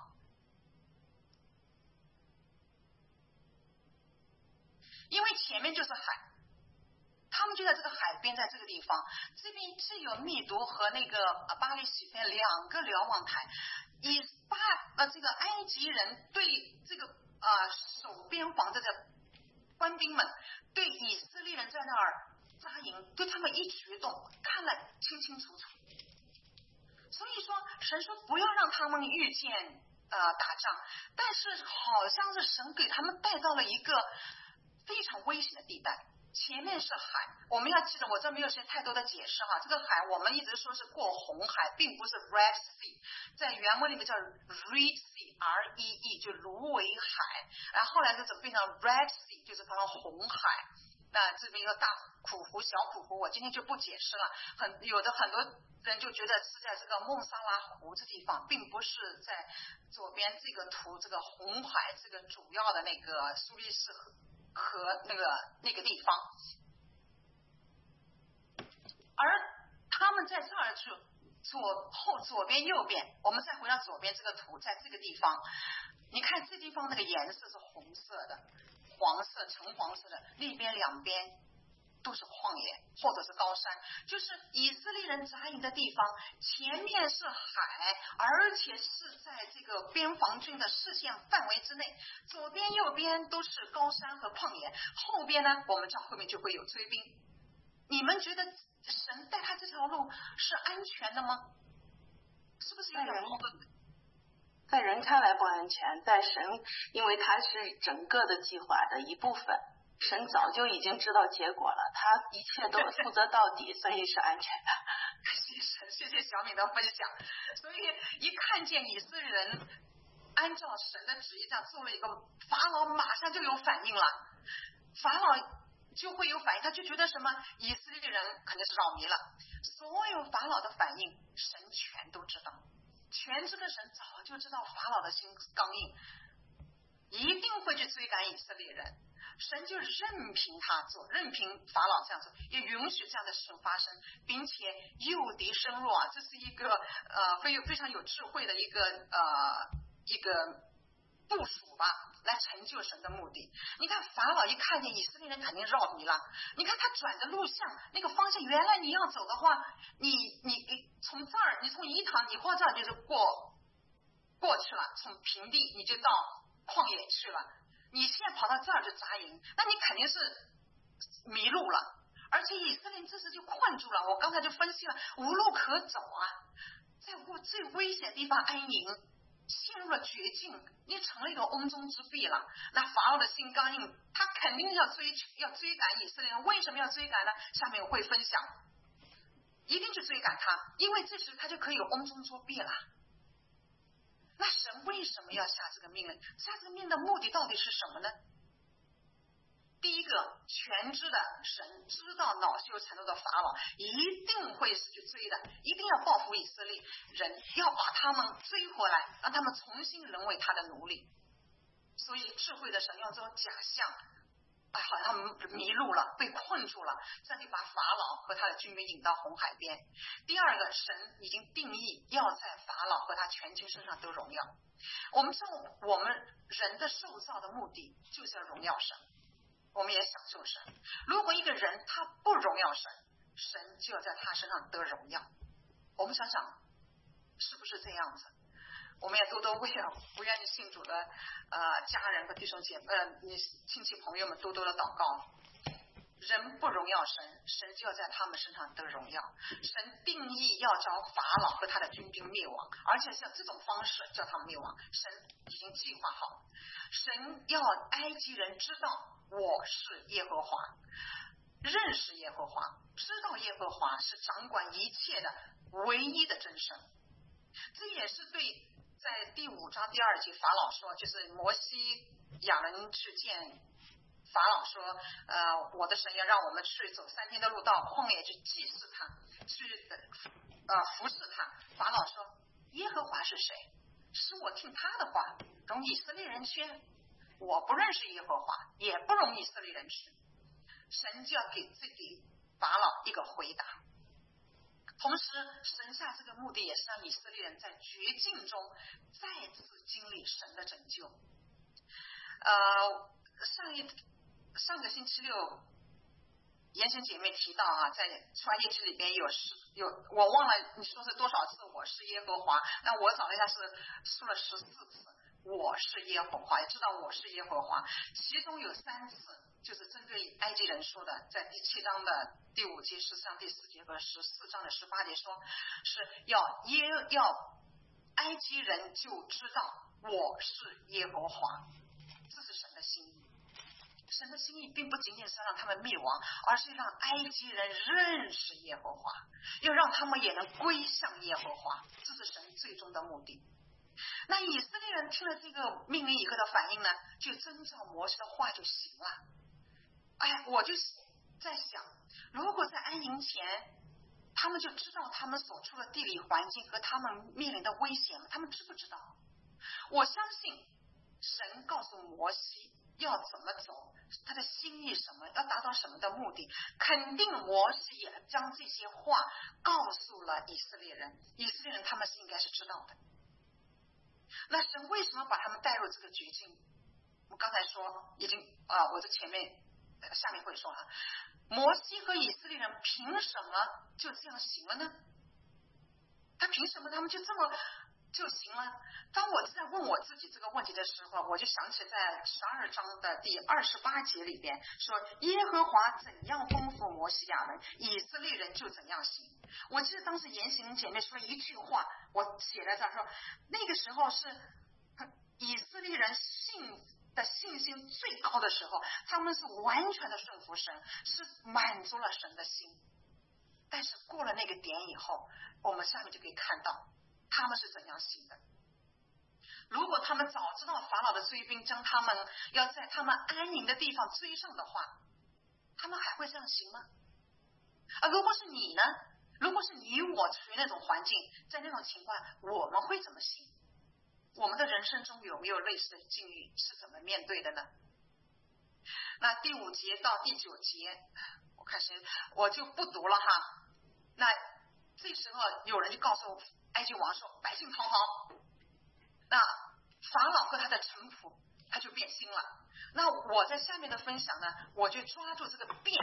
因为前面就是海，他们就在这个海边，在这个地方，这边是有密读和那个巴利洗分2个瞭望台。这个埃及人对这个守边防的官兵们，对以色列人在那儿扎营，对他们一举动看了清清楚楚。所以说神说不要让他们遇见打仗，但是好像是神给他们带到了一个非常危险的地带。 前面是海，我们要记得，我这没有时间太多的解释哈。这个海我们一直说是过红海，并不是 Red Sea， 在原文里面叫 Red Sea R-E-E， 就芦苇海，然后后来就变成 Red Sea， 就是成了红海。那这边有大苦湖、小苦湖，我今天就不解释了。有的很多人就觉得是在这个孟沙拉湖这地方，并不是在左边这个图这个红海这个主要的那个苏黎世河那个地方。而他们在这儿去左边右边，我们再回到左边这个图，在这个地方，你看这地方那个颜色是红色的。黄色、橙黄色的，那边两边都是旷野或者是高山，就是以色列人扎营的地方，前面是海，而且是在这个边防军的视线范围之内，左边右边都是高山和旷野，后边呢，我们知道后面就会有追兵。你们觉得神带他这条路是安全的吗？是不是有点矛盾？ 在人看来不安全，在神，因为他是整个的计划的一部分，神早就已经知道结果了，他一切都负责到底，所以是安全的。 谢谢小敏的分享。所以一看见以色列人按照神的旨意这样做了一个，法老马上就有反应了，法老就会有反应，他就觉得什么以色列人肯定是扰民了，所有法老的反应神全都知道。全知的神早就知道法老的心刚硬，一定会去追赶以色列人，神就任凭他做，任凭法老这样做，也允许这样的事情发生，并且诱敌深入啊，这是一个非常有智慧的一个部署吧，来成就神的目的。你看法老一看见以色列人肯定绕迷了，你看他转的路向那个方向，原来你要走的话，你从这儿，你从伊堂，你或者就是过去了，从平地你就到旷野去了，你现在跑到这儿就扎营，那你肯定是迷路了，而且以色列人这时就困住了，我刚才就分析了，无路可走啊，在最危险的地方安营，陷入了绝境，你成了一个瓮中之鳖了。那法老的心刚硬，他肯定要追赶以色列人。为什么要追赶呢？下面我会分享，一定去追赶他，因为这时他就可以有瓮中之鳖了。那神为什么要下这个命令？下这个命令的目的到底是什么呢？第一个，全知的神知道恼羞成怒的法老一定会去追的，一定要报复以色列人，要把他们追回来，让他们重新沦为他的奴隶。所以智慧的神用这种假象，好像他们迷路了，被困住了，这样就把法老和他的军兵引到红海边。第二个，神已经定义要在法老和他全军身上得荣耀。我们知道我们人的受造的目的就是要荣耀神，我们也享受神。如果一个人他不荣耀神，神就要在他身上得荣耀。我们想想是不是这样子？我们也多多为了不愿意信主的家人和弟兄姐妹你亲戚朋友们多多的祷告。人不荣耀神，神就要在他们身上得荣耀。神定义要叫法老和他的军兵灭亡，而且像这种方式叫他们灭亡，神已经计划好。神要埃及人知道我是耶和华，认识耶和华，知道耶和华是掌管一切的唯一的真神。这也是对在第5章第2节法老说，就是摩西亚人去见法老说我的神要让我们去走3天的路到旷野去祭祀他，去服侍他。法老说耶和华是谁？是我听他的话容以色列人去？我不认识耶和华，也不容以色列人去。神就要给法老一个回答。同时神下这个目的也是让以色列人在绝境中再次经历神的拯救。上个星期六言贤姐妹提到在出埃及记里边有我忘了你说是多少次我是耶和华，但我找了一下是说了14次我是耶和华，也知道我是耶和华，其中有3次就是针对埃及人说的，在第7章的第5节、13章第4节和14章的18节说是要埃及人就知道我是耶和华，这是神的心意。 神的心意并不仅仅是让他们灭亡，而是让埃及人认识耶和华，要让他们也能归向耶和华，这是神最终的目的。那以色列人听了这个命令以后的反应呢，就遵照摩西的话就行了。我就在想，如果在安营前他们就知道他们所处的地理环境和他们面临的危险吗？他们知不知道？我相信神告诉摩西要怎么走，他的心意什么，要达到什么的目的，肯定摩西也将这些话告诉了以色列人，以色列人他们是应该是知道的。那神为什么把他们带入这个绝境？我刚才说已经我在前面下面会说了，摩西和以色列人凭什么就这样行了呢？他凭什么他们就这么就行了？当我在问我自己这个问题的时候，我就想起在12章的第28节里边说，耶和华怎样吩咐摩西亚人，以色列人就怎样行。我记得当时言行姐妹说了一句话，我写在这儿说，那个时候是以色列人信心最高的时候，他们是完全的顺服神，是满足了神的心。但是过了那个点以后，我们下面就可以看到他们是怎样行的。如果他们早知道法老的追兵将他们要在他们安营的地方追上的话，他们还会这样行吗？如果是你呢？如果是你我处于那种环境，在那种情况我们会怎么行？我们的人生中有没有类似的境遇，是怎么面对的呢？那第5节到第9节我看谁我就不读了哈。那这时候有人就告诉埃及王说，百姓逃跑。那法老和他的臣仆他就变心了。那我在下面的分享呢，我就抓住这个变。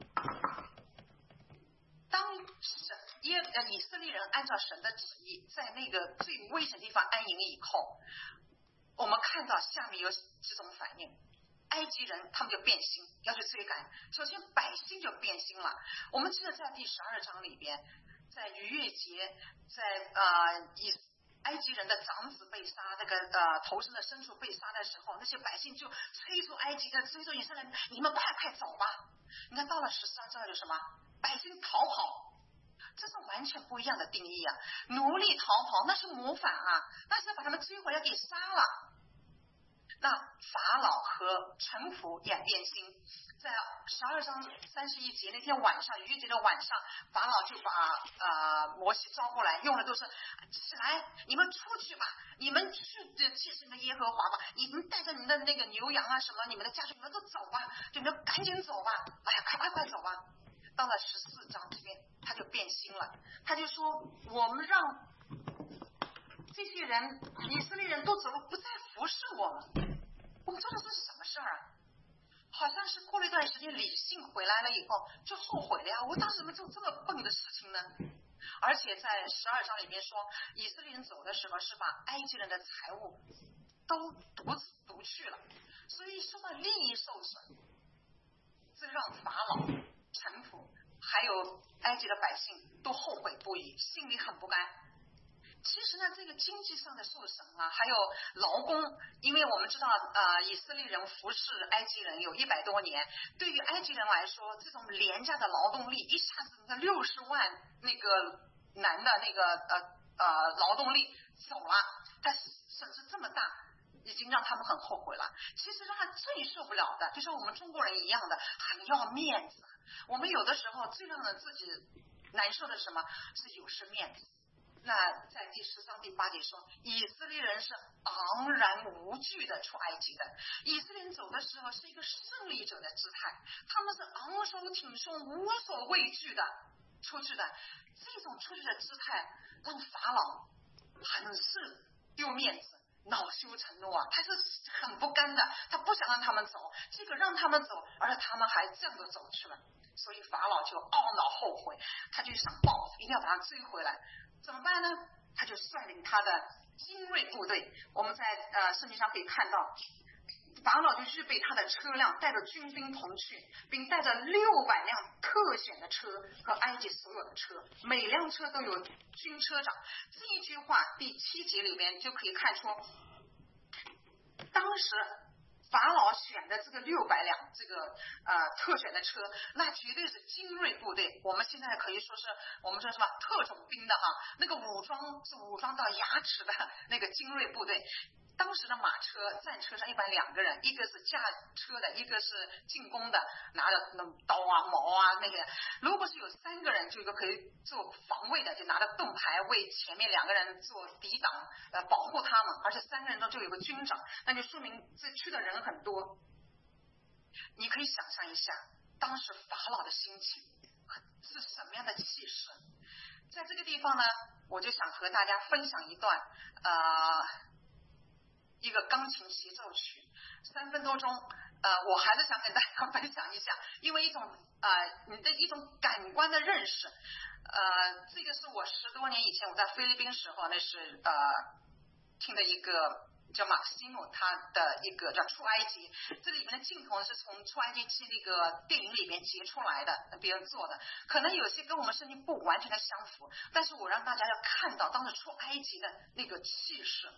当以色列人按照神的旨意在那个最危险的地方安营以后，我们看到下面有几种反应。埃及人他们就变心，要去追赶。首先百姓就变心了。我们记得在第12章里边，在逾越节，在埃及人的长子被杀，那个头生的牲畜被杀的时候，那些百姓就催促埃及的，催促以色列人，你们快走吧。你看到了13章有什么？百姓逃跑，这是完全不一样的定义啊！奴隶逃跑那是谋反啊，那是要把他们追回来给杀了。那法老和臣仆也变心，在12章31节那天晚上，逾越节的晚上，法老就把摩西招过来，用的都是起来，你们出去吧，你们去祭祀你们耶和华吧，你们带着你们的那个牛羊啊什么，你们的家畜，你们都走吧，就你们赶紧走吧，哎呀，快走吧。到了14章这边，他就变心了，他就说，我们让这些人以色列人都走了，不再服侍我们。我们做的是什么事儿啊？好像是过了一段时间理性回来了以后就后悔了呀，我当时怎么做这么笨的事情呢？而且在12章里面说，以色列人走的时候是把埃及人的财物都夺去了，所以受到利益受损，这让法老、臣仆还有埃及的百姓都后悔不已，心里很不甘。其实呢，这个经济上的受损啊，还有劳工，因为我们知道以色列人服侍埃及人有100多年，对于埃及人来说，这种廉价的劳动力一下子60万那个男的那个劳动力走了，他损失这么大，已经让他们很后悔了。其实让他最受不了的，就像我们中国人一样的，很要面子。我们有的时候最让人自己难受的是什么？是有失面子。那在第10章第8节说，以色列人是昂然无惧的出埃及的。以色列人走的时候是一个胜利者的姿态，他们是昂首挺胸无所畏惧的出去的。这种出去的姿态让法老很是丢面子，恼羞成怒啊，他是很不甘的，他不想让他们走，这个让他们走，而且他们还这样的走去了。所以法老就懊恼后悔，他就想报复，一定要把他追回来。怎么办呢？他就率领他的精锐部队，我们在圣经上可以看到，法老就预备他的车辆，带着军兵同去，并带着600辆特选的车和埃及所有的车，每辆车都有军车长。这一句话第7节里面就可以看出，当时法老选的这个600辆这个特选的车，那绝对是精锐部队。我们现在可以说是我们说什么特种兵的那个武装是武装到牙齿的那个精锐部队。当时的马车战车上一般2个人，一个是驾车的，一个是进攻的，拿着那刀啊矛啊那个。如果是有3个人，就一个可以做防卫的，就拿着盾牌为前面2个人做抵挡，保护他们。而且3个人中就有个军长，那就说明这去的人很多。你可以想象一下，当时法老的心情是什么样的气势。在这个地方呢，我就想和大家分享一段一个钢琴协奏曲，3分多钟，我还是想跟大家分享一下，因为你的一种感官的认识，这个是我10多年以前我在菲律宾时候，那是听的一个叫马克西姆他的一个叫出埃及，这里面的镜头是从出埃及记那个电影里面截出来的，别人做的，可能有些跟我们圣经不完全的相符，但是我让大家要看到当时出埃及的那个气势。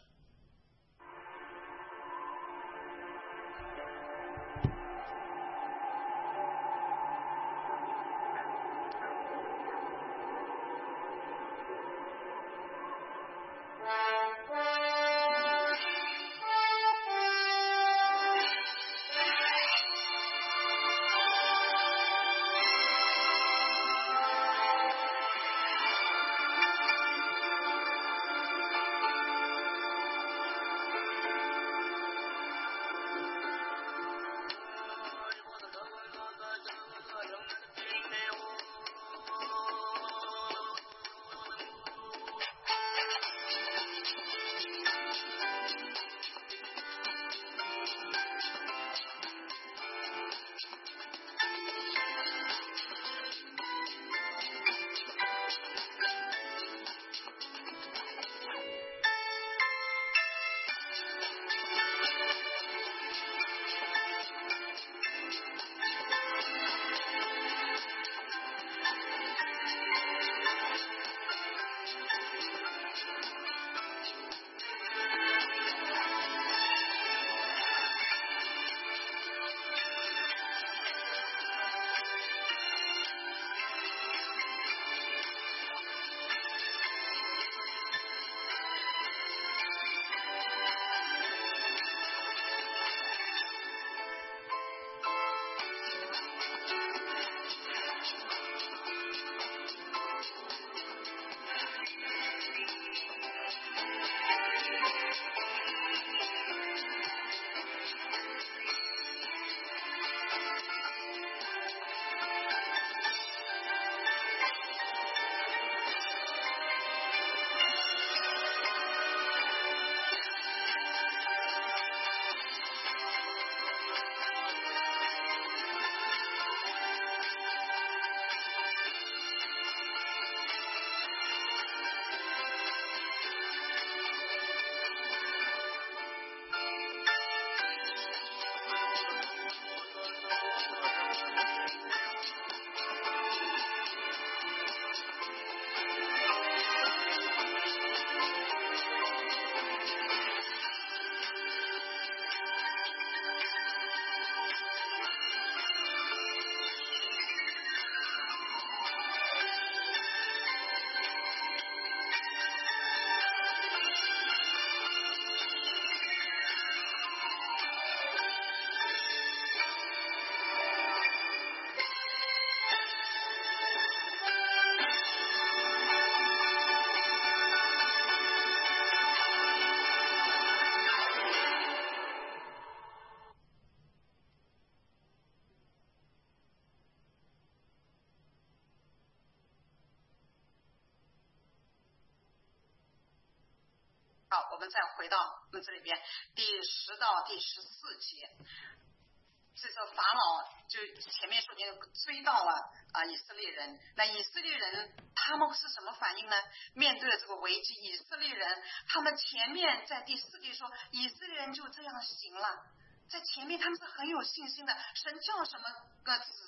好，我们再回到我们这里边第10到第14节，这时候法老就前面说追到了以色列人，那以色列人他们是什么反应呢？面对了这个危机，以色列人他们前面在第4节说以色列人就这样行了，在前面他们是很有信心的，神叫什么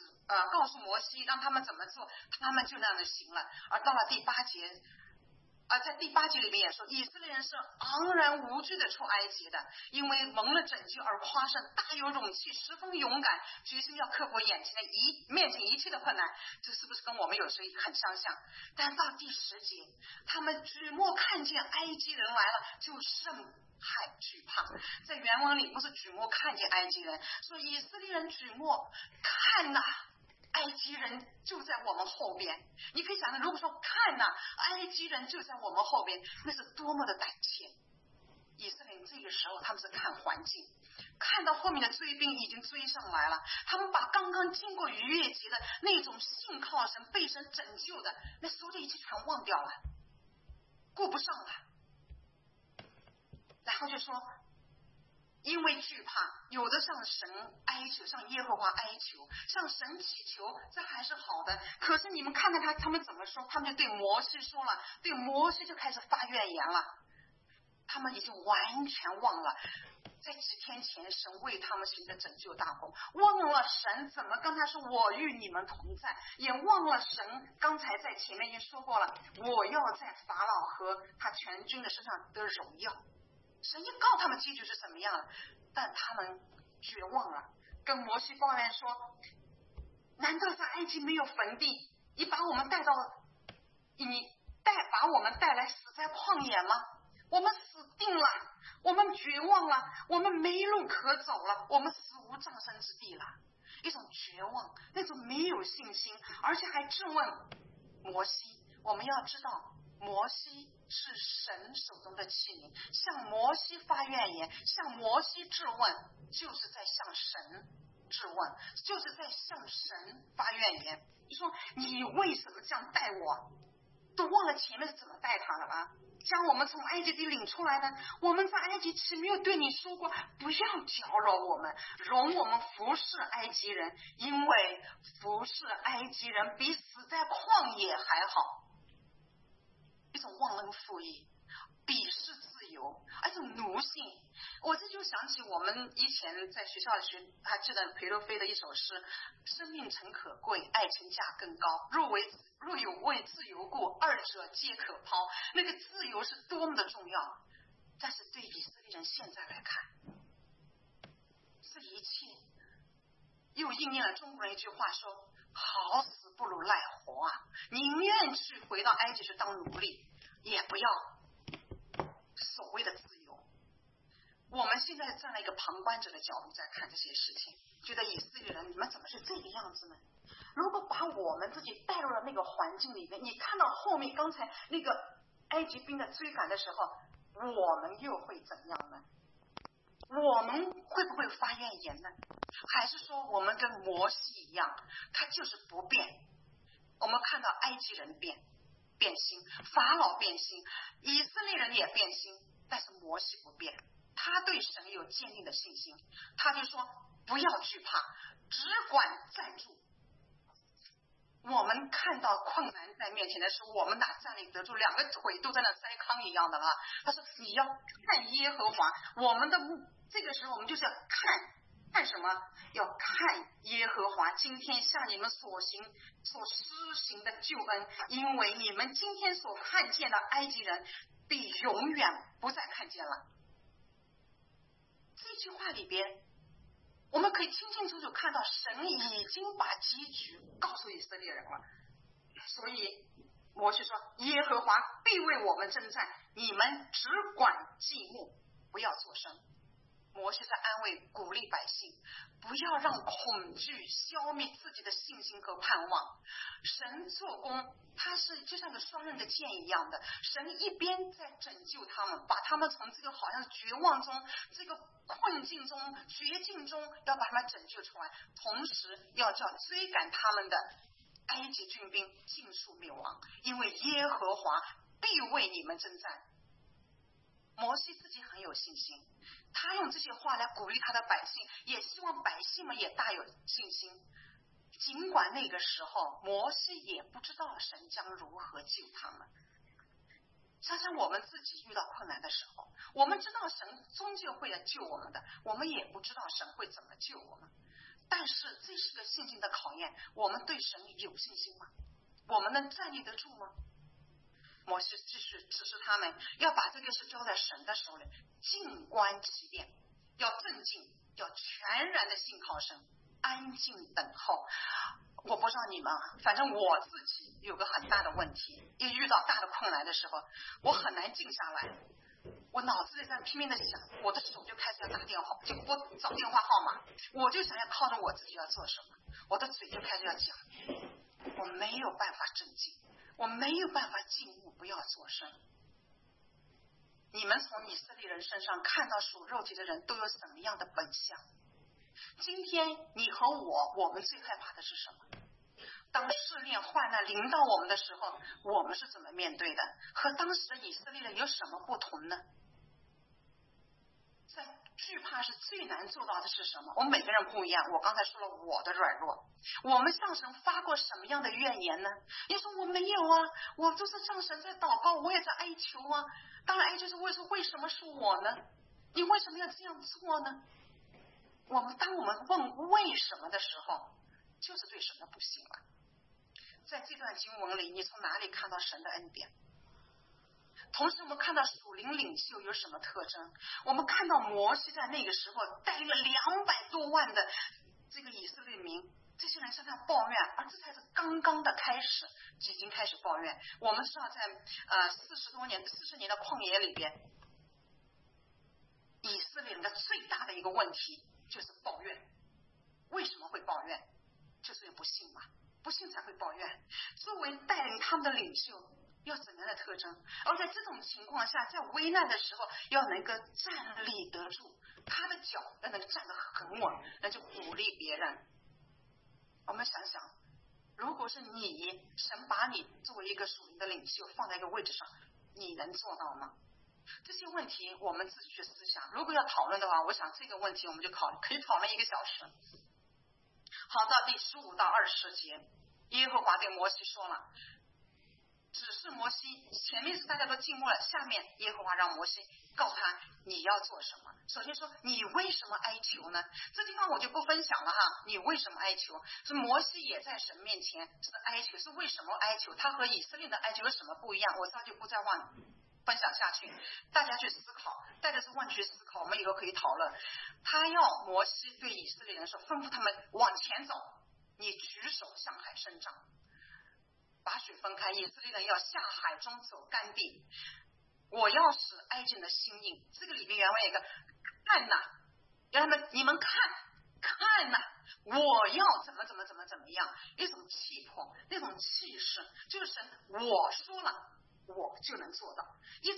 告诉摩西让他们怎么做，他们就那样的行了。而到了第8节在第8节里面也说，以色列人是昂然无惧的出埃及的，因为蒙了拯救而夸胜，大有勇气，十分勇敢，决心要克服眼前的面前一切的困难。这是不是跟我们有时很相像？但到第10节，他们举目看见埃及人来了，就甚害惧怕。在原文里不是举目看见埃及人，说以色列人举目看呐，埃及人就在我们后边。你可以想象，如果说看呐，埃及人就在我们后边，那是多么的胆怯。以色列人这个时候他们是看环境，看到后面的追兵已经追上来了，他们把刚刚经过逾越节的那种信靠神被神拯救的那所有的一切全忘掉了，顾不上了。然后就说因为惧怕，有的向神哀求，向耶和华哀求，向神祈求，这还是好的。可是你们看看他们怎么说，他们就对摩西说了，对摩西就开始发怨言了。他们已经完全忘了在几天前神为他们行的拯救大功，忘了神怎么跟他说我与你们同在，也忘了神刚才在前面已经说过了，我要在法老和他全军的身上得荣耀。神也告诉他们结局是怎么样的，但他们绝望了，跟摩西抱怨说，难道在埃及没有坟地？你把我们带我们带来死在旷野吗？我们死定了，我们绝望了，我们没路可走了，我们死无葬身之地了。一种绝望，那种没有信心，而且还质问摩西。我们要知道摩西是神手中的器皿，向摩西发怨言，向摩西质问，就是在向神质问，就是在向神发怨言。你说你为什么这样带我？都忘了前面是怎么带他了吧？将我们从埃及地领出来呢？我们在埃及岂没有对你说过，不要搅扰我们，容我们服侍埃及人，因为服侍埃及人比死在旷野还好。一种忘恩负义，鄙视自由，而且奴性。我这就想起我们以前在学校学，还记得裴洛菲的一首诗，生命诚可贵，爱情价更高，若有为自由故，二者皆可抛。那个自由是多么的重要，但是对以色列人现在来看，这一切又应验了中国人一句话说，好死不如赖活啊，宁愿去回到埃及去当奴隶，也不要所谓的自由。我们现在站在一个旁观者的角度在看这些事情，觉得以色列人你们怎么是这个样子呢？如果把我们自己带入了那个环境里面，你看到后面刚才那个埃及兵的追赶的时候，我们又会怎样呢？我们会不会发怨言呢？还是说我们跟摩西一样，他就是不变？我们看到埃及人变心，法老变心，以色列人也变心，但是摩西不变，他对神有坚定的信心，他就说不要惧怕，只管站住。我们看到困难在面前的时候，我们哪站立得住？两个腿都在那塞糠一样的了。他说你要看耶和华，我们的这个时候我们就是要看什么？要看耶和华今天向你们所施行的救恩，因为你们今天所看见的埃及人必永远不再看见了。这句话里边我们可以清清楚楚看到神已经把结局告诉以色列人了，所以摩西说耶和华必为我们征战，你们只管静默，不要作声。摩西在安慰鼓励百姓，不要让恐惧消灭自己的信心和盼望。神做工他是就像个双刃的剑一样的，神一边在拯救他们，把他们从这个好像绝望中，这个困境中，绝境中要把他们拯救出来，同时要叫追赶他们的埃及军兵尽数灭亡，因为耶和华必为你们征战。摩西自己很有信心，他用这些话来鼓励他的百姓，也希望百姓们也大有信心。尽管那个时候摩西也不知道神将如何救他们。想想我们自己遇到困难的时候，我们知道神终究会来救我们的，我们也不知道神会怎么救我们。但是这是个信心的考验，我们对神有信心吗？我们能站立得住吗？ 摩西继续指示他们要把这个事交在神的手里，静观其变，要镇静，要全然的信靠神，安静等候。我不知道你们，反正我自己有个很大的问题，一遇到大的困难的时候，我很难静下来，我脑子里在拼命的想，我的手就开始要打电话，就拨找电话号码，我就想要靠着我自己要做什么，我的嘴就开始要讲，我没有办法镇静，我没有办法静悟，不要作声。你们从以色列人身上看到属肉体的人都有什么样的本相？今天你和我们最害怕的是什么？当试炼患难临到我们的时候，我们是怎么面对的？和当时的以色列人有什么不同呢？在惧怕是最难做到的是什么？我们每个人不一样。我刚才说了我的软弱，我们向神发过什么样的怨言呢？你说我没有啊，我都是向神在祷告，我也在哀求啊。当然哀求是为什么是我呢？你为什么要这样做呢？当我们问为什么的时候，就是对神的不信了。在这段经文里，你从哪里看到神的恩典？同时我们看到属灵领袖有什么特征？我们看到摩西在那个时候带了200多万的这个以色列民，这些人向他抱怨，而这才是刚刚的开始，已经开始抱怨。我们知道在40年的旷野里边，以色列人的最大的一个问题就是抱怨。为什么会抱怨？就是不信嘛，不信才会抱怨。作为带领他们的领袖要怎样的特征？而在这种情况下，在危难的时候要能够站立得住，他的脚要能站得很稳，那就鼓励别人。我们想想，如果是你，神把你作为一个属灵的领袖放在一个位置上，你能做到吗？这些问题我们自己去思想。如果要讨论的话，我想这个问题我们就可以讨论1个小时。好，到第15到20节，耶和华对摩西说了，指示摩西，前面是大家都静默了，下面耶和华让摩西告诉他你要做什么。首先说你为什么哀求呢？这地方我就不分享了哈，你为什么哀求？是摩西也在神面前是哀求，是为什么哀求？他和以色列的哀求有什么不一样？我这就不再分享下去，大家去思考，带着这问题思考，我们以后可以讨论。他要摩西对以色列人说，吩咐他们往前走，你举手向海伸张，把水分开，以色列人要下海中走干地。我要使埃及人的心硬。这个里面原文有一个看呐，让他们你们看呐，我要怎么样，一种气魄，那种气势，就是我说了我就能做到，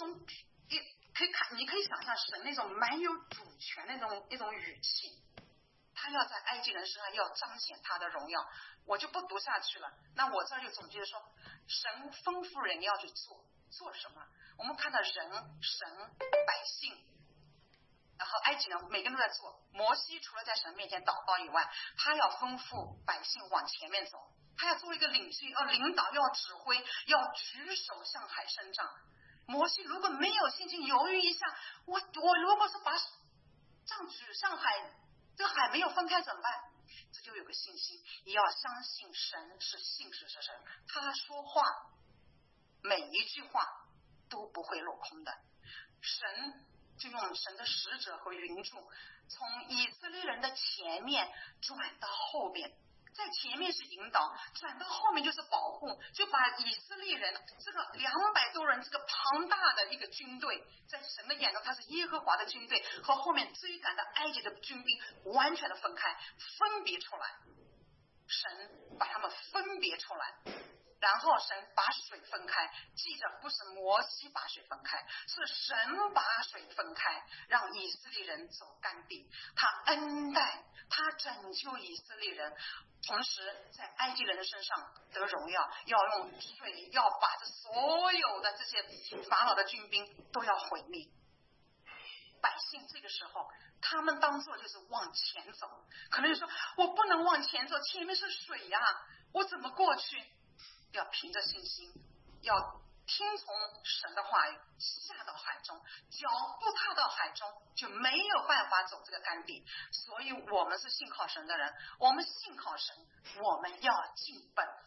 你可以想象神那种蛮有主权那种语气，他要在埃及人身上要彰显他的荣耀。我就不读下去了，那我这儿就总结说，神吩咐人要去做什么？我们看到人、神、百姓，然后埃及人每个人都在做。摩西除了在神面前祷告以外，他要吩咐百姓往前面走，他要做一个领袖，要领导，要指挥，要举手向海伸张。摩西如果没有信心，犹豫一下，我如果是把杖举上海，这个海没有分开怎么办？这就有个信心，也要相信神是信实之神，他说话每一句话都不会落空的。神就用神的使者和云柱从以色列人的前面转到后边，在前面是引导，转到后面就是保护，就把以色列人这个200多人这个庞大的一个军队，在神的眼中他是耶和华的军队，和后面追赶的埃及的军兵完全的分开，分别出来。神把他们分别出来，然后神把水分开，记着不是摩西把水分开，是神把水分开，让以色列人走干地。他恩待，他拯救以色列人，同时在埃及人身上得荣耀，要用水要把这所有的这些法老的军兵都要毁灭。百姓这个时候他们当作就是往前走，可能就说我不能往前走，前面是水呀，我怎么过去？要凭着信心，要听从神的话语，下到海中，脚不踏到海中就没有办法走这个干地。所以我们是信靠神的人，我们信靠神，我们要尽本分，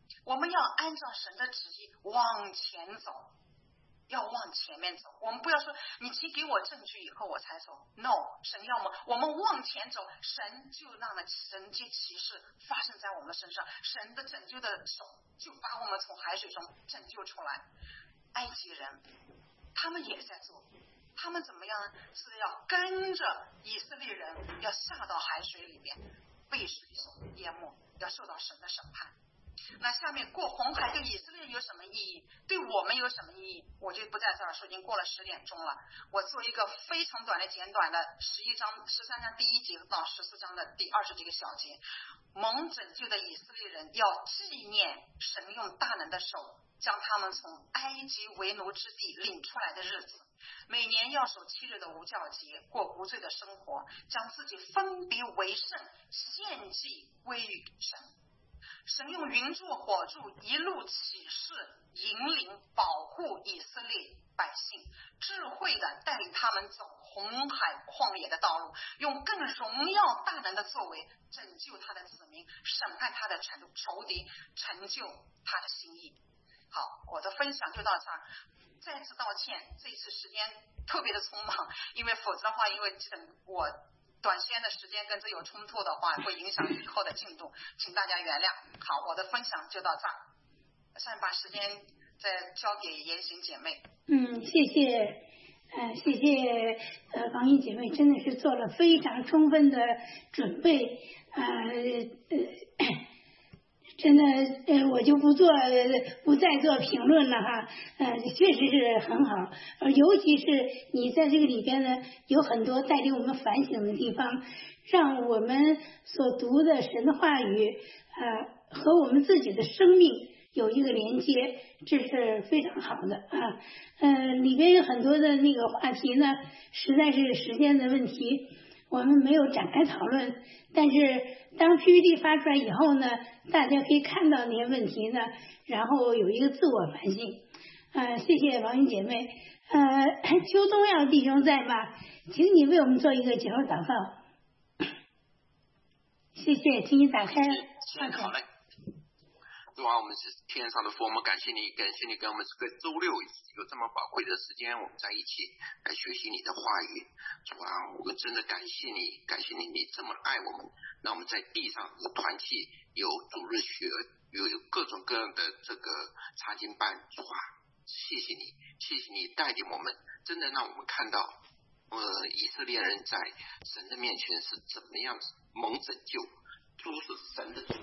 我们要按照神的旨意往前走，要往前面走。我们不要说你提给我证据以后我才走 ，no， 神要我们往前走，神就让那神迹奇事发生在我们身上，神的拯救的手就把我们从海水中拯救出来。埃及人他们也在做，他们怎么样呢？是要跟着以色列人要下到海水里面，被水所淹没，要受到神的审判。那下面过红海对以色列有什么意义？对我们有什么意义？我就不在这儿说，已经过了10点钟了。我做一个非常短的简短的13章第1节到14章的第20几个小节。蒙拯救的以色列人要纪念神用大能的手将他们从埃及为奴之地领出来的日子，每年要守7日的无酵节，过无罪的生活，将自己分别为圣，献祭归于神。神用云柱火柱一路启示引领保护以色列百姓，智慧的带领他们走红海旷野的道路，用更荣耀大能的作为拯救他的子民，审判他的仇敌，成就他的心意。好，我的分享就到这儿。再次道歉，这一次时间特别的匆忙，因为否则的话，因为我短时间的时间跟这有冲突的话，会影响以后的进度，请大家原谅。好，我的分享就到这儿，现在把时间再交给言行姐妹。 谢谢王英姐妹，真的是做了非常充分的准备，真的我就不再做评论了哈，确实是很好，尤其是你在这个里边呢，有很多带领我们反省的地方，让我们所读的神的话语和我们自己的生命有一个连接，这是非常好的啊。里边有很多的那个话题呢，实在是时间的问题，我们没有展开讨论。但是当 PPT 发出来以后呢，大家可以看到那些问题呢，然后有一个自我反省。谢谢王英姐妹。邱东耀弟兄在吗？请你为我们做一个结束祷告。谢谢，请你打开。 好嘞。主啊，我们是天上的父，我们感谢你给我们这个周六有这么宝贵的时间，我们在一起来学习你的话语。主啊，我们真的感谢你，你这么爱我们，让我们在地上有团契，有主日学，有各种各样的这个查经班。主啊，谢谢你带领我们，真的让我们看到以色列人在神的面前是怎么样蒙拯救，都是神的作